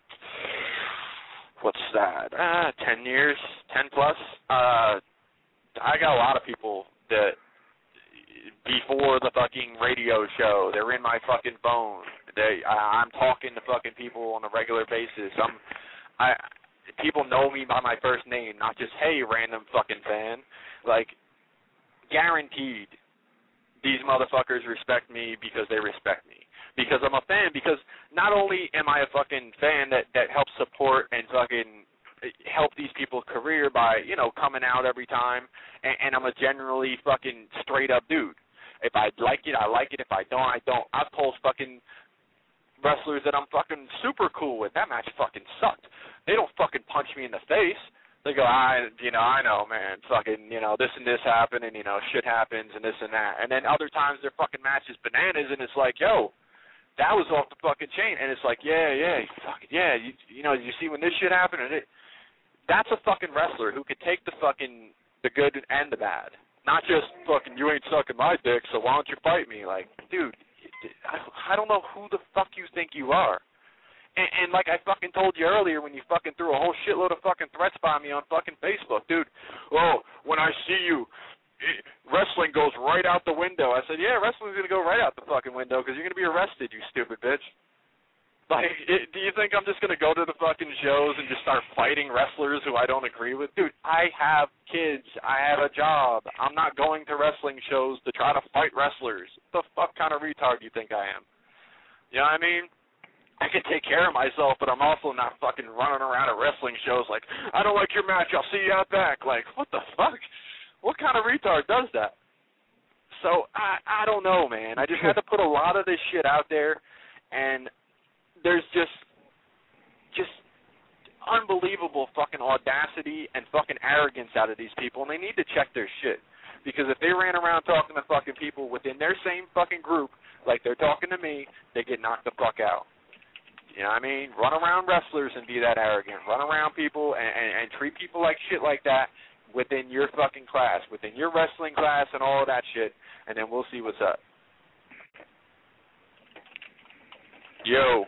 what's that, 10 years, 10 plus. I got a lot of people that before the fucking radio show, they're in my fucking phone. I'm talking to fucking people on a regular basis. People know me by my first name, not just, hey, random fucking fan. Like, guaranteed, these motherfuckers respect me because they respect me. Because I'm a fan. Because not only am I a fucking fan that helps support and fucking help these people's career by, you know, coming out every time, and I'm a generally fucking straight up dude. If I like it, I like it. If I don't, I don't. I've told fucking wrestlers that I'm fucking super cool with. That match fucking sucked. They don't fucking punch me in the face. They go, I know, man, fucking, you know, this and this happened, and, you know, shit happens, and this and that. And then other times their fucking match is bananas, and it's like, yo, that was off the fucking chain. And it's like, yeah, fucking, yeah, you know, you see when this shit happened? And that's a fucking wrestler who could take the good and the bad. Not just fucking, you ain't sucking my dick, so why don't you fight me? Like, dude, I don't know who the fuck you think you are. And like I fucking told you earlier when you fucking threw a whole shitload of fucking threats by me on fucking Facebook, dude, oh, when I see you, wrestling goes right out the window. I said, yeah, wrestling's going to go right out the fucking window because you're going to be arrested, you stupid bitch. Like, do you think I'm just going to go to the fucking shows and just start fighting wrestlers who I don't agree with? Dude, I have kids. I have a job. I'm not going to wrestling shows to try to fight wrestlers. What the fuck kind of retard do you think I am? You know what I mean? I can take care of myself, but I'm also not fucking running around at wrestling shows like, I don't like your match, I'll see you out back. Like, what the fuck? What kind of retard does that? So, I don't know, man. I just had to put a lot of this shit out there, and there's just unbelievable fucking audacity and fucking arrogance out of these people, and they need to check their shit. Because if they ran around talking to fucking people within their same fucking group like they're talking to me, they get knocked the fuck out. You know what I mean? Run around wrestlers and be that arrogant. Run around people and treat people like shit like that within your fucking class, within your wrestling class and all of that shit, and then we'll see what's up. Yo.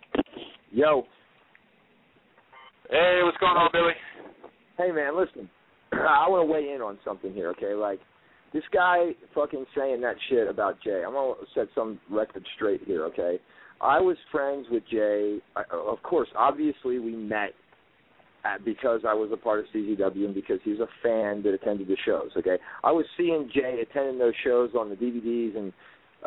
Hey, what's going on, Billy? Hey, man, listen. I want to weigh in on something here, okay? Like, this guy fucking saying that shit about Jay. I'm going to set some record straight here, okay? I was friends with Jay. Of course, obviously we met because I was a part of CZW and because he was a fan that attended the shows, okay? I was seeing Jay attending those shows on the DVDs and,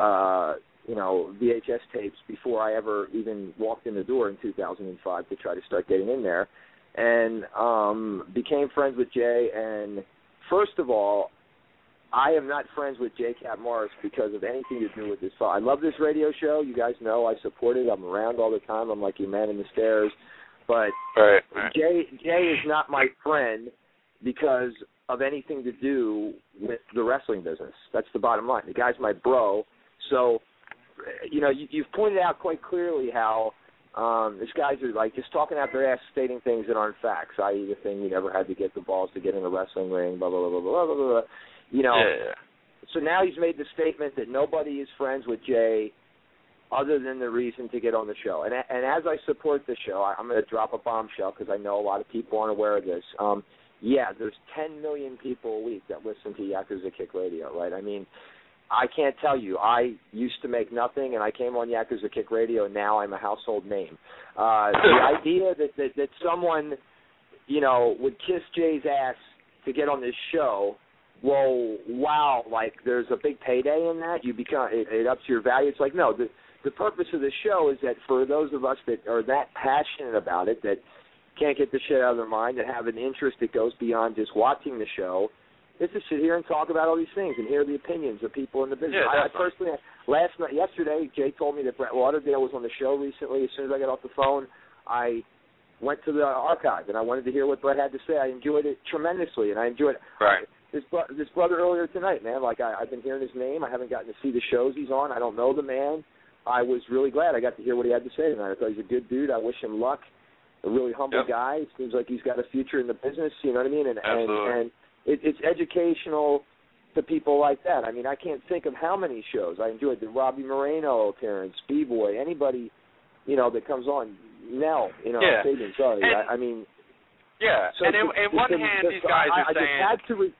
VHS tapes before I ever even walked in the door in 2005 to try to start getting in there. And became friends with Jay. And first of all, I am not friends with J. Cat Morris because of anything to do with this. I love this radio show. You guys know I support it. I'm around all the time. I'm like your man in the stairs. But right. Jay is not my friend because of anything to do with the wrestling business. That's the bottom line. The guy's my bro. So, you've pointed out quite clearly how these guys are like just talking out their ass, stating things that aren't facts, i.e. the thing you never had to get the balls to get in a wrestling ring, blah, blah, blah, blah, blah, blah, blah. Yeah. So now he's made the statement that nobody is friends with Jay other than the reason to get on the show. And as I support the show, I'm going to drop a bombshell because I know a lot of people aren't aware of this. There's 10 million people a week that listen to Yakuza Kick Radio, right? I mean, I can't tell you. I used to make nothing, and I came on Yakuza Kick Radio, and now I'm a household name. The idea that someone, would kiss Jay's ass to get on this show, well, wow, like there's a big payday in that. It ups your value. It's like, no, the purpose of the show is that for those of us that are that passionate about it, that can't get the shit out of their mind, that have an interest that goes beyond just watching the show, is to sit here and talk about all these things and hear the opinions of people in the business. Yeah, I personally, yesterday, Jay told me that Brett Lauderdale was on the show recently. As soon as I got off the phone, I went to the archive, and I wanted to hear what Brett had to say. I enjoyed it tremendously, and I enjoyed it. Right. This brother earlier tonight, man, like I've been hearing his name. I haven't gotten to see the shows he's on. I don't know the man. I was really glad I got to hear what he had to say tonight. I thought he's a good dude. I wish him luck. A really humble guy. It seems like he's got a future in the business, you know what I mean? And it's educational to people like that. I mean, I can't think of how many shows. I enjoyed the Robbie Moreno appearance, B-Boy, anybody, that comes on. Nell, Sabian, sorry. I mean... Yeah, so and in one hand, these guys are saying...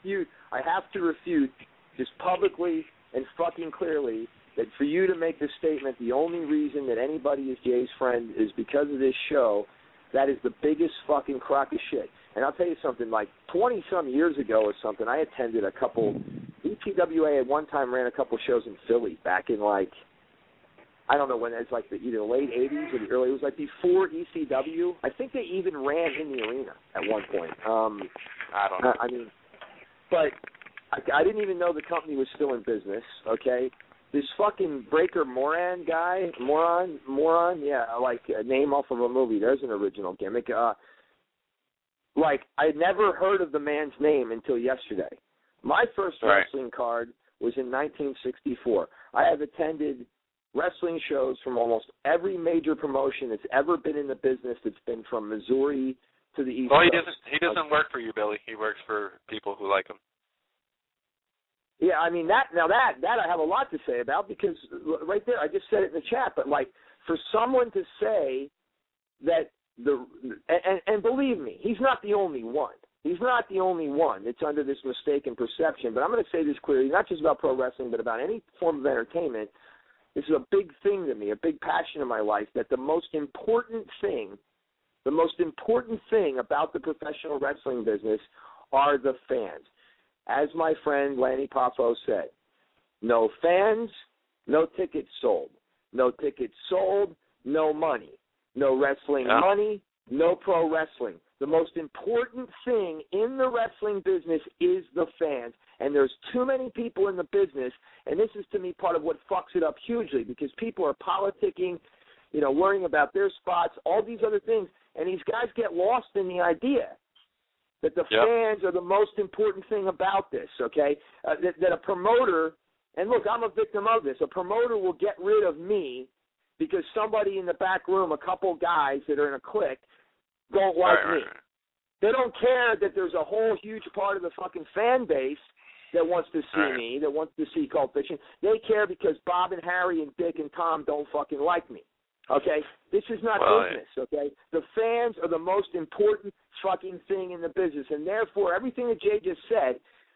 I have to refute just publicly and fucking clearly that for you to make this statement, the only reason that anybody is Jay's friend is because of this show, that is the biggest fucking crock of shit. And I'll tell you something, like 20-some years ago or something, I attended a couple, EPWA at one time ran a couple shows in Philly back in like, I don't know when, it's like either the late 80s or the early, it was like before ECW. I think they even ran in the arena at one point. I don't know. I mean, but I didn't even know the company was still in business, okay? This fucking Breaker Moran guy, Moron, yeah, like a name off of a movie. There's an original gimmick. Like, I'd never heard of the man's name until yesterday. My first wrestling card was in 1964. I have attended wrestling shows from almost every major promotion that's ever been in the business that's been from Missouri to the East Coast. He doesn't work for you, Billy. He works for people who like him. Yeah, I mean, that I have a lot to say about, because right there, I just said it in the chat, but like, for someone to say that and believe me, he's not the only one. He's not the only one that's under this mistaken perception, but I'm going to say this clearly, not just about pro wrestling, but about any form of entertainment. This is a big thing to me, a big passion in my life, that the most important thing about the professional wrestling business are the fans. As my friend Lanny Poffo said, no fans, no tickets sold. No tickets sold, no money. No wrestling money, no pro wrestling. The most important thing in the wrestling business is the fans. And there's too many people in the business, and this is to me part of what fucks it up hugely, because people are politicking, worrying about their spots, all these other things, and these guys get lost in the idea that the fans are the most important thing about this, okay? That a promoter, and look, I'm a victim of this, a promoter will get rid of me because somebody in the back room, a couple guys that are in a clique, don't like me. They don't care that there's a whole huge part of the fucking fan base that wants to see me, that wants to see Cult Fiction. They care because Bob and Harry and Dick and Tom don't fucking like me. Okay? This is not business, okay? The fans are the most important fucking thing in the business. And therefore, everything that Jay just said,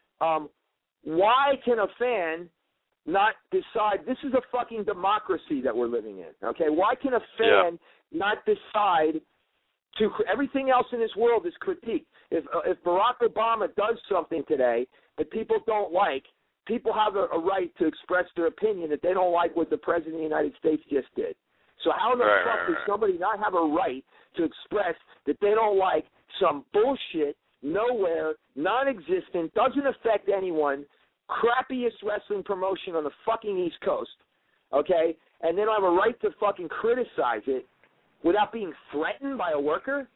why can a fan not decide? This is a fucking democracy that we're living in, okay? Why can a fan not decide to, everything else in this world is critiqued. If Barack Obama does something today that people don't like, people have a right to express their opinion that they don't like what the President of the United States just did. So how in the fuck does somebody not have a right to express that they don't like some bullshit, nowhere, non-existent, doesn't affect anyone, crappiest wrestling promotion on the fucking East Coast, okay? And they don't have a right to fucking criticize it without being threatened by a worker?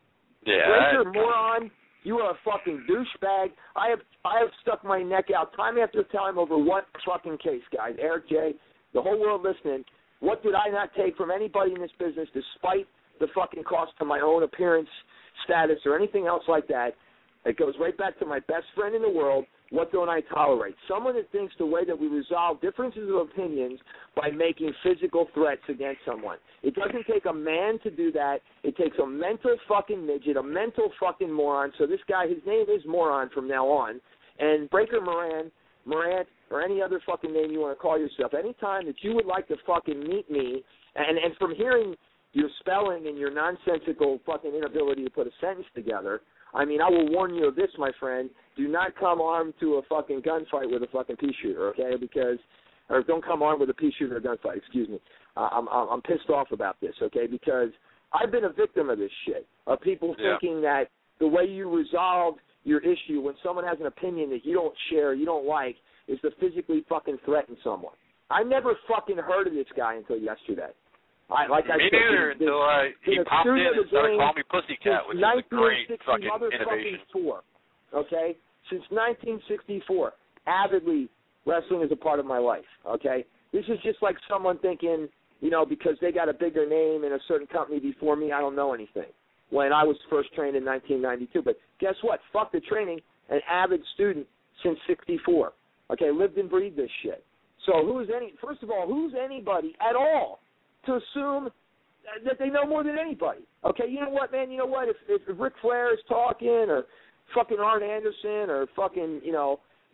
Breaker Moron, you are a fucking douchebag. I have stuck my neck out time after time over one fucking case, guys. Eric J., the whole world listening, what did I not take from anybody in this business despite the fucking cost to my own appearance, status, or anything else like that? It goes right back to my best friend in the world. What don't I tolerate? Someone that thinks the way that we resolve differences of opinions by making physical threats against someone. It doesn't take a man to do that. It takes a mental fucking midget, a mental fucking moron. So this guy, his name is Moron from now on. And Breaker Morant, or any other fucking name you want to call yourself, anytime that you would like to fucking meet me, and from hearing your spelling and your nonsensical fucking inability to put a sentence together, I mean, I will warn you of this, my friend. Do not come armed to a fucking gunfight with a fucking pea shooter, okay? Or don't come armed with a pea shooter or a gunfight, excuse me. I'm pissed off about this, okay? Because I've been a victim of this shit, of people thinking that the way you resolve your issue when someone has an opinion that you don't share, you don't like, is to physically fucking threaten someone. I never fucking heard of this guy until yesterday. Me neither, until he popped in and started calling me Pussycat, which is a great fucking innovation. Okay? Since 1964, avidly, wrestling is a part of my life, okay? This is just like someone thinking, because they got a bigger name in a certain company before me, I don't know anything, when I was first trained in 1992. But guess what? Fuck the training, an avid student since 64. Okay, lived and breathed this shit. So first of all, who's anybody at all to assume that they know more than anybody? Okay, you know what, man? If Ric Flair is talking, or fucking Arn Anderson, or fucking,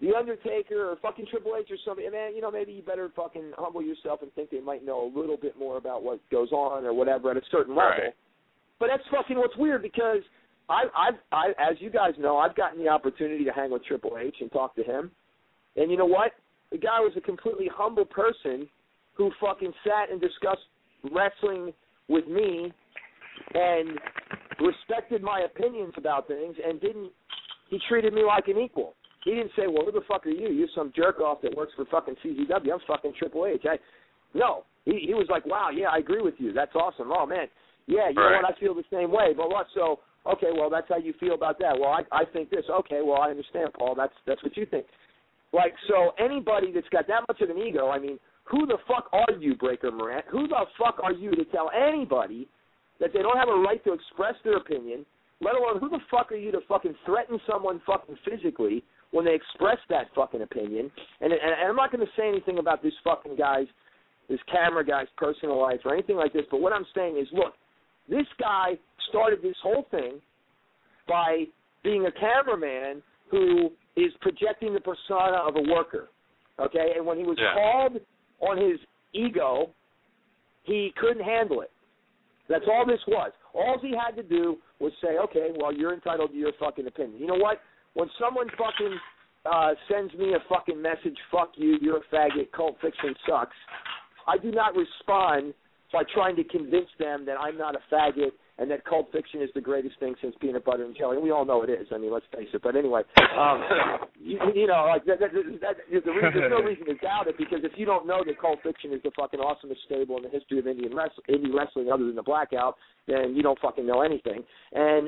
The Undertaker or fucking Triple H or somebody, man, maybe you better fucking humble yourself and think they might know a little bit more about what goes on or whatever at a certain level. Right. But that's fucking what's weird because I, as you guys know, I've gotten the opportunity to hang with Triple H and talk to him. And you know what? The guy was a completely humble person who fucking sat and discussed wrestling with me and respected my opinions about things and he treated me like an equal. He didn't say, well, who the fuck are you? You're some jerk-off that works for fucking CZW. I'm fucking Triple H. No. He was like, wow, yeah, I agree with you. That's awesome. Oh, man. Yeah, you know what? I feel the same way. But what? So, okay, well, that's how you feel about that. Well, I think this. Okay, well, I understand, Paul. That's what you think. Like, so anybody that's got that much of an ego, I mean, who the fuck are you, Breaker Morant? Who the fuck are you to tell anybody that they don't have a right to express their opinion, let alone who the fuck are you to fucking threaten someone fucking physically when they express that fucking opinion? And I'm not going to say anything about this fucking guy's, this camera guy's personal life or anything like this, but what I'm saying is, look, this guy started this whole thing by being a cameraman who is projecting the persona of a worker, okay? And when he was called on his ego, he couldn't handle it. That's all this was. All he had to do was say, okay, well, you're entitled to your fucking opinion. You know what? When someone fucking sends me a fucking message, fuck you, you're a faggot, Cult Fiction sucks, I do not respond by trying to convince them that I'm not a faggot and that Cult Fiction is the greatest thing since peanut butter and jelly. And we all know it is. I mean, let's face it. But anyway, like there's no reason to doubt it, because if you don't know that Cult Fiction is the fucking awesomest stable in the history of indie wrestling other than the Blackout, then you don't fucking know anything. And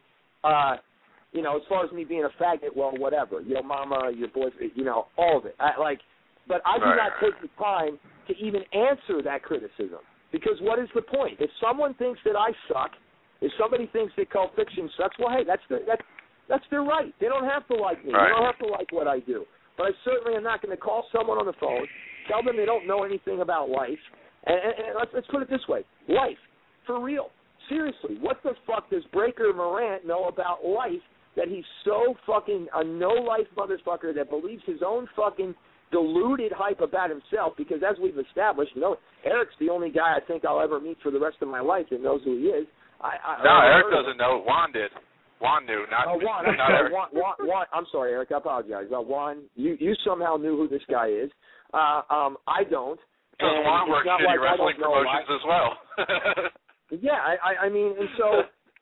as far as me being a faggot, well, whatever. Your mama, your boyfriend, all of it. But I do not take the time to even answer that criticism. Because what is the point? If someone thinks that I suck, if somebody thinks that Cult Fiction sucks, well, hey, that's their right. They don't have to like me. Right. They don't have to like what I do. But I certainly am not going to call someone on the phone, tell them they don't know anything about life, and let's put it this way. Life, for real. Seriously, what the fuck does Breaker Morant know about life that he's so fucking a no-life motherfucker that believes his own fucking deluded hype about himself? Because as we've established, Eric's the only guy I think I'll ever meet for the rest of my life that knows who he is. Eric doesn't know. Juan did. Juan knew, not Eric. Juan, I'm sorry, Eric. I apologize. Juan, you somehow knew who this guy is. I don't. Because Juan works shitty wrestling promotions as well. Yeah, I mean, and so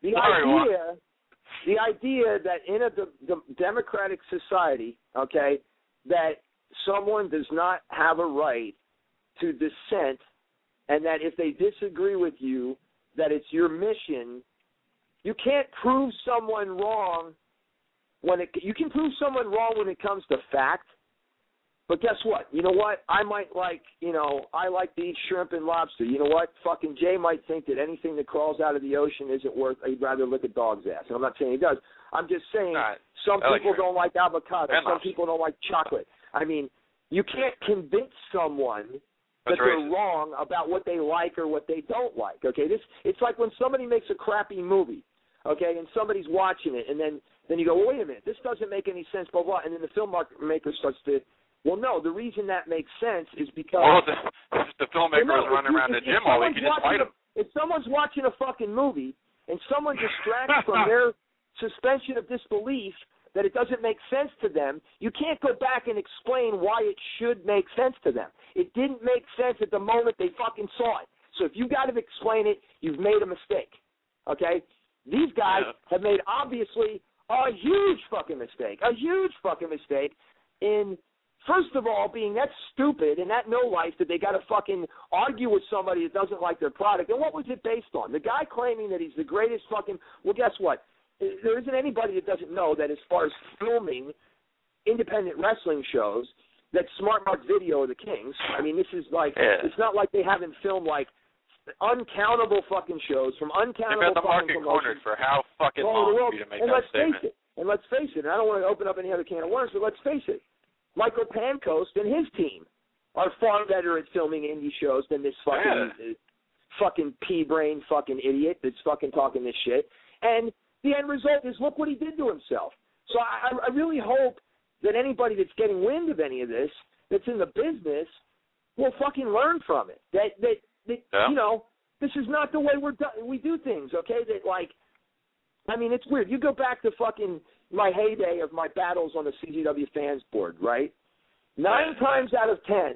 the idea that in a democratic society, okay, that someone does not have a right to dissent, and that if they disagree with you, that it's your mission. You can't prove someone wrong you can prove someone wrong when it comes to fact, but guess what? You know what? I might like, I like to eat shrimp and lobster. You know what? Fucking Jay might think that anything that crawls out of the ocean isn't worth, he'd rather lick a dog's ass. And I'm not saying he does. I'm just saying some people don't like avocado. Some people don't like chocolate. I mean, you can't convince someone that they're wrong about what they like or what they don't like. Okay, it's like when somebody makes a crappy movie, okay, and somebody's watching it, and then you go, well, wait a minute, this doesn't make any sense, blah, blah, and then the filmmaker starts to, well, no, the reason that makes sense is because the filmmaker was running around the gym all week, you just fight him. If someone's watching a fucking movie and someone distracts from their suspension of disbelief that it doesn't make sense to them, you can't go back and explain why it should make sense to them. It didn't make sense at the moment they fucking saw it. So if you've got to explain it, you've made a mistake, okay? These guys have made, obviously, a huge fucking mistake in, first of all, being that stupid and that no-life that they got to fucking argue with somebody that doesn't like their product. And what was it based on? The guy claiming that he's the greatest fucking, well, guess what? There isn't anybody that doesn't know that as far as filming independent wrestling shows, that Smart Mark Video are the kings. I mean, this is like, it's not like they haven't filmed like uncountable fucking shows from uncountable fucking promotions. They've got the market cornered for how fucking long for you to make that statement. And let's face it, and I don't want to open up any other can of worms, but let's face it, Michael Pancoast and his team are far better at filming indie shows than this fucking pea-brain fucking idiot that's fucking talking this shit. And the end result is, look what he did to himself. So I really hope that anybody that's getting wind of any of this, that's in the business, will fucking learn from it. That you know, this is not the way we do things, okay? That, like, I mean, it's weird. You go back to fucking my heyday of my battles on the CGW fans board, right? 9 times out of 10,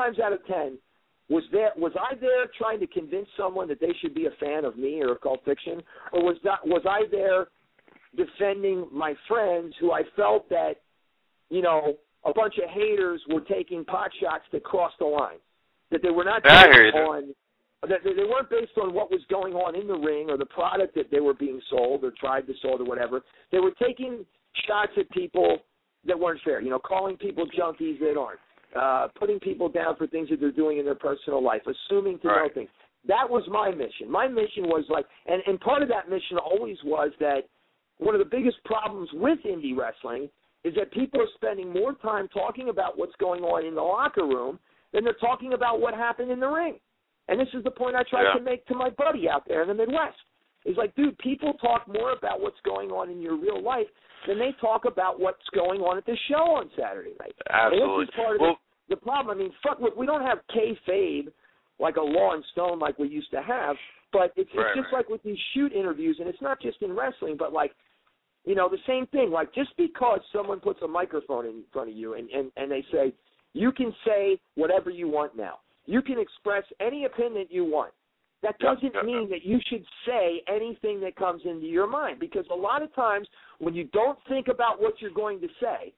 was I there trying to convince someone that they should be a fan of me or Occult Fiction, or was I there defending my friends who I felt that, you know, a bunch of haters were taking pot shots that crossed the line, that they were not based on, that they weren't based on what was going on in the ring or the product that they were being sold or tried to sold or whatever. They were taking shots at people that weren't fair, you know, calling people junkies that aren't, putting people down for things that they're doing in their personal life, assuming to know things. That was my mission. My mission was like, and part of that mission always was that one of the biggest problems with indie wrestling is that people are spending more time talking about what's going on in the locker room than they're talking about what happened in the ring. And this is the point I tried to make to my buddy out there in the Midwest. It's like, dude, people talk more about what's going on in your real life than they talk about what's going on at the show on Saturday night. Absolutely. And this is part of the problem. I mean, look, we don't have kayfabe like a law in stone like we used to have, but it's just like with these shoot interviews, and it's not just in wrestling, but like, you know, the same thing. Like, just because someone puts a microphone in front of you and they say, you can say whatever you want now. You can express any opinion you want. That doesn't mean that you should say anything that comes into your mind, because a lot of times when you don't think about what you're going to say,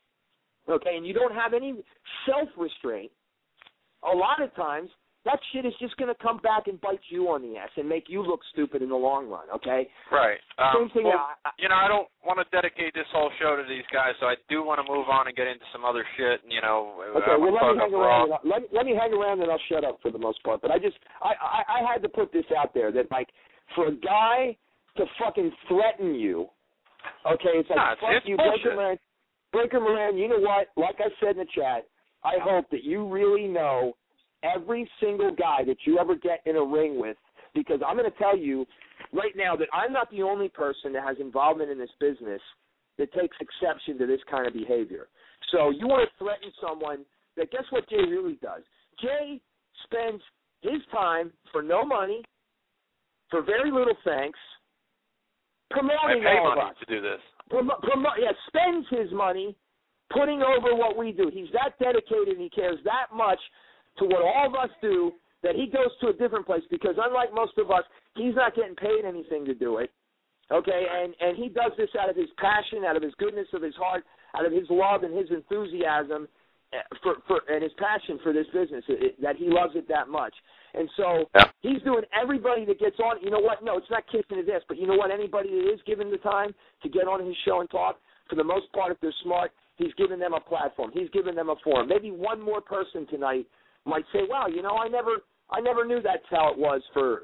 okay, and you don't have any self-restraint, a lot of times that shit is just going to come back and bite you on the ass and make you look stupid in the long run, okay? Right. Same thing. Well, you know, I don't want to dedicate this whole show to these guys, so I do want to move on and get into some other shit. And, you know, okay. Well, let me hang around. Let me hang around, and I'll shut up for the most part. But I had to put this out there that, like, for a guy to fucking threaten you, okay, it's like, fuck you, Breaker Moran. You know what? Like I said in the chat, I hope that you really know every single guy that you ever get in a ring with, because I'm going to tell you right now that I'm not the only person that has involvement in this business that takes exception to this kind of behavior. So you want to threaten someone that, guess what Jay really does? Jay spends his time for no money, for very little thanks, promoting all of us. to do this. Spends his money putting over what we do. He's that dedicated and he cares that much to what all of us do, that he goes to a different place, because unlike most of us, he's not getting paid anything to do it, okay? And he does this out of his passion, out of his goodness of his heart, out of his love and his enthusiasm for and his passion for this business, that he loves it that much. And so he's doing everybody that gets on, you know what, no, it's not kissing his ass, but you know what, anybody that is given the time to get on his show and talk, for the most part, if they're smart, he's giving them a platform. He's giving them a forum. Maybe one more person tonight might say, wow, you know, I never knew that's how it was for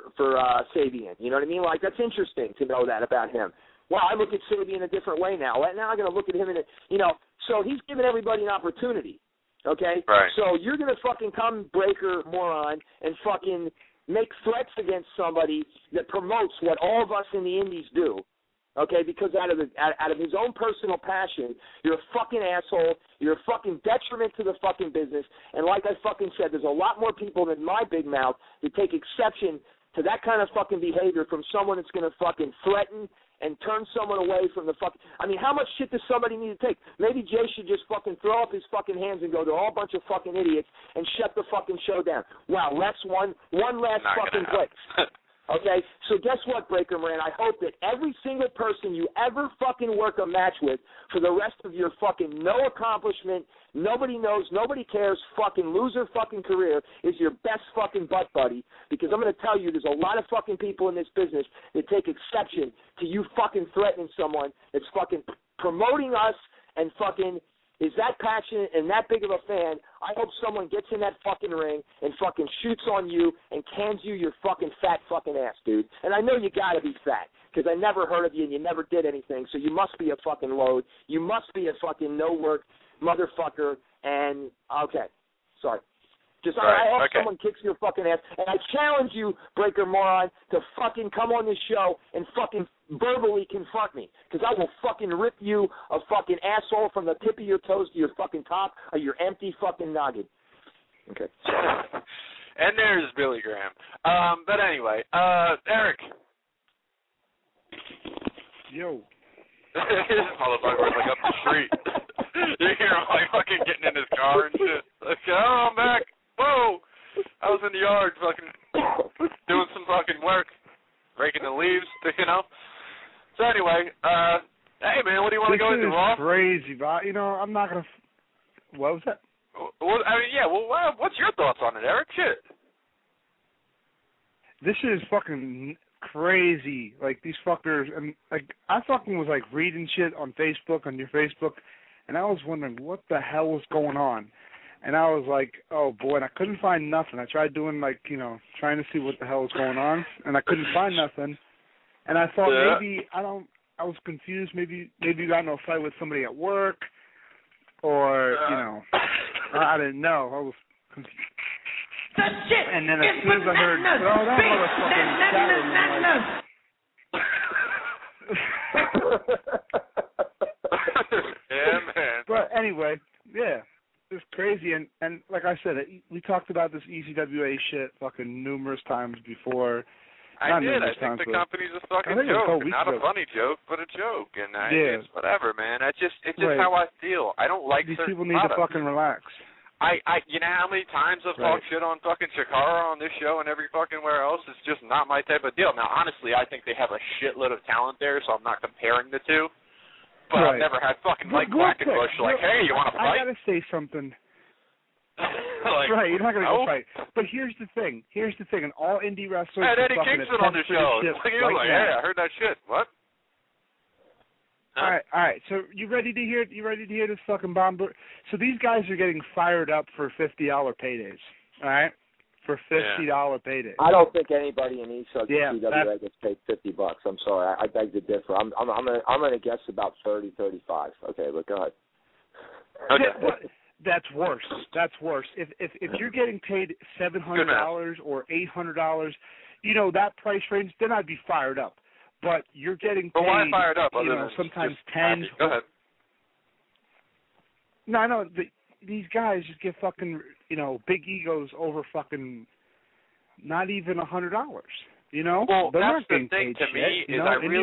Sabian. You know what I mean? Like, that's interesting to know that about him. Wow, I look at Sabian a different way now. Now I'm going to look at him you know, so he's giving everybody an opportunity, okay? Right. So you're going to fucking come, Breaker Moron, and fucking make threats against somebody that promotes what all of us in the indies do. Okay, because out of his own personal passion, you're a fucking asshole. You're a fucking detriment to the fucking business. And like I fucking said, there's a lot more people than my big mouth that take exception to that kind of fucking behavior from someone that's going to fucking threaten and turn someone away from the fucking... I mean, how much shit does somebody need to take? Maybe Jay should just fucking throw up his fucking hands and go to all bunch of fucking idiots and shut the fucking show down. Wow, that's one last fucking place. Okay, so guess what, Breaker Moran? I hope that every single person you ever fucking work a match with for the rest of your fucking no accomplishment, nobody knows, nobody cares, fucking loser fucking career is your best fucking butt buddy, because I'm going to tell you there's a lot of fucking people in this business that take exception to you fucking threatening someone that's fucking promoting us and fucking is that passionate and that big of a fan. I hope someone gets in that fucking ring and fucking shoots on you and cans you your fucking fat fucking ass, dude. And I know you gotta be fat, because I never heard of you and you never did anything, so you must be a fucking load. You must be a fucking no-work motherfucker. And, okay, sorry. I hope someone kicks your fucking ass. And I challenge you, Breaker Moron, to fucking come on this show and fucking verbally confront me. Because I will fucking rip you a fucking asshole from the tip of your toes to your fucking top of your empty fucking noggin. Okay. And there's Billy Graham. But anyway, Eric. Yo. This motherfucker was like up the street. You hear him like fucking getting in his car and shit. Like, oh, I'm back. Whoa. I was in the yard fucking doing some fucking work, raking the leaves, you know. So anyway, hey man, what do you want to go into, Raw? This is crazy, but I'm not gonna. What was that? Well, I mean, yeah. Well, what's your thoughts on it, Eric? Shit. This is fucking crazy. Like these fuckers, and like I fucking was like reading shit on Facebook, on your Facebook, and I was wondering what the hell was going on. And I was like, oh boy, and I couldn't find nothing. I tried doing like, trying to see what the hell was going on, and I couldn't find nothing. And I thought maybe I was confused. Maybe you got in a fight with somebody at work, or I didn't know. I was confused. And then as soon as I heard, oh, that motherfucking yeah, man. But anyway, yeah. It's crazy, and like I said, we talked about this ECWA shit fucking numerous times before. I did. I think the company's a fucking joke. Not a funny joke, but a joke. And it's whatever, man. It's just how I feel. I don't like these certain people need products. to fucking relax. You know how many times I've talked shit on fucking Chikara on this show and every fucking where else? It's just not my type of deal. Now, honestly, I think they have a shitload of talent there, so I'm not comparing the two. But I've never had fucking Mike Quackenbush like, hey, you want to fight? I gotta say something. Like, right, you're not gonna go fight. But here's the thing, and all indie wrestlers. I had Eddie Kingston on the show. He was like, hey, I heard that shit. What? Huh? All right. So you ready to hear? This fucking bomb? So these guys are getting fired up for $50 paydays. All right, for $50 paydays. I don't think anybody in ECWA gets paid $50. I'm sorry, I beg to differ. I'm gonna guess about 30, 35. Okay, but go ahead. Okay. That's worse. If you're getting paid $700 or $800, that price range, then I'd be fired up. But you're getting paid. But why fired up? Sometimes 10. Go ahead. No, these guys just get fucking, big egos over fucking not even $100. Well, they're that's not getting the thing paid to me shit, is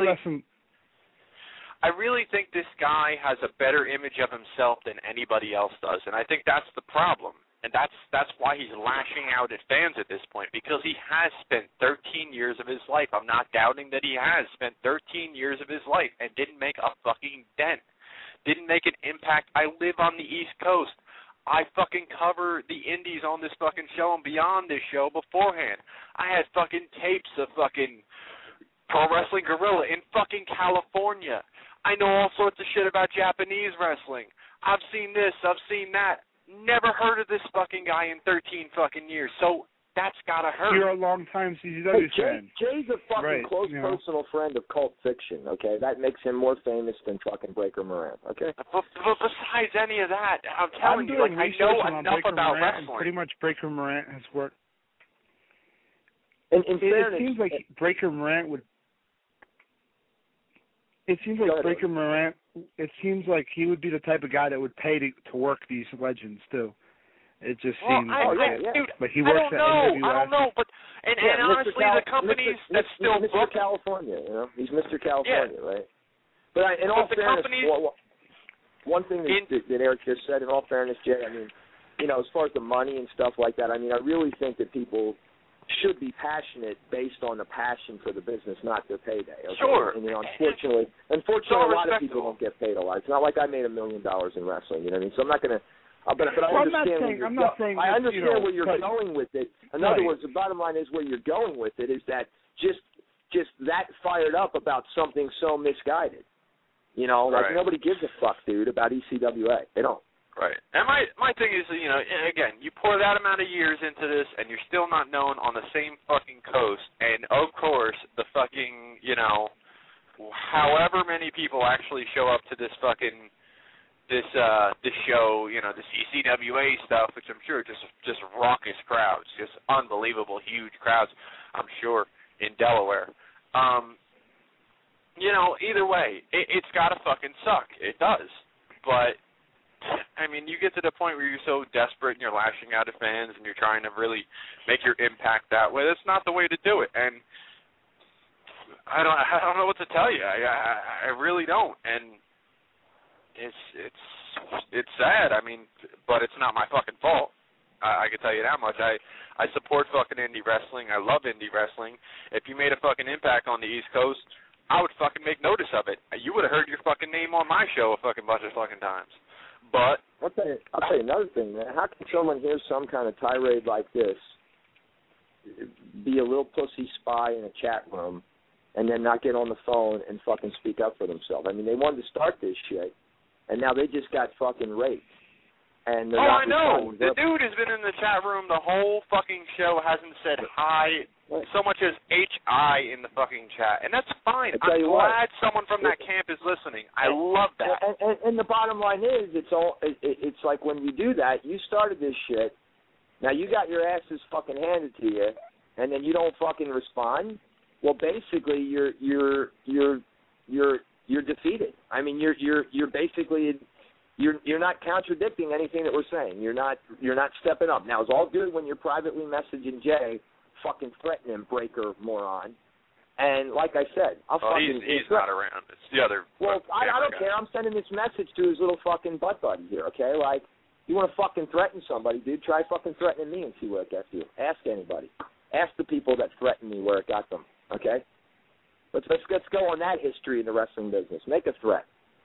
I really think this guy has a better image of himself than anybody else does, and I think that's the problem. And that's why he's lashing out at fans at this point, because he has spent 13 years of his life. I'm not doubting that he has spent 13 years of his life and didn't make a fucking dent. Didn't make an impact. I live on the East Coast. I fucking cover the indies on this fucking show and beyond this show beforehand. I had fucking tapes of fucking Pro Wrestling Guerrilla in fucking California. I know all sorts of shit about Japanese wrestling. I've seen this. I've seen that. Never heard of this fucking guy in 13 fucking years. So that's gotta hurt. You're a long-time CZW fan. Jay's a fucking close personal friend of Cult Fiction, okay? That makes him more famous than fucking Breaker Moran, okay? But besides any of that, I'm telling you, I know enough about wrestling. And pretty much Breaker Moran has worked. In fairness, it seems like Breaker Moran would... It seems like Breaker Moran. It seems like he would be the type of guy that would pay to work these legends too. It just seems. Dude, but he works at NWF. I don't know, but and honestly, the companies that still Mr. book California, he's Mr. California, right? But in all fairness, one thing that Eric just said. In all fairness, Jay, I mean, as far as the money and stuff like that, I mean, I really think that people should be passionate based on the passion for the business, not their payday. Okay? Sure. And unfortunately, a lot of people don't get paid a lot. It's not like I made $1 million in wrestling. You know what I mean? So I'm not going to. But I understand. I understand where you're going with it. In other words, the bottom line is where you're going with it is that just that fired up about something so misguided. Like nobody gives a fuck, dude, about ECWA. They don't. Right. And my thing is, again, you pour that amount of years into this, and you're still not known on the same fucking coast. And, of course, the fucking, however many people actually show up to this fucking this show, this ECWA stuff, which I'm sure just raucous crowds, just unbelievable huge crowds, I'm sure, in Delaware. Either way, it's gotta fucking suck. It does. But I mean, you get to the point where you're so desperate and you're lashing out at fans and you're trying to really make your impact that way. That's not the way to do it. And I don't know what to tell you. I really don't. And it's sad. I mean, but it's not my fucking fault. I can tell you that much. I support fucking indie wrestling. I love indie wrestling. If you made a fucking impact on the East Coast, I would fucking make notice of it. You would have heard your fucking name on my show a fucking bunch of fucking times. But I'll tell you another thing, man. How can someone hear some kind of tirade like this, be a little pussy spy in a chat room, and then not get on the phone and fucking speak up for themselves? I mean, they wanted to start this shit, and now they just got fucking raped. And I know. The dude has been in the chat room the whole fucking show, hasn't said hi so much as H-I in the fucking chat. And that's fine. I'm glad someone from that camp is listening. I love that. And the bottom line is, it's like when you do that, you started this shit, now you got your asses fucking handed to you, and then you don't fucking respond. Well, basically, you're defeated. I mean, you're basically... You're not contradicting anything that we're saying. You're not stepping up. Now, it's all good when you're privately messaging Jay, fucking threatening him, breaker moron. And like I said, he's not around. It's the other. Well, I don't care. I'm sending this message to his little fucking butt buddy here. Okay, like you want to fucking threaten somebody, dude? Try fucking threatening me and see where it gets you. Ask anybody. Ask the people that threatened me where it got them. Okay. Let's go on that history in the wrestling business. Make a threat.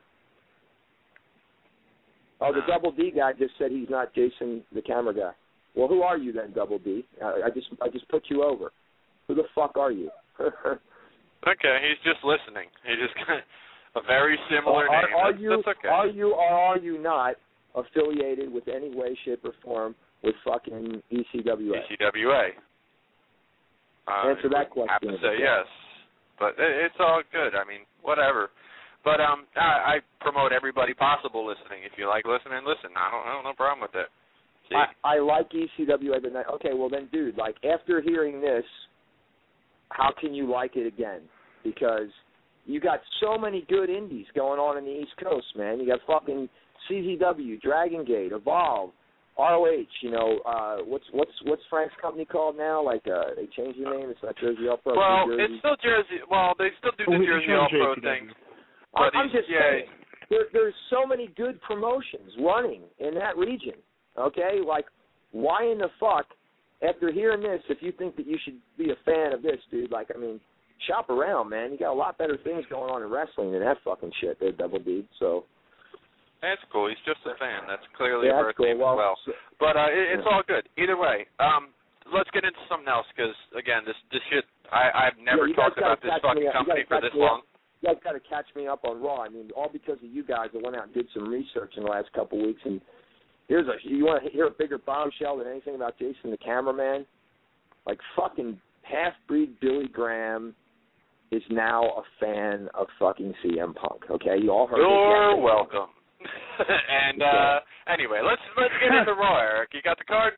Oh, the Double D guy just said he's not Jason, the camera guy. Well, who are you then, Double D? I just put you over. Who the fuck are you? Okay, he's just listening. He just got a very similar name. That's okay. Are you or are you not affiliated with any way, shape, or form with fucking ECWA? ECWA. Answer that question. I have to say yes, but it's all good. I mean, whatever. But I promote everybody possible listening. If you like listening, listen. I don't no problem with it. See? I like ECWA, but okay, well then, dude, like after hearing this, how can you like it again? Because you got so many good indies going on in the East Coast, man. You got fucking CZW, Dragon Gate, Evolve, ROH. You know, what's Frank's company called now? Like they changed the name. It's not Jersey All Pro. Well, it's still Jersey. Well, they still do the Jersey All Pro thing. But I'm just saying, there's so many good promotions running in that region, okay? Like, why in the fuck, after hearing this, if you think that you should be a fan of this, dude, like, I mean, shop around, man. You got a lot better things going on in wrestling than that fucking shit there, Double D, so. That's cool. He's just a fan. That's clearly a birth name as well. But it's all good. Either way, let's get into something else, because, again, this shit, I've never talked about this fucking company for this long. You guys got to catch me up on Raw. I mean, all because of you guys. I went out and did some research in the last couple of weeks, and you want to hear a bigger bombshell than anything about Jason the cameraman? Like fucking half-breed Billy Graham is now a fan of fucking CM Punk. Okay, you all heard. You're welcome. And anyway, let's get into Raw, Eric. You got the card?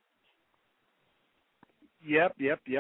Yep.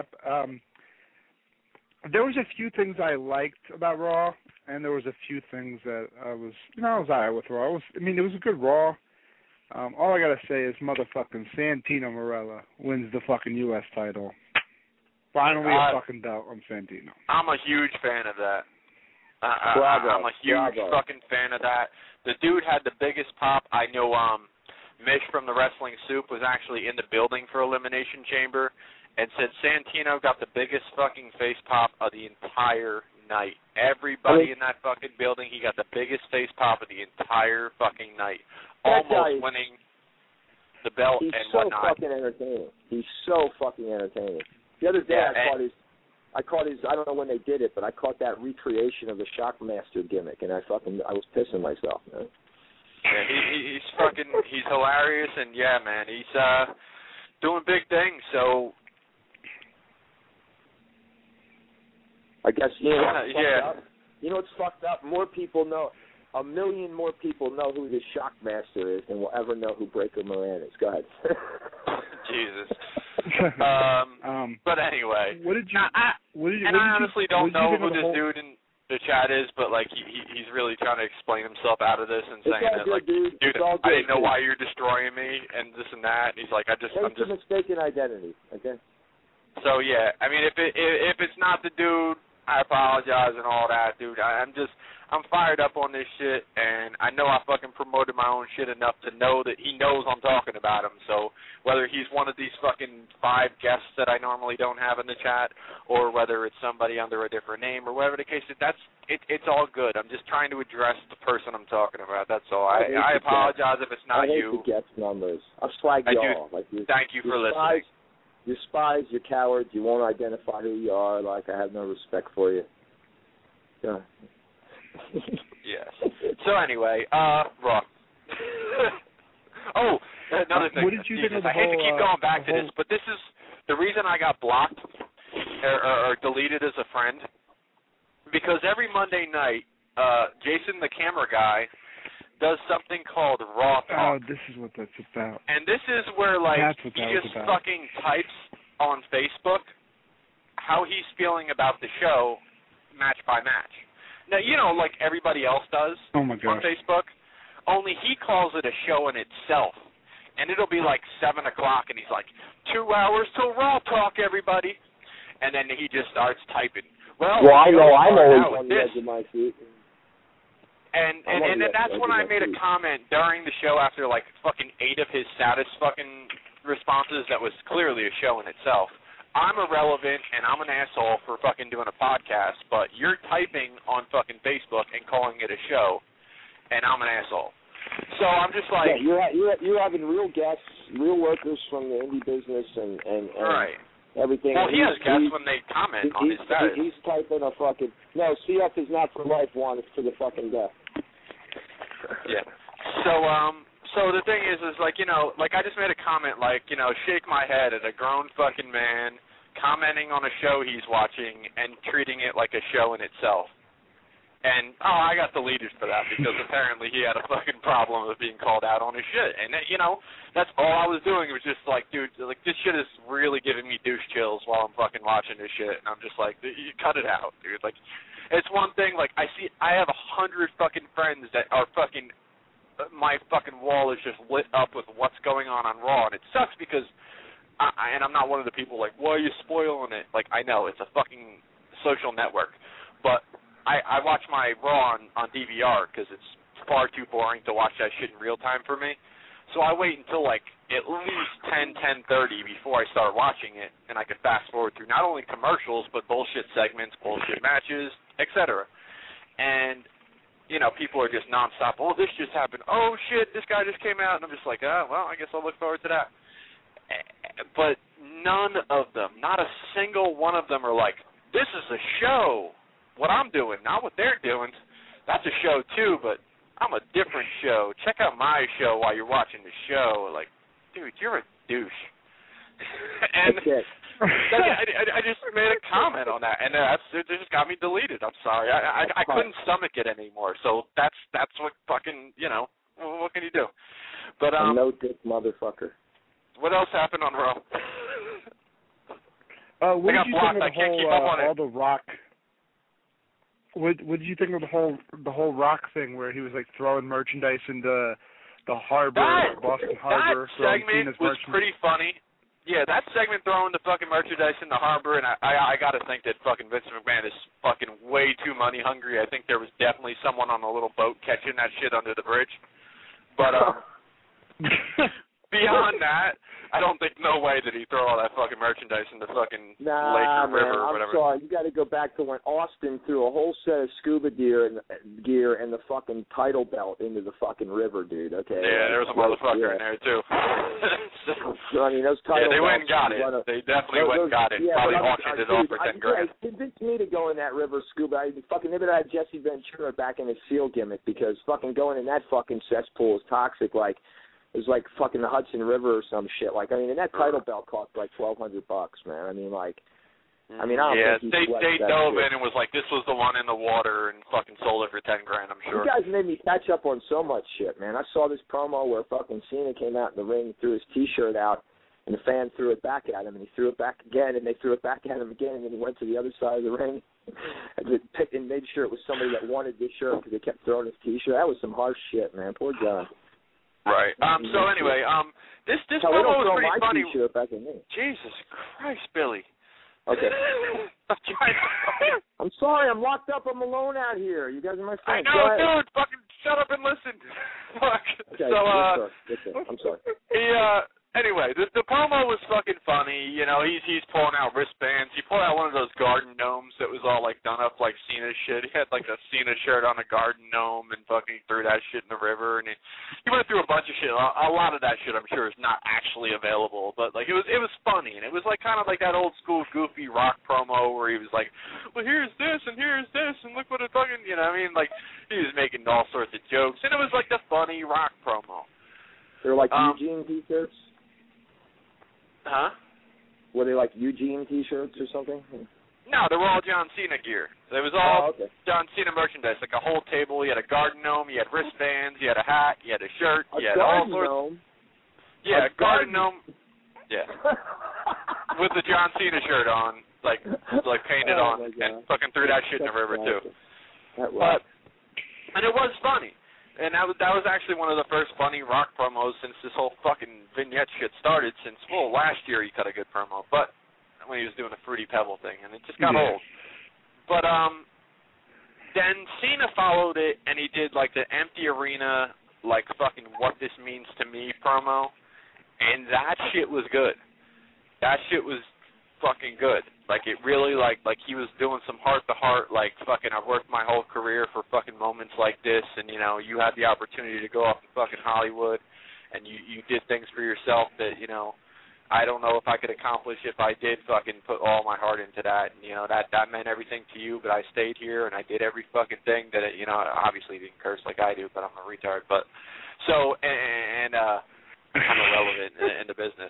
There was a few things I liked about Raw, and there was a few things that I was all right with Raw. It was a good Raw. All I gotta say is motherfucking Santino Marella wins the fucking U.S. title. Finally a fucking belt on Santino. I'm a huge fan of that. I'm a huge fucking fan of that. The dude had the biggest pop. I know Mish from the Wrestling Soup was actually in the building for Elimination Chamber and said Santino got the biggest fucking face pop of the entire night. Everybody in that fucking building, he got the biggest face pop of the entire fucking night. Almost winning the belt and whatnot. He's so fucking entertaining. He's so fucking entertaining. The other day I caught his, I don't know when they did it, but I caught that recreation of the Shockmaster gimmick, and I was pissing myself, man. Yeah, he's hilarious, and yeah, man, he's doing big things, so. I guess, you know what's fucked up? More people know. a million more people know who this Shockmaster is than will ever know who Breaker Moran is. Go ahead. Jesus. But anyway, I honestly don't know who this dude in the chat is, but like he's really trying to explain himself out of this and saying that like, dude, I didn't know why you're destroying me and this and that. And he's like, I'm just a mistaken identity. Okay. So yeah, I mean, if it's not the dude, I apologize and all that, dude. I'm fired up on this shit, and I know I fucking promoted my own shit enough to know that he knows I'm talking about him. So whether he's one of these fucking 5 guests that I normally don't have in the chat, or whether it's somebody under a different name, or whatever the case is, it's all good. I'm just trying to address the person I'm talking about. That's all. I apologize if it's not you. I hate the guest numbers. I've slagged you all. Like, thank you for listening. You're spies, you're cowards, you won't identify who you are, like I have no respect for you. Yeah. Yes. So anyway, Raw. Oh, another thing. What did you think of the I hate to keep going back to whole... this, but this is the reason I got blocked or deleted as a friend, because every Monday night, Jason the camera guy does something called Raw Talk. Oh, this is what that's about. And this is where, like, he just about. fucking types on Facebook how he's feeling about the show match by match. Now, you know, like everybody else does on Facebook, only he calls it a show in itself. And it'll be like 7 o'clock, and he's like, 2 hours till Raw Talk, everybody. And then he just starts typing. Well I know I'm always on the edge of my seat. And then that's when I made a comment during the show after like fucking 8 of his saddest fucking responses that was clearly a show in itself. I'm irrelevant and I'm an asshole for fucking doing a podcast, but you're typing on fucking Facebook and calling it a show, and I'm an asshole. So I'm just like... Yeah, you're having real guests, real workers from the indie business and right. Everything. Well, he has guests when they comment on his status. He's typing a fucking... No, CF is not for life one, it's for the fucking death. Yeah. So the thing is like, you know, like I just made a comment like, you know, shake my head at a grown fucking man commenting on a show he's watching and treating it like a show in itself. And, I got deleted for that because apparently he had a fucking problem with being called out on his shit. And, you know, that's all I was doing. It was just like, dude, like this shit is really giving me douche chills while I'm fucking watching this shit. And I'm just like, you cut it out, dude. Like, it's one thing, like, I have 100 fucking friends that are fucking, my fucking wall is just lit up with what's going on Raw. And it sucks because, and I'm not one of the people like, why are you spoiling it? Like, I know, it's a fucking social network. But I watch my Raw on DVR because it's far too boring to watch that shit in real time for me. So I wait until, like, at least 10:30 before I start watching it, and I can fast forward through not only commercials, but bullshit segments, bullshit matches, etc. And, you know, people are just nonstop, oh, this just happened. Oh, shit, this guy just came out. And I'm just like, well, I guess I'll look forward to that. But none of them, not a single one of them are like, this is a show. What I'm doing, not what they're doing. That's a show, too, but I'm a different show. Check out my show while you're watching the show. Like, dude, you're a douche. And I just made a comment on that, and it just got me deleted. I'm sorry. I couldn't stomach it anymore. So that's what fucking, you know, what can you do? But a no-dick motherfucker. What else happened on Raw? What did you think of the whole, all the Rock... What did you think of the whole Rock thing where he was like throwing merchandise into the harbor, Boston Harbor? That segment was pretty funny. Yeah, that segment throwing the fucking merchandise in the harbor, and I got to think that fucking Vince McMahon is fucking way too money hungry. I think there was definitely someone on a little boat catching that shit under the bridge. But beyond that, I don't think no way did he throw all that fucking merchandise in the fucking lake or river or whatever. I'm sorry. You got to go back to when Austin threw a whole set of scuba gear and the fucking title belt into the fucking river, dude. Okay. Yeah, there was a motherfucker in there too. I mean, those title they belts. went and got it. They definitely went and got it. Yeah, probably auctioned it off for $10,000. Convinced me to go in that river scuba. Fucking maybe I had Jesse Ventura back in his SEAL gimmick because fucking going in that fucking cesspool is toxic. Like. It was like fucking the Hudson River or some shit. Like, I mean, and that title belt cost like $1,200, man. I mean, like, I mean, I don't think they dove in and was like, this was the one in the water, and fucking sold it for $10,000. I'm sure. You guys made me catch up on so much shit, man. I saw this promo where fucking Cena came out in the ring, threw his T-shirt out, and the fan threw it back at him, and he threw it back again, and they threw it back at him again, and then he went to the other side of the ring and made sure it was somebody that wanted this shirt because they kept throwing his T-shirt. That was some harsh shit, man. Poor John. Right. So anyway, this promo was pretty funny. T-shirt back at me. Jesus Christ, Billy. Okay. I'm sorry, I'm locked up. I'm alone out here. You guys are my friends. I know, dude. Fucking shut up and listen. Fuck. Okay, so, I'm sorry. Anyway, the promo was fucking funny. You know, he's pulling out wristbands. He pulled out one of those garden gnomes that was all like done up like Cena shit. He had like a Cena shirt on a garden gnome and fucking threw that shit in the river. And he went through a bunch of shit. A lot of that shit, I'm sure, is not actually available. But like it was funny, and it was like kind of like that old school goofy Rock promo where he was like, well, here's this and here's this and look what it fucking, you know what I mean? Like he was making all sorts of jokes, and it was like the funny Rock promo. They were like Eugene T-shirts. Huh? Were they like Eugene T-shirts or something? No, they were all John Cena gear. It was all okay. John Cena merchandise, like a whole table. You had a garden gnome, you had wristbands, you had a hat, you had a shirt, you had all sorts. Gnome? Yeah, a garden gnome. Yeah. With the John Cena shirt on, like painted on, and fucking threw that shit in the river too. And it was funny. And that was actually one of the first funny Rock promos since this whole fucking vignette shit started. Since last year he cut a good promo, but when he was doing the Fruity Pebble thing, and it just got old. But then Cena followed it, and he did like the empty arena, like fucking what this means to me promo, and that shit was good. That shit was fucking good. Like it really like he was doing some heart to heart, like fucking I've worked my whole career for fucking moments like this, and you know you had the opportunity to go up to fucking Hollywood, and you did things for yourself that you know I don't know if I could accomplish if I did fucking put all my heart into that, and you know that meant everything to you, but I stayed here and I did every fucking thing that you know obviously didn't curse like I do, but I'm a retard, but so and I'm irrelevant in the business,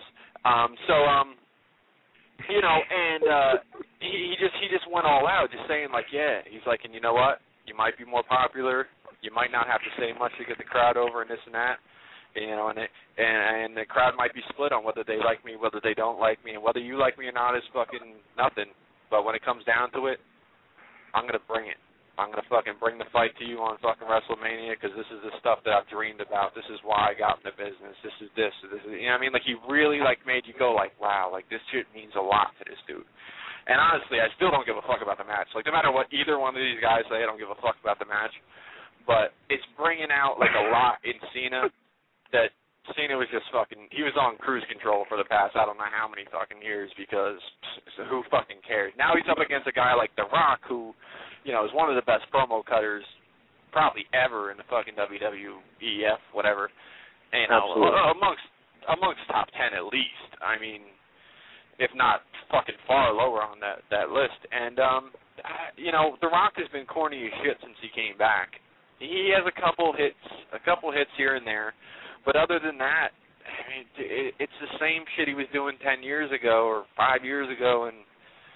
you know, and he just went all out, just saying like, yeah, he's like, and you know what? You might be more popular, you might not have to say much to get the crowd over, and this and that, you know, and the crowd might be split on whether they like me, whether they don't like me, and whether you like me or not is fucking nothing. But when it comes down to it, I'm gonna bring it. I'm gonna fucking bring the fight to you on fucking WrestleMania because this is the stuff that I've dreamed about. This is why I got in the business. This is, you know what I mean? Like he really like made you go like, wow, like this shit means a lot to this dude. And honestly, I still don't give a fuck about the match. Like no matter what either one of these guys say, I don't give a fuck about the match. But it's bringing out like a lot in Cena that Cena was just fucking, he was on cruise control for the past I don't know how many fucking years because who fucking cares? Now he's up against a guy like The Rock who, you know, is one of the best promo cutters probably ever in the fucking WWEF, whatever. And amongst top 10 at least. I mean, if not fucking far lower on that list. And, you know, The Rock has been corny as shit since he came back. He has a couple hits here and there. But other than that, I mean, it's the same shit he was doing 10 years ago or 5 years ago, and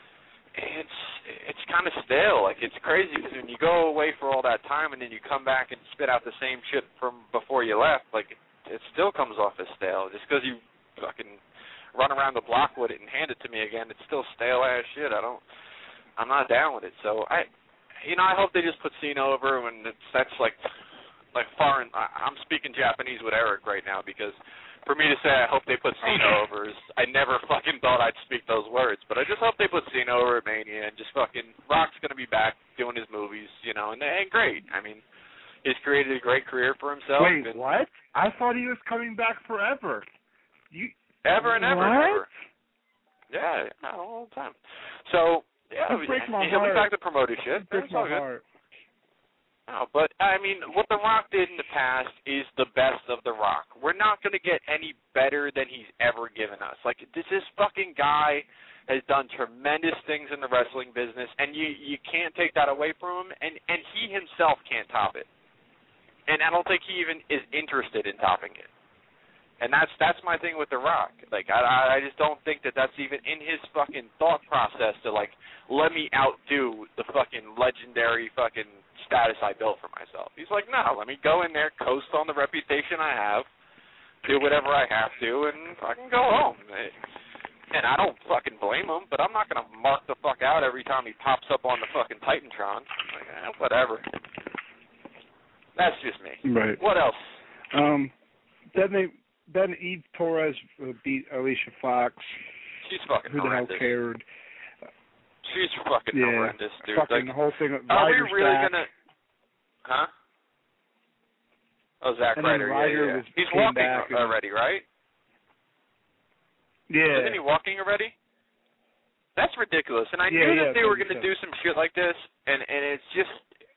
it's kind of stale. Like, it's crazy because when you go away for all that time and then you come back and spit out the same shit from before you left, like, it still comes off as stale. Just because you fucking run around the block with it and hand it to me again, it's still stale-ass shit. I'm not down with it. So, I hope they just put Cena over when that's like foreign. I'm speaking Japanese with Eric right now because for me to say I hope they put Cena over is I never fucking thought I'd speak those words, but I just hope they put Cena over at Mania and just fucking Rock's gonna be back doing his movies, you know, and great. I mean, he's created a great career for himself. Wait, what? I thought he was coming back forever. Ever and ever. What? And ever. Yeah, all the time. So yeah, he'll be back to promote his shit. It's all good. No, but, I mean, what The Rock did in the past is the best of The Rock. We're not going to get any better than he's ever given us. Like, this fucking guy has done tremendous things in the wrestling business, and you can't take that away from him, and he himself can't top it. And I don't think he even is interested in topping it. And that's my thing with The Rock. Like, I just don't think that that's even in his fucking thought process to, like, let me outdo the fucking legendary fucking status I built for myself. He's like, no, let me go in there, coast on the reputation I have, do whatever I have to, and fucking go home. And I don't fucking blame him, but I'm not going to mark the fuck out every time he pops up on the fucking Titantron. Like, whatever. That's just me. Right. What else? Then Eve Torres beat Alicia Fox. She's fucking Who the hell horrendous. cared? She's fucking horrendous, dude. Fucking like, the whole thing. Are we Ryder's really back. gonna? Huh? Oh, Zack And then Ryder. Ryder Yeah. He's came walking back and- already, right? Yeah. Isn't he walking already? That's ridiculous. And I Yeah, knew yeah, that they were that's going what to he do some shit like this, and it's just,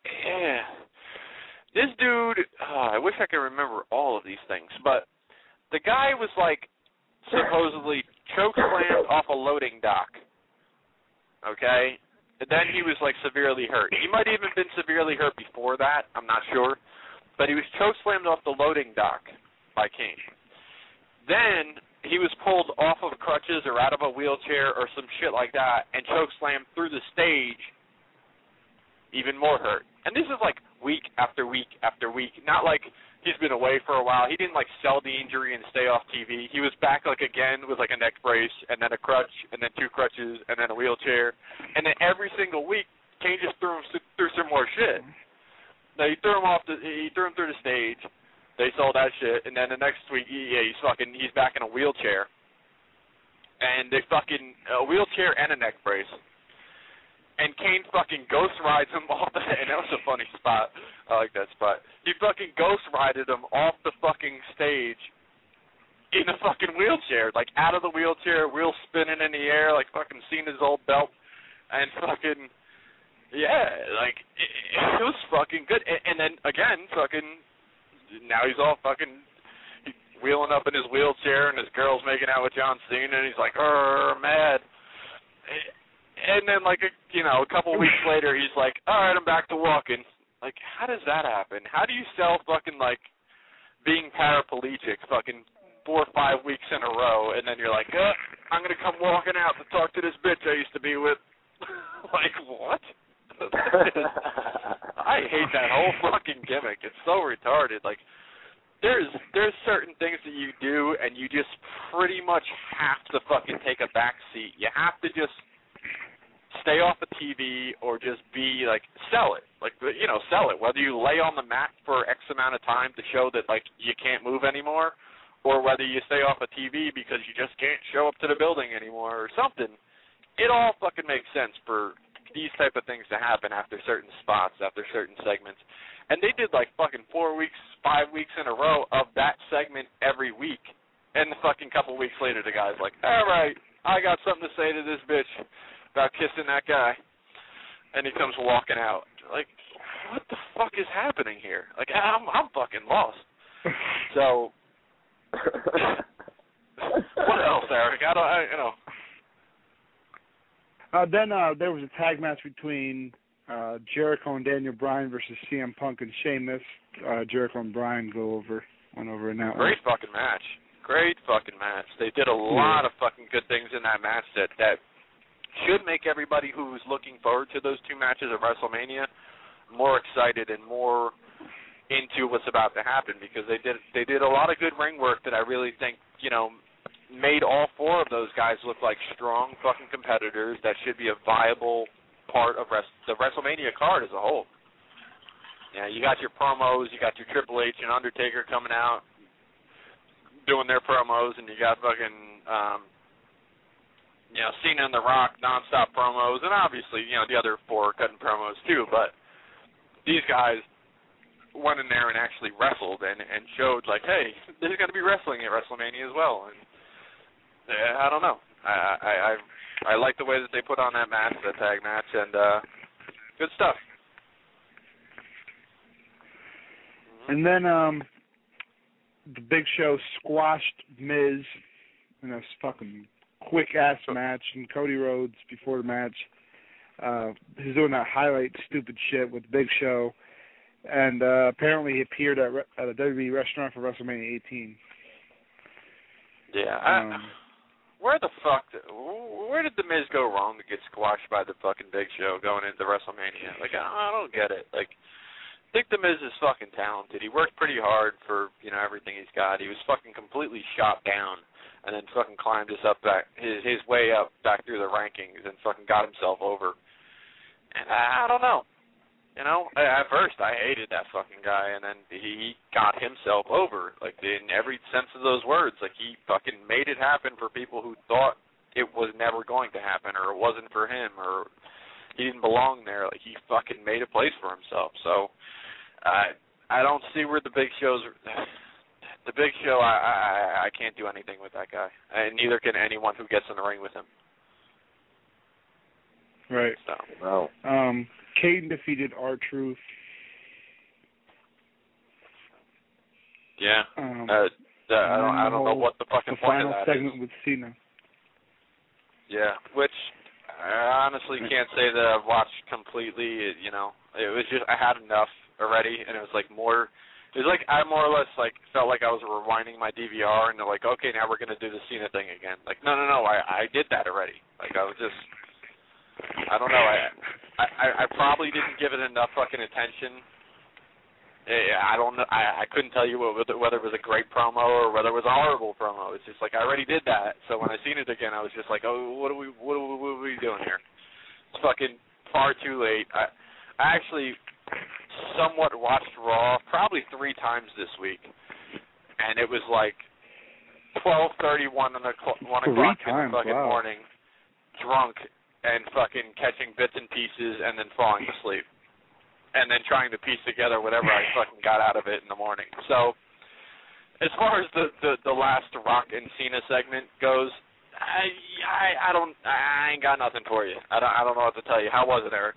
this dude. I wish I could remember all of these things, but the guy was like supposedly choke slammed off a loading dock. Okay, and then he was like severely hurt. He might have even been severely hurt before that. I'm not sure, but he was choke slammed off the loading dock by Kane. Then he was pulled off of crutches or out of a wheelchair or some shit like that and choke slammed through the stage, even more hurt. And this is like week after week after week. Not like he's been away for a while. He didn't like sell the injury and stay off TV. He was back like again with like a neck brace and then a crutch and then two crutches and then a wheelchair. And then every single week, Kane just threw him through some more shit. Now he threw him through the stage. They sold that shit, and then the next week, he's back in a wheelchair, and they fucking a wheelchair and a neck brace, and Kane fucking ghost rides him off the, and that was a funny spot. I like that spot. He fucking ghost rided him off the fucking stage in a fucking wheelchair, like out of the wheelchair, wheel spinning in the air, like fucking Cena's old belt, and fucking like it was fucking good, and then again fucking. Now he's all fucking wheeling up in his wheelchair, and his girl's making out with John Cena, and he's like, mad. And then, like, a couple weeks later, he's like, all right, I'm back to walking. Like, how does that happen? How do you sell fucking, like, being paraplegic fucking 4 or 5 weeks in a row, and then you're like, I'm going to come walking out to talk to this bitch I used to be with? Like, what? I hate that whole fucking gimmick. It's so retarded. Like, there's certain things that you do, and you just pretty much have to fucking take a back seat. You have to just stay off the TV or just be, like, sell it. Like, sell it. Whether you lay on the mat for X amount of time to show that, like, you can't move anymore, or whether you stay off of TV because you just can't show up to the building anymore or something. It all fucking makes sense for these type of things to happen after certain spots, after certain segments. And they did like fucking 4 weeks, 5 weeks in a row of that segment every week. And the fucking couple weeks later, the guy's like, all right, I got something to say to this bitch about kissing that guy. And he comes walking out. Like, what the fuck is happening here? Like, I'm fucking lost. So, what else, Eric? Then there was a tag match between Jericho and Daniel Bryan versus CM Punk and Sheamus. Jericho and Bryan went over in that one. Great fucking match. Great fucking match. They did a lot of fucking good things in that match that should make everybody who's looking forward to those two matches at WrestleMania more excited and more into what's about to happen, because they did a lot of good ring work that I really think, made all four of those guys look like strong fucking competitors that should be a viable part of the WrestleMania card as a whole. Yeah, you got your promos, you got your Triple H and Undertaker coming out doing their promos, and you got fucking Cena and The Rock nonstop promos, and obviously the other four cutting promos too. But these guys went in there and actually wrestled and showed like, hey, there's going to be wrestling at WrestleMania as well. And I don't know. I like the way that they put on that match, that tag match, and good stuff. And then the Big Show squashed Miz in a fucking quick-ass match, and Cody Rhodes before the match. He's doing that highlight stupid shit with Big Show, and apparently he appeared at a WWE restaurant for WrestleMania 18. Yeah. Where the fuck? Where did the Miz go wrong to get squashed by the fucking Big Show going into WrestleMania? Like, I don't get it. Like, I think the Miz is fucking talented. He worked pretty hard for everything he's got. He was fucking completely shot down, and then fucking climbed his way up back through the rankings and fucking got himself over. And I don't know. At first I hated that fucking guy, and then he got himself over, like, in every sense of those words. Like, he fucking made it happen for people who thought it was never going to happen, or it wasn't for him, or he didn't belong there. Like, he fucking made a place for himself. So, I don't see where the Big Show's... The Big Show, I can't do anything with that guy, and neither can anyone who gets in the ring with him. Right. So, wow. Caden defeated R-Truth. Yeah. I don't know what the fucking point of that is. The final segment with Cena. Yeah, which I honestly can't say that I've watched completely. It was just I had enough already, and it was like more. It was like I more or less like felt like I was rewinding my DVR, and they're like, okay, now we're gonna do the Cena thing again. Like, no, I did that already. Like, I was just. I don't know. I probably didn't give it enough fucking attention. I don't know. I couldn't tell you whether it was a great promo or whether it was a horrible promo. It's just like I already did that. So when I seen it again, I was just like, oh, what are we doing here? It's fucking far too late. I actually somewhat watched Raw probably 3 times this week, and it was like 12:31 on 1 o'clock in the fucking morning, drunk. And fucking catching bits and pieces and then falling asleep. And then trying to piece together whatever I fucking got out of it in the morning. So, as far as the last Rock and Cena segment goes, I ain't got nothing for you. I don't know what to tell you. How was it, Eric?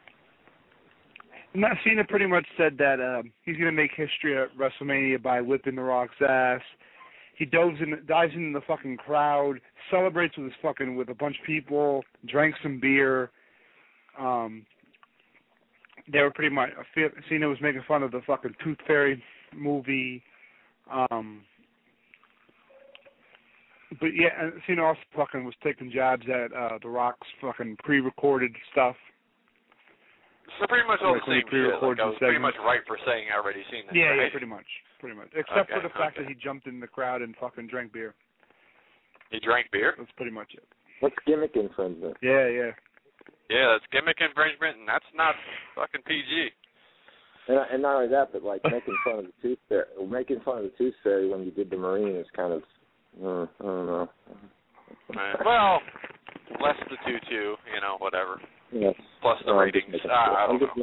Cena pretty much said that he's going to make history at WrestleMania by whipping The Rock's ass. He dives into the fucking crowd, celebrates with a bunch of people, drank some beer. They were pretty much Cena was making fun of the fucking Tooth Fairy movie. But yeah, Cena also fucking was taking jabs at The Rock's fucking pre-recorded stuff. So pretty much all the same shit. Like, I was pretty much right for saying I already seen this. Yeah, right? yeah, pretty much. Except for the fact that he jumped in the crowd and fucking drank beer. He drank beer? That's pretty much it. That's gimmick infringement. Yeah, yeah. Yeah, that's gimmick infringement, and that's not fucking PG. And not only that, but like making fun of the Tooth Fairy when you did the Marine is kind of, I don't know. Well, less the 2-2, whatever. Yes. Plus the ratings. I don't know.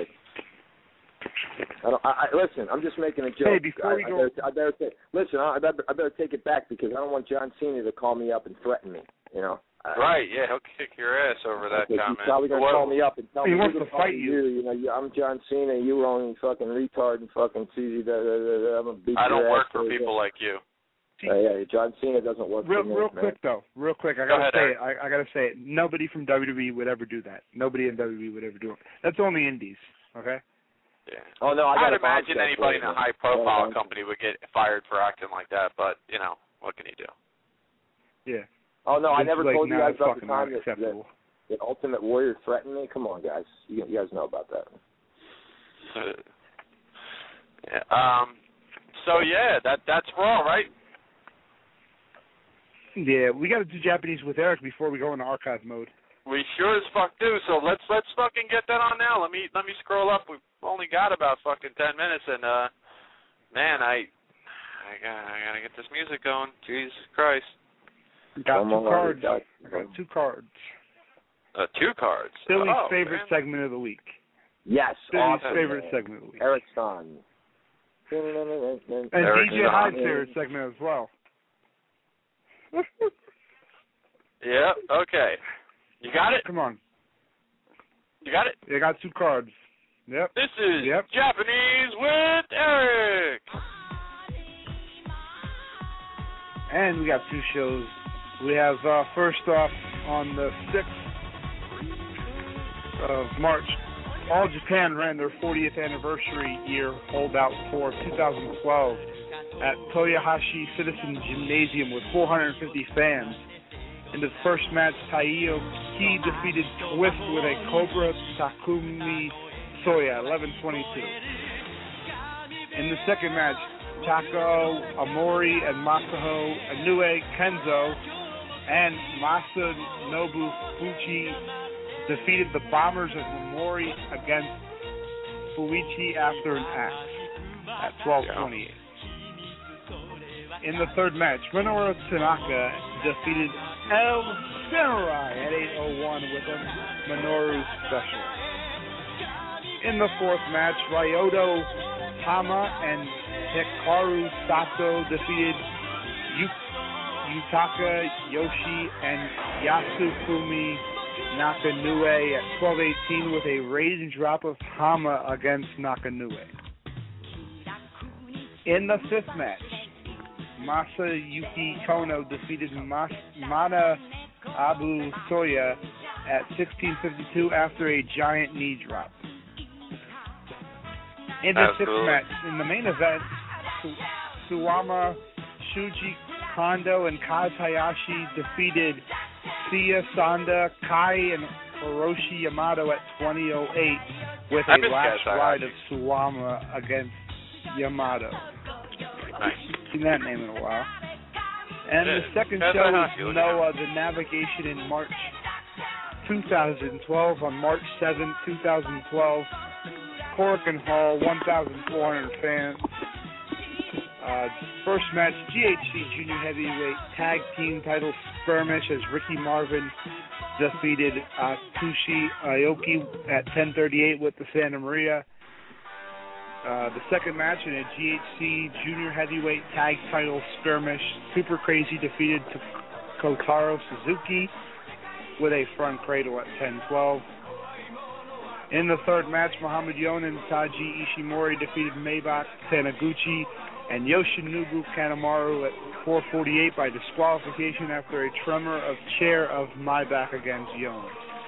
Listen, I'm just making a joke. Hey, before we go, I better take it back because I don't want John Cena to call me up and threaten me. Right? Yeah, he'll kick your ass over that comment. He's probably gonna call me up and tell me he wants to fight you. I'm John Cena. You only fucking retard and fucking cheesy. I'm gonna beat I don't your work ass for people like you. Yeah, John Cena doesn't work for me. Real quick, though. Real quick, I gotta say it. I gotta say it. Nobody from WWE would ever do that. Nobody in WWE would ever do it. That's only indies, okay? Yeah. Oh no, I'd imagine anybody in a high-profile company would get fired for acting like that, but what can you do? Yeah. Oh no, I never told you guys about the fucking time that Ultimate Warrior threatened me. Come on, guys, you guys know about that. Yeah. So yeah, that's Raw, right? Yeah, we got to do Japanese with Eric before we go into archive mode. We sure as fuck do. So let's fucking get that on now. Let me scroll up. We've only got about fucking 10 minutes, and man, I gotta get this music going. Jesus Christ. Got 2 cards. Got 2 cards. 2 cards. Philly's favorite segment of the week. Yes, Philly's awesome. favorite segment of the week. Eric's son. And DJ Hyde's favorite segment as well. Yeah, okay. You got it? Come on. You got it? I got 2 cards. Yep. This is Japanese with Eric. And we got 2 shows. We have, first off, on the 6th of March, All Japan ran their 40th anniversary year holdout tour 2012 at Toyohashi Citizen Gymnasium with 450 fans. In the first match, Taiyo Ki defeated Twist with a Cobra Takumi Soya, 11-22. In the second match, Tako Amori and Masaho Inoue Kenzo and Masanobu Fuji defeated the Bombers of Amori against Fuichi after an axe at 12-28. In the third match, Minoru Tanaka defeated El Samurai at 8:01 with a Minoru special. In the fourth match, Ryoto Hama and Hikaru Sato defeated Yutaka Yoshi and Yasufumi Nakanue at 12:18 with a rating drop of Hama against Nakanue. In the fifth match, Masayuki Kono defeated Mana Abu Soya at 16:52 after a giant knee drop. In the sixth match, in the main event, Suwama, Shuji Kondo, and Kaz Hayashi defeated Sia Sanda, Kai, and Hiroshi Yamato at 20:08 with a last ride of Suwama against Yamato. Nice. Seen that name in a while. And the second show is Noah, the Navigation in March 2012 on March 7, 2012. Corrigan Hall, 1,400 fans. First match, GHC Junior Heavyweight Tag Team Title skirmish as Ricky Marvin defeated Tushi Aoki at 10:38 with the Santa Maria. The second match in a GHC Junior Heavyweight Tag Title skirmish, Super Crazy defeated Kotaro Suzuki with a front cradle at 10:12. In the third match, Muhammad Yon and Taji Ishimori defeated Maybach Taniguchi and Yoshinobu Kanemaru at 4:48 by disqualification after a tremor of chair of Maybach against Yon.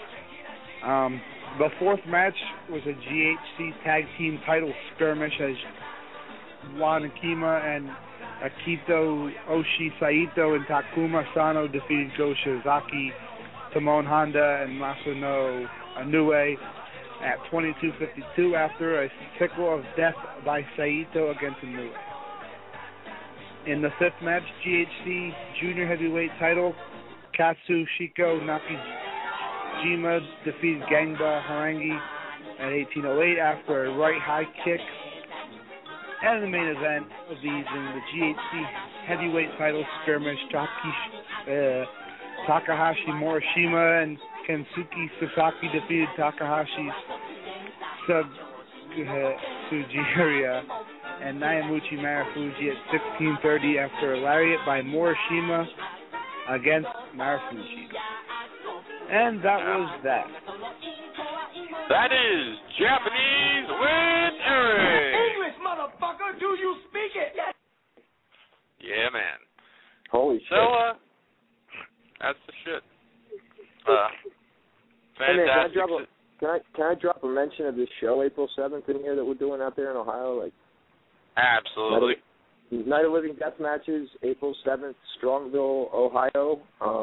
The fourth match was a GHC Tag Team Title skirmish as Juan Akima and Akito Oshi Saito and Takuma Sano defeated Go Shizaki, Tamon Honda, and Masano Inoue at 22:52 after a tickle of death by Saito against Inoue. In the fifth match, GHC Junior Heavyweight Title, Katsushiko Nakajima defeated Gangba Harangi at 18:08 after a right high kick. And the main event of these in the GHC Heavyweight Title skirmish, Takahashi Morishima and Kensuke Sasaki defeated Takahashi's Sugiura and Nayamuchi Marufuji at 16:30 after a lariat by Morishima against Marufuji. And that was that. That is Japanese with Eric. English, motherfucker, do you speak it? Yeah, man. Holy shit. So, that's the shit. Hey man, Fantastic. can I drop a mention of this show April 7th in here that we're doing out there in Ohio? Like, absolutely. Night of Living Death Matches, April 7th, Strongville, Ohio.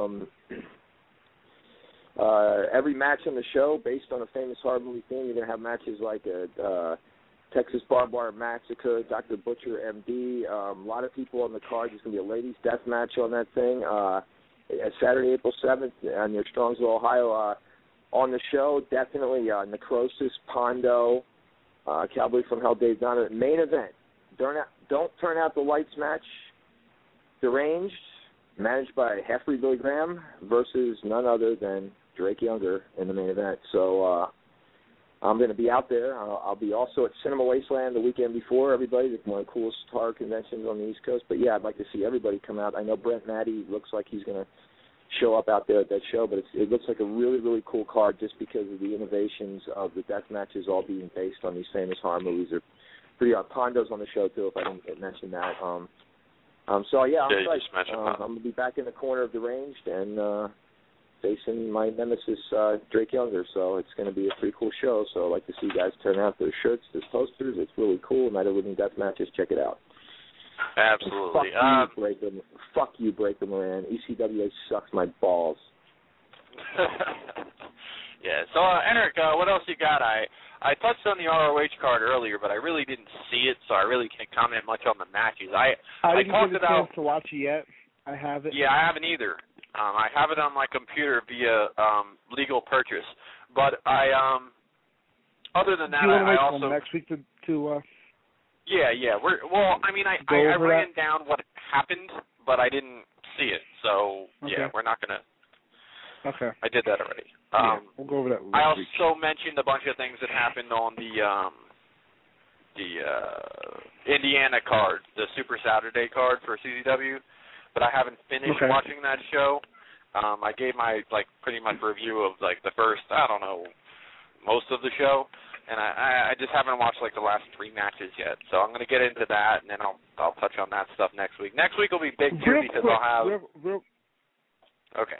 Every match on the show based on a famous horror movie theme. You're going to have matches like Texas Barbed Wire Massacre, Dr. Butcher, MD. A lot of people on the card. There's going to be a ladies' death match on that thing. Saturday, April 7th, near Strongsville, Ohio. On the show, definitely Necrosis, Pondo, Cowboy from Hell, Dave Donovan. Main event, Don't Turn Out the Lights match, Deranged, managed by Heffrey Billy Graham versus none other than Drake Younger in the main event. So I'm going to be out there. I'll be also at Cinema Wasteland the weekend before, everybody. It's one of the coolest horror conventions on the East Coast. But, yeah, I'd like to see everybody come out. I know Brent Matty looks like he's going to show up out there at that show, but it looks like a really, really cool card just because of the innovations of the death matches all being based on these famous horror movies. They're pretty Pondo's on the show, too, if I didn't mention that. So, yeah, I'm excited. I'm going to be back in the corner of Deranged and facing my nemesis, Drake Younger. So it's going to be a pretty cool show. So I'd like to see you guys turn out their shirts, their posters. It's really cool. Night of Living Death Matches. Check it out. Absolutely. Fuck you, Breaker Moran. ECWA sucks my balls. Yeah. So, Eric, what else you got? I touched on the ROH card earlier, but I really didn't see it, so I really can't comment much on the matches. I didn't talked get a about chance to watch it yet. I haven't. Yeah, I haven't either. I have it on my computer via legal purchase. But I, other than that, Do you want to I wait also till next week to Yeah. I ran down what happened, but I didn't see it. So yeah, we're not gonna. Okay. I did that already. We'll go over that. I also mentioned a bunch of things that happened on the Indiana card, the Super Saturday card for CZW, but I haven't finished watching that show. I gave my pretty much review of the first, most of the show, and I just haven't watched the last 3 matches yet. So I'm going to get into that, and then I'll touch on that stuff next week. Next week will be big too because I'll have. Okay.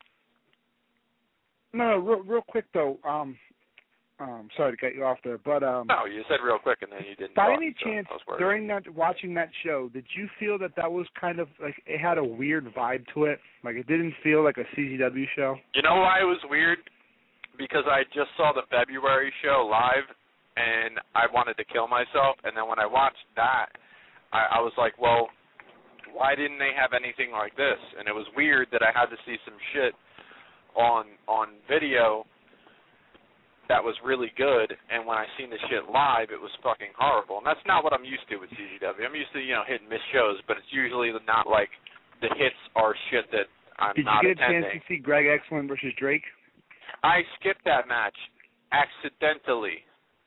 No, real quick though. Sorry to cut you off there, but no, you said real quick and then you didn't. By any chance, during watching that show, did you feel that was kind of it had a weird vibe to it? It didn't feel like a CZW show. You know why it was weird? Because I just saw the February show live, and I wanted to kill myself. And then when I watched that, I was like, well, why didn't they have anything like this? And it was weird that I had to see some shit on video that was really good, and when I seen the shit live, it was fucking horrible. And that's not what I'm used to with CZW. I'm used to, hit and miss shows, but it's usually not the hits are shit that I'm not attending. Did you get a chance to see Greg Excellent versus Drake? I skipped that match accidentally.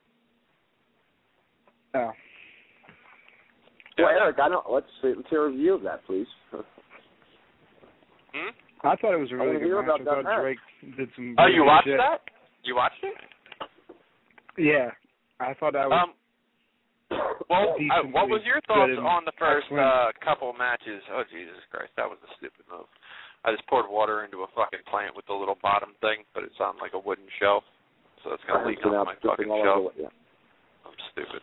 Oh. Well, Eric, let's hear a review of that, please. I thought it was a really good match. I thought Drake did some. Oh, you watched shit. that? You watched it? Yeah, I thought that was. What was your thoughts on the first couple matches? Oh, Jesus Christ, that was a stupid move. I just poured water into a fucking plant with the little bottom thing, but it's on a wooden shelf, so it's gonna leak onto my fucking shelf. I'm stupid.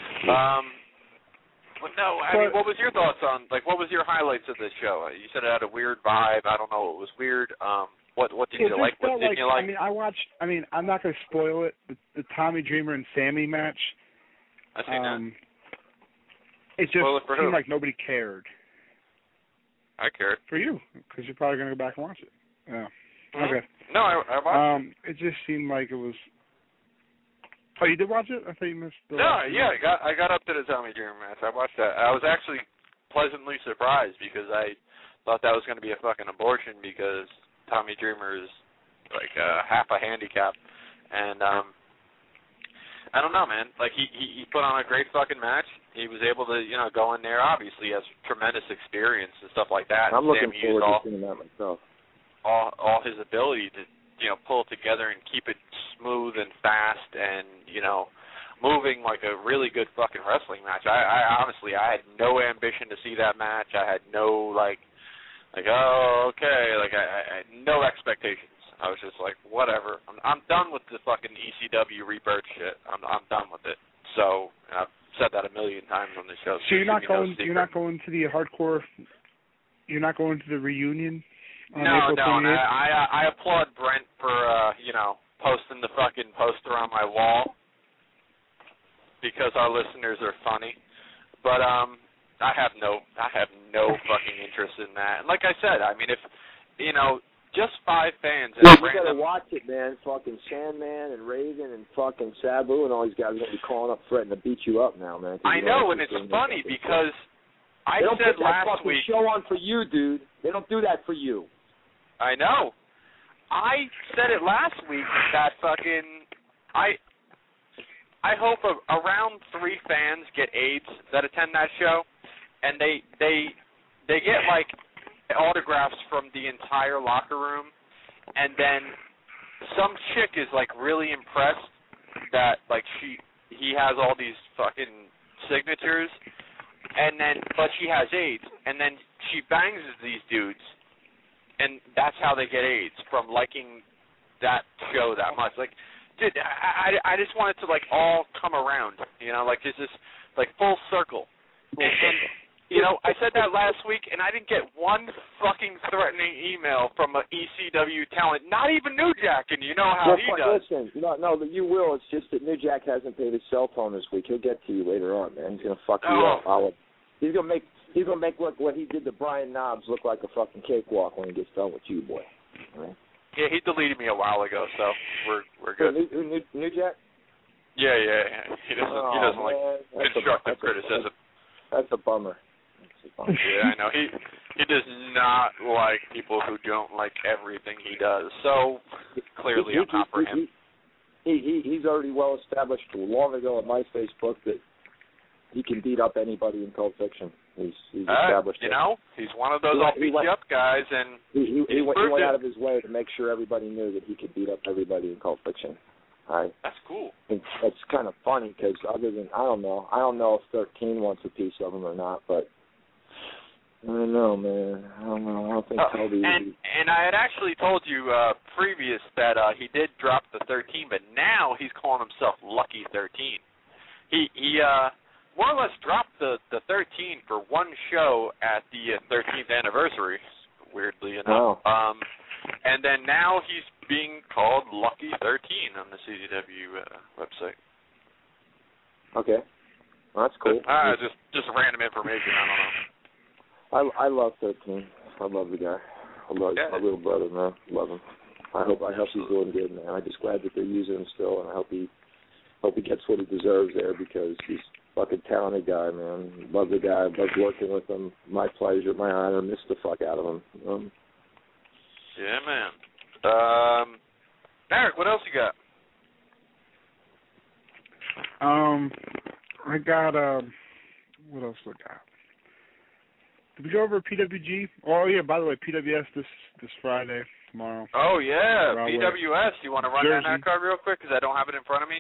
What was your thoughts on what was your highlights of this show? You said it had a weird vibe. I don't know, it was weird. What did you like? What didn't you like? I'm not going to spoil it. The Tommy Dreamer and Sammy match. I seen that. It just seemed like nobody cared. I cared. For you, because you're probably going to go back and watch it. Yeah. Mm-hmm. Okay. No, I watched it. It just seemed like it was. Oh, you did watch it? I thought you missed the. No, yeah, I got up to the Tommy Dreamer match. I watched that. I was actually pleasantly surprised because I thought that was going to be a fucking abortion because Tommy Dreamer is half a handicap, and I don't know, man. He put on a great fucking match. He was able to go in there. Obviously, he has tremendous experience and stuff like that. I'm looking forward to seeing that myself. All his ability to pull it together and keep it smooth and fast and moving like a really good fucking wrestling match. I honestly I had no ambition to see that match. I had no I had no expectations. I was just like, whatever. I'm done with the fucking ECW rebirth shit. I'm done with it. So I've said that a million times on the show. So you're not going to the hardcore. You're not going to the reunion. No. I applaud Brent for posting the fucking poster on my wall because our listeners are funny. But I have no fucking interest in that. And like I said, if just 5 fans. You gotta watch it, man. Fucking Sandman and Raven and fucking Sabu and all these guys are gonna be calling up, threatening to beat you up now, man. I know, and it's funny because I said last week. They don't put that fucking show on for you, dude. They don't do that for you. I know. I said it last week that fucking I hope around 3 fans get AIDS that attend that show, and they get autographs from the entire locker room, and then some chick is really impressed that he has all these fucking signatures, and then but she has AIDS, and then she bangs these dudes, and that's how they get AIDS, from liking that show that much. Dude, I just want it to all come around, it's just full circle. And I said that last week, and I didn't get one fucking threatening email from an ECW talent, not even New Jack, and you know how he does. Listen, no, you will. It's just that New Jack hasn't paid his cell phone this week. He'll get to you later on, man. He's gonna fuck you up. He's gonna make what he did to Brian Knobs look like a fucking cakewalk when he gets done with you, boy. All right? Yeah, he deleted me a while ago, so we're good. New Jack? Yeah. He doesn't like constructive criticism. That's a bummer. Yeah, I know. He does not like people who don't like everything he does. So clearly, I'm not for him. He's already well established long ago on my Facebook that he can beat up anybody in Cult Fiction. He's established. He's one of those I'll beat you up guys, and he went out of his way to make sure everybody knew that he could beat up everybody in Cult Fiction. That's cool. It's kind of funny because I don't know if 13 wants a piece of him or not, but I don't know, man. I don't know. I don't think Toby. And I had actually told you previous that he did drop the 13, but now he's calling himself Lucky 13. He more or less dropped the 13 for one show at the 13th anniversary, weirdly enough. Wow. And then now he's being called Lucky 13 on the CZW website. Okay. Well, that's cool. Just random information. I don't know. I love 13. I love the guy. I love my little brother, man. Love him. I hope he's doing good, man. I'm just glad that they're using him still, and I hope he gets what he deserves there because he's a fucking talented guy, man. Love the guy. Love working with him. My pleasure, my honor. Miss the fuck out of him. Yeah, man. Eric, what else you got? I got what else do I got? Did we go over PWG? Oh yeah, by the way, PWS this Friday, tomorrow. Oh yeah, PWS. You want to run down that card real quick because I don't have it in front of me.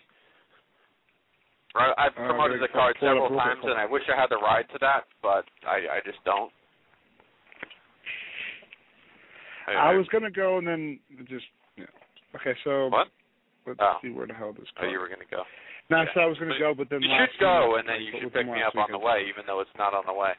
I've promoted the card several times, and I wish I had the ride to that, but I just don't. I was gonna go and then just okay. So what? Let's see where the hell this goes. Oh, you were gonna go. No, I said I was gonna go, but then you should go, and then you should pick me up on the way, even though it's not on the way.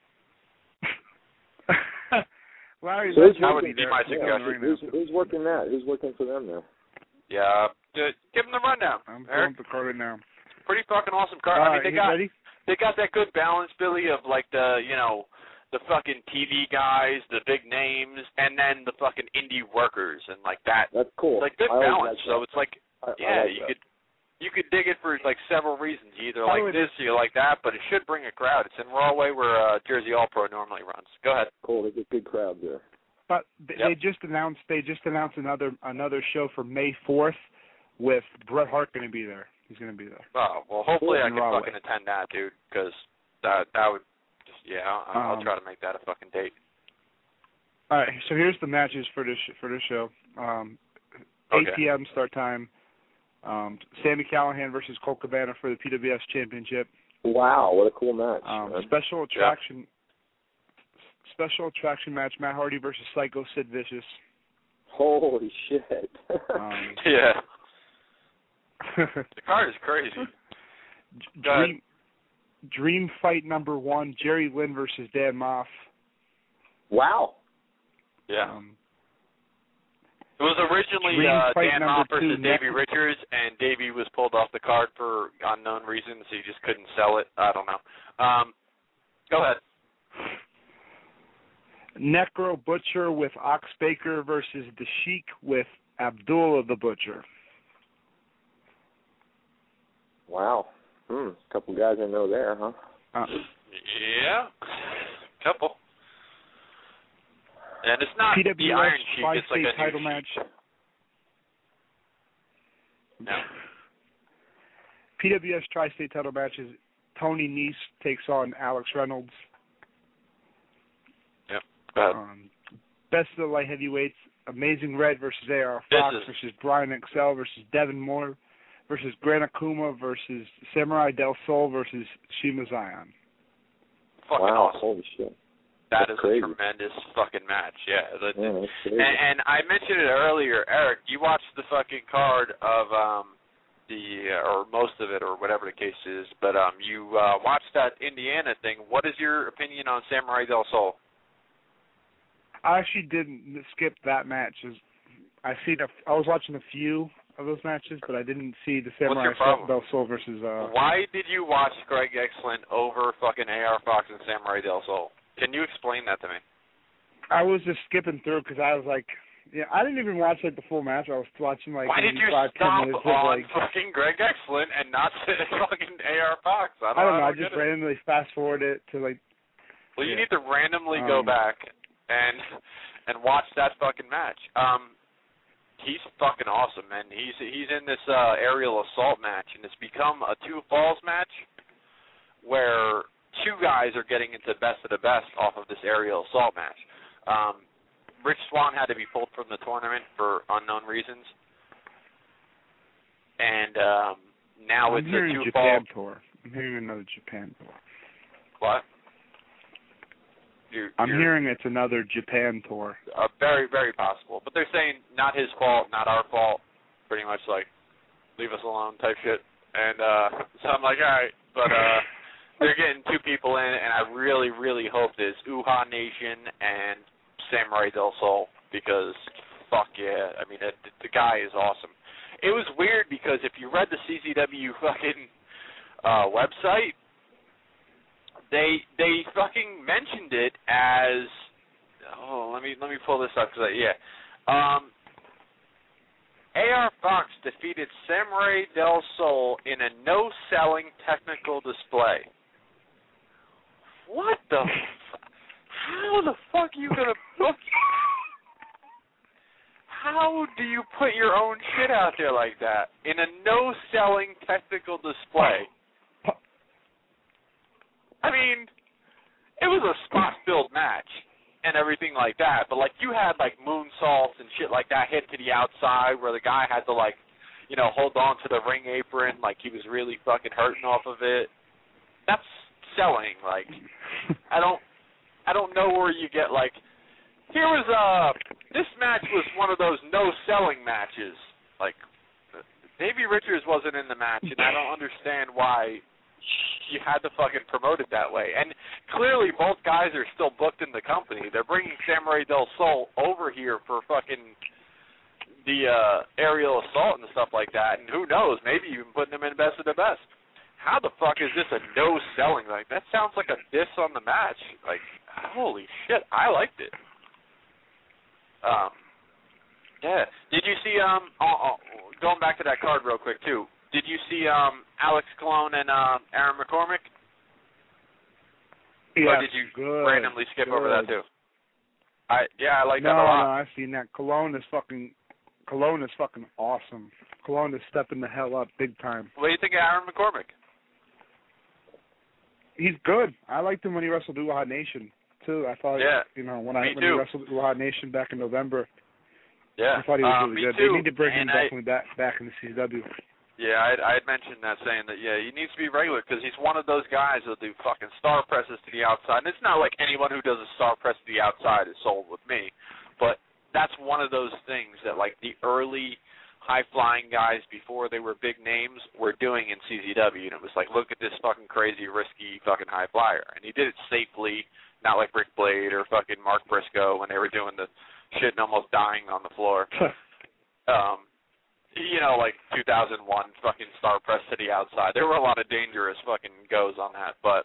Larry, that would be my suggestion. Who's working that? Who's working for them now? Yeah, give them the rundown. I'm pulling up the card right now. Pretty fucking awesome card. I mean, they got that good balance, Billy, of like the the fucking TV guys, the big names, and then the fucking indie workers and like that. That's cool. It's like good balance. So it's like you could dig it for like several reasons. You either like this, or you like that, but it should bring a crowd. It's in Rahway where Jersey All Pro normally runs. Go ahead. Cool. There's a good crowd there. But they just announced another show for May 4th with Bret Hart going to be there. He's going to be there. Oh well, hopefully I can fucking attend that, dude, because that would just I'll try to make that a fucking date. All right, so here's the matches for this show. 8 p.m. start time. Sami Callihan versus Colt Cabana for the PWS Championship. Wow, what a cool match! Special attraction match: Matt Hardy versus Psycho Sid Vicious. Holy shit! Yeah. The card is crazy. Dream Fight number 1: Jerry Lynn versus Dan Moff. Wow. Yeah. It was originally Dan Moff versus Davey Richards, and Davey was pulled off the card for unknown reasons. He just couldn't sell it. I don't know. Go ahead. Necro Butcher with Ox Baker versus The Sheik with Abdullah the Butcher. Wow. A couple guys I know there, huh? Yeah. Couple. And it's not PWS the Iron Sheik, it's like a title new match. No. PWS Tri-State title matches. Tony Nese takes on Alex Reynolds. Yep. Go ahead. Best of the light heavyweights. Amazing Red versus A.R. Fox versus Brian Excel versus Devin Moore versus Grant Akuma versus Samurai Del Sol versus Shima Zion. Fucking wow, awesome. Holy shit. That is crazy. A tremendous fucking match, yeah. That's crazy. And I mentioned it earlier, Eric, you watched the fucking card of or most of it, or whatever the case is. But you watched that Indiana thing. What is your opinion on Samurai Del Sol? I actually didn't skip that match. I was watching a few of those matches, but I didn't see the Samurai Del Sol versus. Why did you watch Greg Excellent over fucking AR Fox and Samurai Del Sol? Can you explain that to me? I was just skipping through because I was like, yeah, I didn't even watch like the full match. I was watching like. Why did you 5, stop 10 minutes on like, fucking Greg Excellent and not fucking AR Fox? I don't know. I just randomly fast forward it to like. Well, you need to randomly go back and watch that fucking match. He's fucking awesome, man. He's in this aerial assault match, and it's become a two falls match where two guys are getting into best of the best off of this aerial assault match. Rich Swann had to be pulled from the tournament for unknown reasons, and now it's a two Japan tour. I'm hearing another Japan tour. What? I'm hearing it's another Japan tour. Very, very possible. But they're saying not his fault, not our fault, pretty much like leave us alone type shit. And so I'm like, all right. But they're getting two people in, and I really, really hope there's Uhaa Nation and Samurai Del Sol, because fuck yeah. I mean, the guy is awesome. It was weird because if you read the CZW fucking website, they fucking mentioned it as, let me pull this up because AR Fox defeated Samurai Del Sol in a no-selling technical display. What the? How the fuck are you gonna book? How do you put your own shit out there like that in a no-selling technical display? I mean, it was a spot-filled match and everything like that, but, like, you had, like, moonsaults and shit like that hit to the outside where the guy had to, like, you know, hold on to the ring apron like he was really fucking hurting off of it. That's selling. Like, I don't know where you get, like, this match was one of those no-selling matches. Like, Davey Richards wasn't in the match, and I don't understand why you had to fucking promote it that way. And clearly both guys are still booked in the company. They're bringing Samurai Del Sol over here for fucking the aerial assault and stuff like that, and who knows, maybe even putting them in best of the best. How the fuck is this a no-selling? Like, that sounds like a diss on the match. Like, holy shit, I liked it. Yeah. Did you see, going back to that card real quick, too, did you see Alex Colon and Aaron McCormick? Yeah. Or did you randomly skip over that, too? I like that a lot. No, I've seen that. Colon is fucking awesome. Colon is stepping the hell up big time. What do you think of Aaron McCormick? He's good. I liked him when he wrestled Uhaa Nation, too. I thought, when he wrestled Uhaa Nation back in November, I thought he was really good. Too. They need to bring him definitely back in the CW. Yeah, I had mentioned that, saying that, he needs to be regular because he's one of those guys that'll do fucking star presses to the outside. And it's not like anyone who does a star press to the outside is sold with me, but that's one of those things that, like, the early high-flying guys before they were big names were doing in CZW. And it was like, look at this fucking crazy, risky fucking high flyer. And he did it safely, not like Rick Blade or fucking Mark Briscoe when they were doing the shit and almost dying on the floor. Like 2001 fucking star press to the outside. There were a lot of dangerous fucking goes on that, but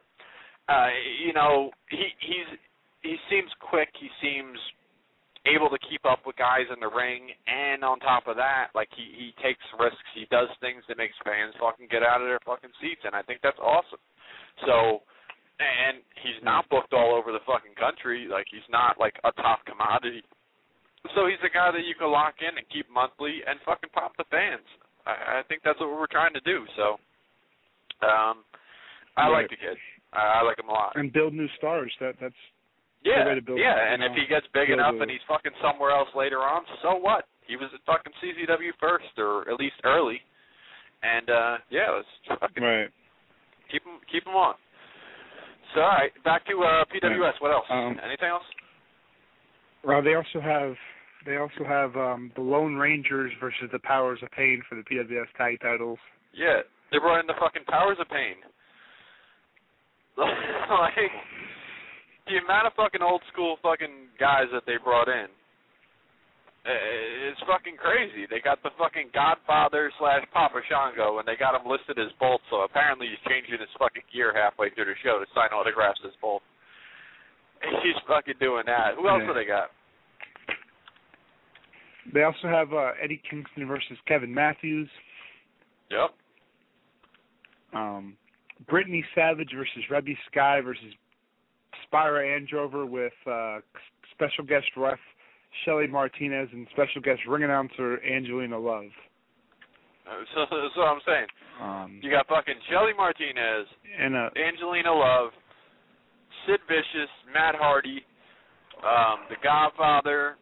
he seems quick. He seems able to keep up with guys in the ring, and on top of that, like he takes risks. He does things that makes fans fucking get out of their fucking seats, and I think that's awesome. So, and he's not booked all over the fucking country. Like, he's not like a top commodity. So he's a guy that you can lock in and keep monthly and fucking pop the fans. I think that's what we're trying to do. So I like the kid. I like him a lot. And build new stars. That's the way to build. Yeah, and if he gets big enough and he's fucking somewhere else later on, so what? He was at fucking CZW first, or at least early. And let's fucking keep him on. So, all right, back to PWS. What else? Anything else? Well, they also have They also have the Lone Rangers versus the Powers of Pain for the PWS tag titles. Yeah, they brought in the fucking Powers of Pain. Like, the amount of fucking old school fucking guys that they brought in, it's fucking crazy. They got the fucking Godfather / Papa Shango, and they got him listed as Bolt, so apparently he's changing his fucking gear halfway through the show to sign autographs as Bolt. He's fucking doing that. Who else do they got? They also have Eddie Kingston versus Kevin Matthews. Yep. Brittany Savage versus Rebby Sky versus Spyra Androver with special guest ref Shelly Martinez and special guest ring announcer Angelina Love. So that's what I'm saying. You got fucking Shelly Martinez, and Angelina Love, Sid Vicious, Matt Hardy, the Godfather,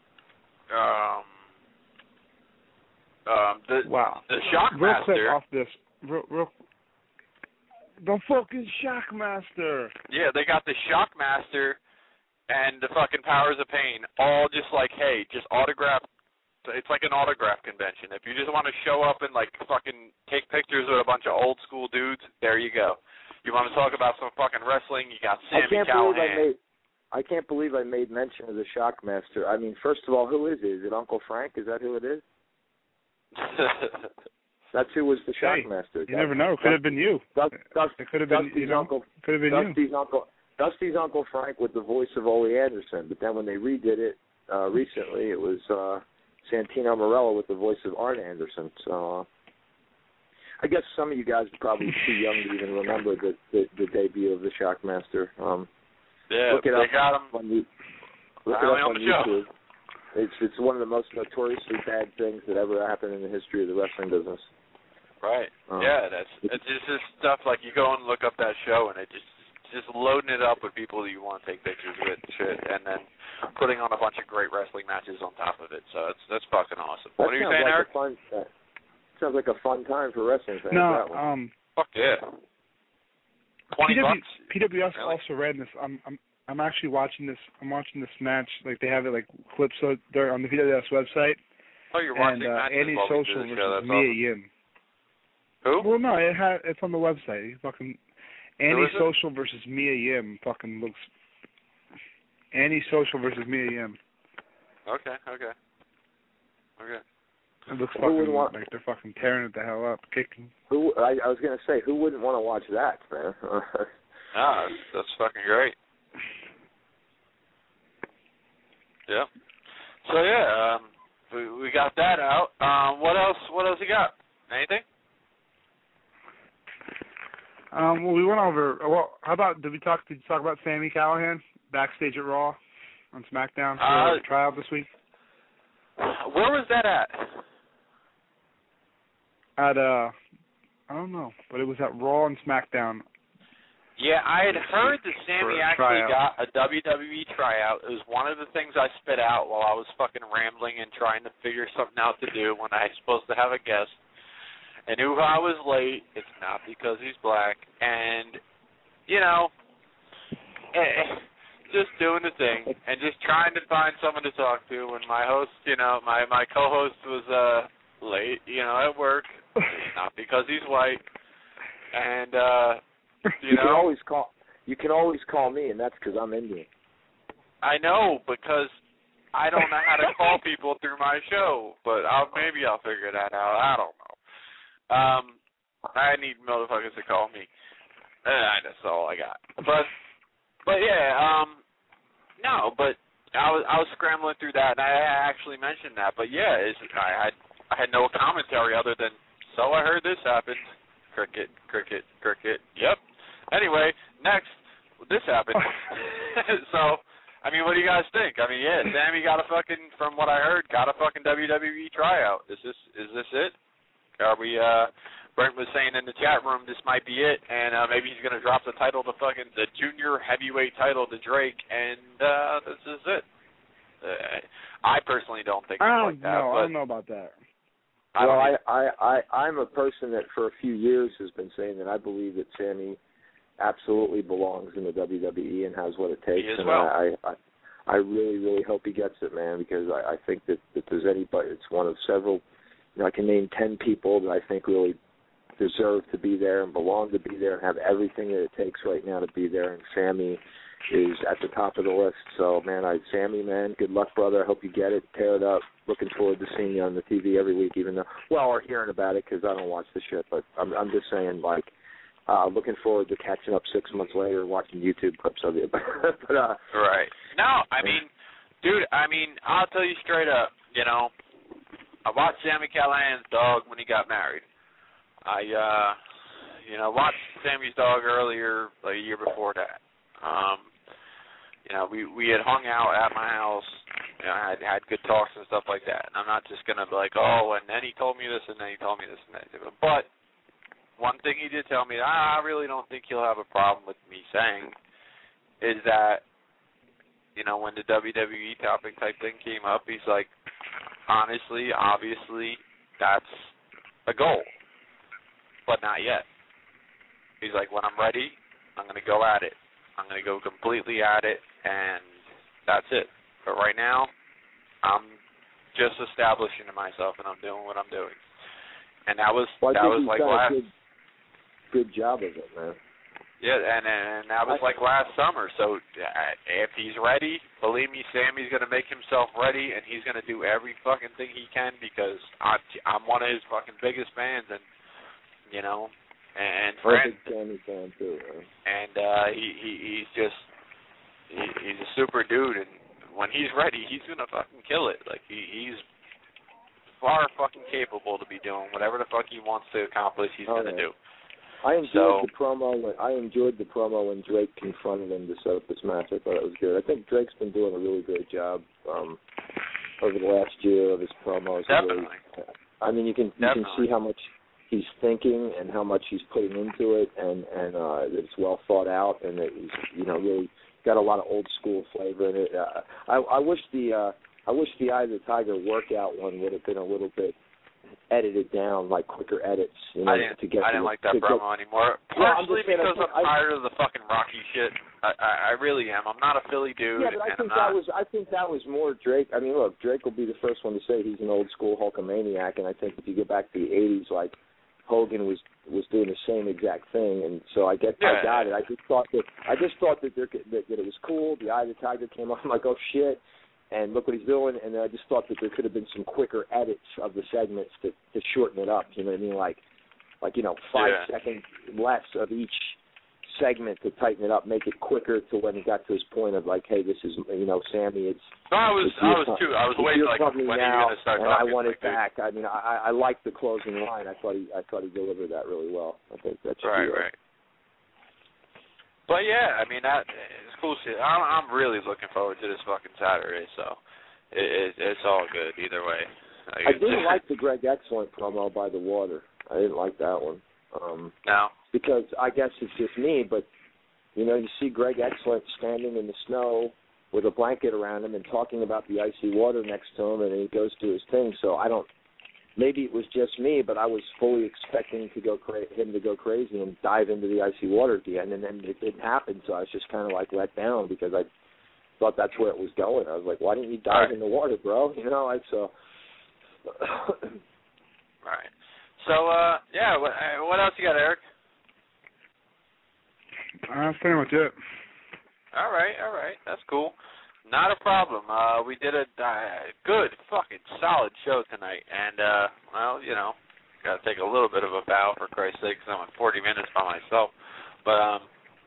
the Shockmaster. Real quick off this, real the fucking Shockmaster. Yeah, they got the Shockmaster and the fucking Powers of Pain, all just like, hey, just autograph. It's like an autograph convention. If you just want to show up and like fucking take pictures with a bunch of old school dudes, there you go. You want to talk about some fucking wrestling? You got Sami Callihan. I can't believe I made mention of the Shockmaster. I mean, first of all, who is it? Is it Uncle Frank? Is that who it is? That's who was the Shockmaster. You never know. Could have been you. It could have been Could have been you. Dusty's Uncle Frank with the voice of Ole Anderson, but then when they redid it recently, it was Santino Marella with the voice of Arn Anderson. So I guess some of you guys are probably too young to even remember the debut of the Shockmaster. Yeah, look it they up got him. Look it up on YouTube. It's one of the most notoriously bad things that ever happened in the history of the wrestling business. Right. Yeah, it's just this stuff like you go and look up that show and it just loading it up with people that you want to take pictures with and shit, and then putting on a bunch of great wrestling matches on top of it. So that's fucking awesome. What are you saying, Eric? Sounds like a fun time for wrestling fans. No, that one. Fuck yeah. $20. PWS really? also ran this. I'm actually watching this. I'm watching this match. Like they have it like clips there on the PWS website. Oh, you're watching matches Andy while we do Social the show. versus That's Mia awesome. Yim. Who? Well, no, it's on the website. Fucking Andy Social versus Mia Yim fucking looks. Andy Social versus Mia Yim. Okay. It looks fucking like they're fucking tearing it the hell up, kicking. I was gonna say, who wouldn't want to watch that, man? That's fucking great. Yeah. So yeah, we got that out. What else you got? Anything? Well, we went over. Well, how about did you talk about Sami Callihan backstage at Raw on SmackDown for the tryout this week? Where was that at? At I don't know, but it was at Raw and SmackDown. Yeah, I had heard that Sami actually tryout. got a WWE tryout. It was one of the things I spit out while I was fucking rambling and trying to figure something out to do when I was supposed to have a guest. And if I was late, it's not because he's black. And, just doing the thing and just trying to find someone to talk to when my host, my co-host was late, at work. Not because he's white. And, You can always call me, and that's because I'm Indian. I know, because I don't know how to call people through my show, but maybe I'll figure that out. I don't know. I need motherfuckers to call me. That's all I got. But yeah, no, but I was scrambling through that, and I actually mentioned that. But yeah, I had no commentary other than, so I heard this happened. Cricket. Yep. Anyway, next, this happened. So, I mean, what do you guys think? I mean, yeah, Sami from what I heard, got a fucking WWE tryout. Is this it? Are we, Brent was saying in the chat room this might be it, and maybe he's going to drop the junior heavyweight title to Drake, and this is it. I personally don't think it's like that. I don't know about that. I'm a person that for a few years has been saying that I believe that Sami absolutely belongs in the WWE and has what it takes. He as and well. I really, really hope he gets it, man, because I think that if there's anybody, it's one of several. I can name 10 people that I think really deserve to be there and belong to be there and have everything that it takes right now to be there. And Sammy is at the top of the list. So, man, Sammy, man, good luck, brother. I hope you get it. Tear it up. Looking forward to seeing you on the TV every week, even though, or hearing about it because I don't watch the shit. But I'm just saying, like, looking forward to catching up 6 months later, watching YouTube clips of you. But, right. No, I mean, dude, I'll tell you straight up, I watched Sami Callihan's dog when he got married. I watched Sammy's dog earlier, like a year before that. We had hung out at my house. I had good talks and stuff like that. And I'm not just gonna be like, oh, and then he told me this, and then he told me this, and that. But one thing he did tell me that I really don't think he'll have a problem with me saying is that, when the WWE topic type thing came up, he's like, honestly, obviously, that's a goal, but not yet. He's like, when I'm ready, I'm going to go at it. I'm going to go completely at it, and that's it. But right now, I'm just establishing to myself, and I'm doing what I'm doing. And that was like last. Good job of it, man. Yeah, and that was like last summer. So if he's ready, believe me, Sammy's going to make himself ready, and he's going to do every fucking thing he can because I'm one of his fucking biggest fans, and and friends. Sammy fan too, man. And he's a super dude, and when he's ready, he's going to fucking kill it. Like he's far fucking capable to be doing whatever the fuck he wants to accomplish. He's going to do. I enjoyed the promo when Drake confronted him to set up this match. I thought it was good. I think Drake's been doing a really great job over the last year of his promos. Definitely. Really, you can see how much he's thinking and how much he's putting into it, and it's well thought out, and that he's really got a lot of old school flavor in it. I wish the Eye of the Tiger workout one would have been a little bit edited down, like quicker edits. I didn't like that promo anymore. Partially because I'm tired of the fucking Rocky shit. I really am. I'm not a Philly dude. Yeah, but I think that was more Drake. Look, Drake will be the first one to say he's an old school Hulkamaniac, and I think if you get back to the '80s, like Hogan was doing the same exact thing, and so I got it. I just thought that it was cool. The Eye of the Tiger came on. I'm like, oh shit. And look what he's doing, and I just thought that there could have been some quicker edits of the segments to shorten it up. You know what I mean? Like 5 seconds less of each segment to tighten it up, make it quicker to when he got to his point of like, hey, this is Sammy. I was waiting like when are you going to start talking? I want it back. I like the closing line. I thought he delivered that really well. I think that's right. But yeah, that it's cool shit. I'm really looking forward to this fucking Saturday, so it's all good either way. I didn't like the Greg Excellent promo by the water. I didn't like that one. No. Because I guess it's just me, but you see Greg Excellent standing in the snow with a blanket around him and talking about the icy water next to him, and then he goes to his thing. So maybe it was just me, but I was fully expecting him to go crazy and dive into the icy water again, and then it didn't happen. So I was just kind of like let down because I thought that's where it was going. I was like, why didn't you dive in the water, bro? So. Right. So what else you got, Eric? That's pretty much it. All right, that's cool. Not a problem. We did a good, fucking solid show tonight, and got to take a little bit of a bow for Christ's sake, because I went 40 minutes by myself. But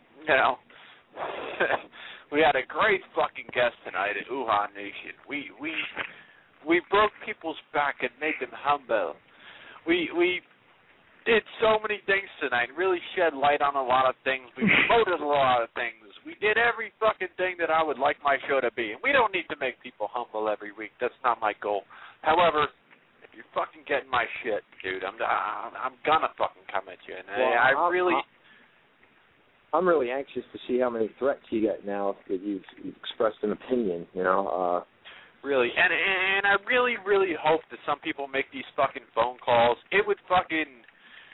we had a great fucking guest tonight at Uha Nation. We broke people's back and made them humble. We did so many things tonight, really shed light on a lot of things. We promoted a lot of things. We did every fucking thing that I would like my show to be. And we don't need to make people humble every week. That's not my goal. However, if you're fucking getting my shit, dude, I'm gonna fucking come at you. And I'm really anxious to see how many threats you get now that you've expressed an opinion, Really, and I really, really hope that some people make these fucking phone calls. It would fucking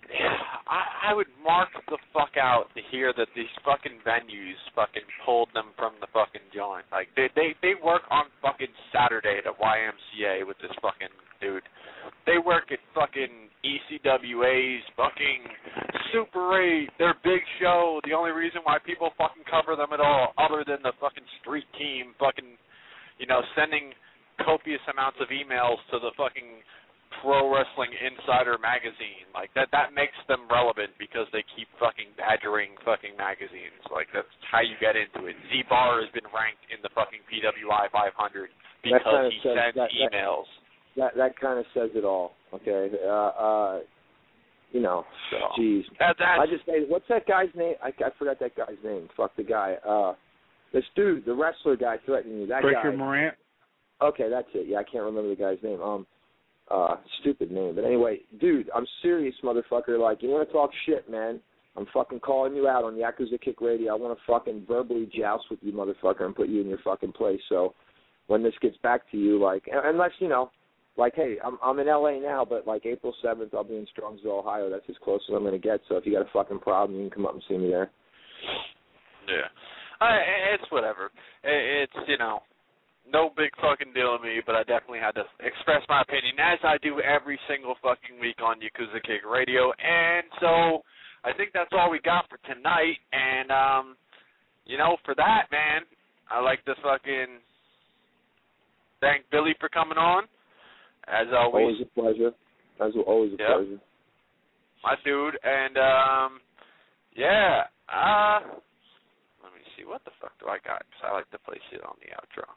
I would mark the fuck out to hear that these fucking venues fucking pulled them from the fucking joint. Like, they work on fucking Saturday at YMCA with this fucking dude. They work at fucking ECWA's fucking Super 8, their big show. The only reason why people fucking cover them at all, other than the fucking street team fucking, you know, sending copious amounts of emails to the fucking Pro Wrestling Insider magazine. Like, that makes them relevant because they keep fucking badgering fucking magazines. Like, that's how you get into it. Z-Bar has been ranked in the fucking PWI 500 because he sends emails. That kind of says it all, okay? You know, so, jeez. I just say, what's that guy's name? I forgot that guy's name. Fuck the guy. This dude, the wrestler guy threatening you. That Breaker guy. Morant? Okay, that's it. Yeah, I can't remember the guy's name. Stupid name. But anyway, dude, I'm serious, motherfucker. Like, you want to talk shit, man? I'm fucking calling you out on Yakuza Kick Radio. I want to fucking verbally joust with you, motherfucker, and put you in your fucking place. So when this gets back to you, like, unless, you know, like, hey, I'm in L.A. now, but, like, April 7th, I'll be in Strongsville, Ohio. That's as close as I'm going to get. So if you got a fucking problem, you can come up and see me there. Yeah. It's whatever. It's, you know, no big fucking deal to me, but I definitely had to express my opinion, as I do every single fucking week on Yakuza Kick Radio. And so I think that's all we got for tonight. And, you know, for that, man, I like to fucking thank Billy for coming on. As always. Always a pleasure. As always a pleasure. My dude. And, yeah. Let me see. What the fuck do I got? Because I like to play shit on the outro.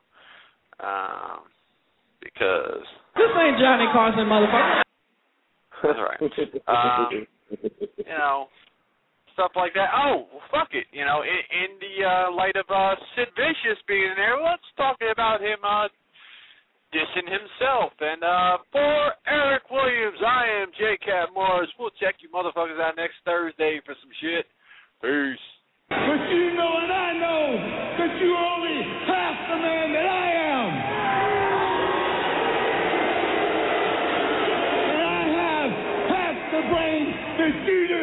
Because... This ain't Johnny Carson, motherfucker. That's right. You know, stuff like that. Oh, well, fuck it. You know, in the light of Sid Vicious being there, let's talk about him dissing himself. And for Eric Williams, I am J. Cat Morris. We'll check you motherfuckers out next Thursday for some shit. Peace. But you know and I know that you're only half the man that I am. And I have half the brain that you do.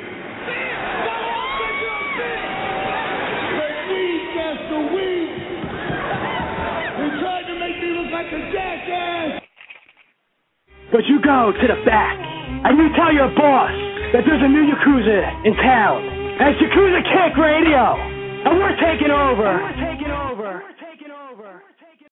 But weed after weed, they tried to make me look like a jackass. But you go to the back, and you tell your boss that there's a new Yakuza in town. And it's Yakuza Kick Radio, and we're taking over.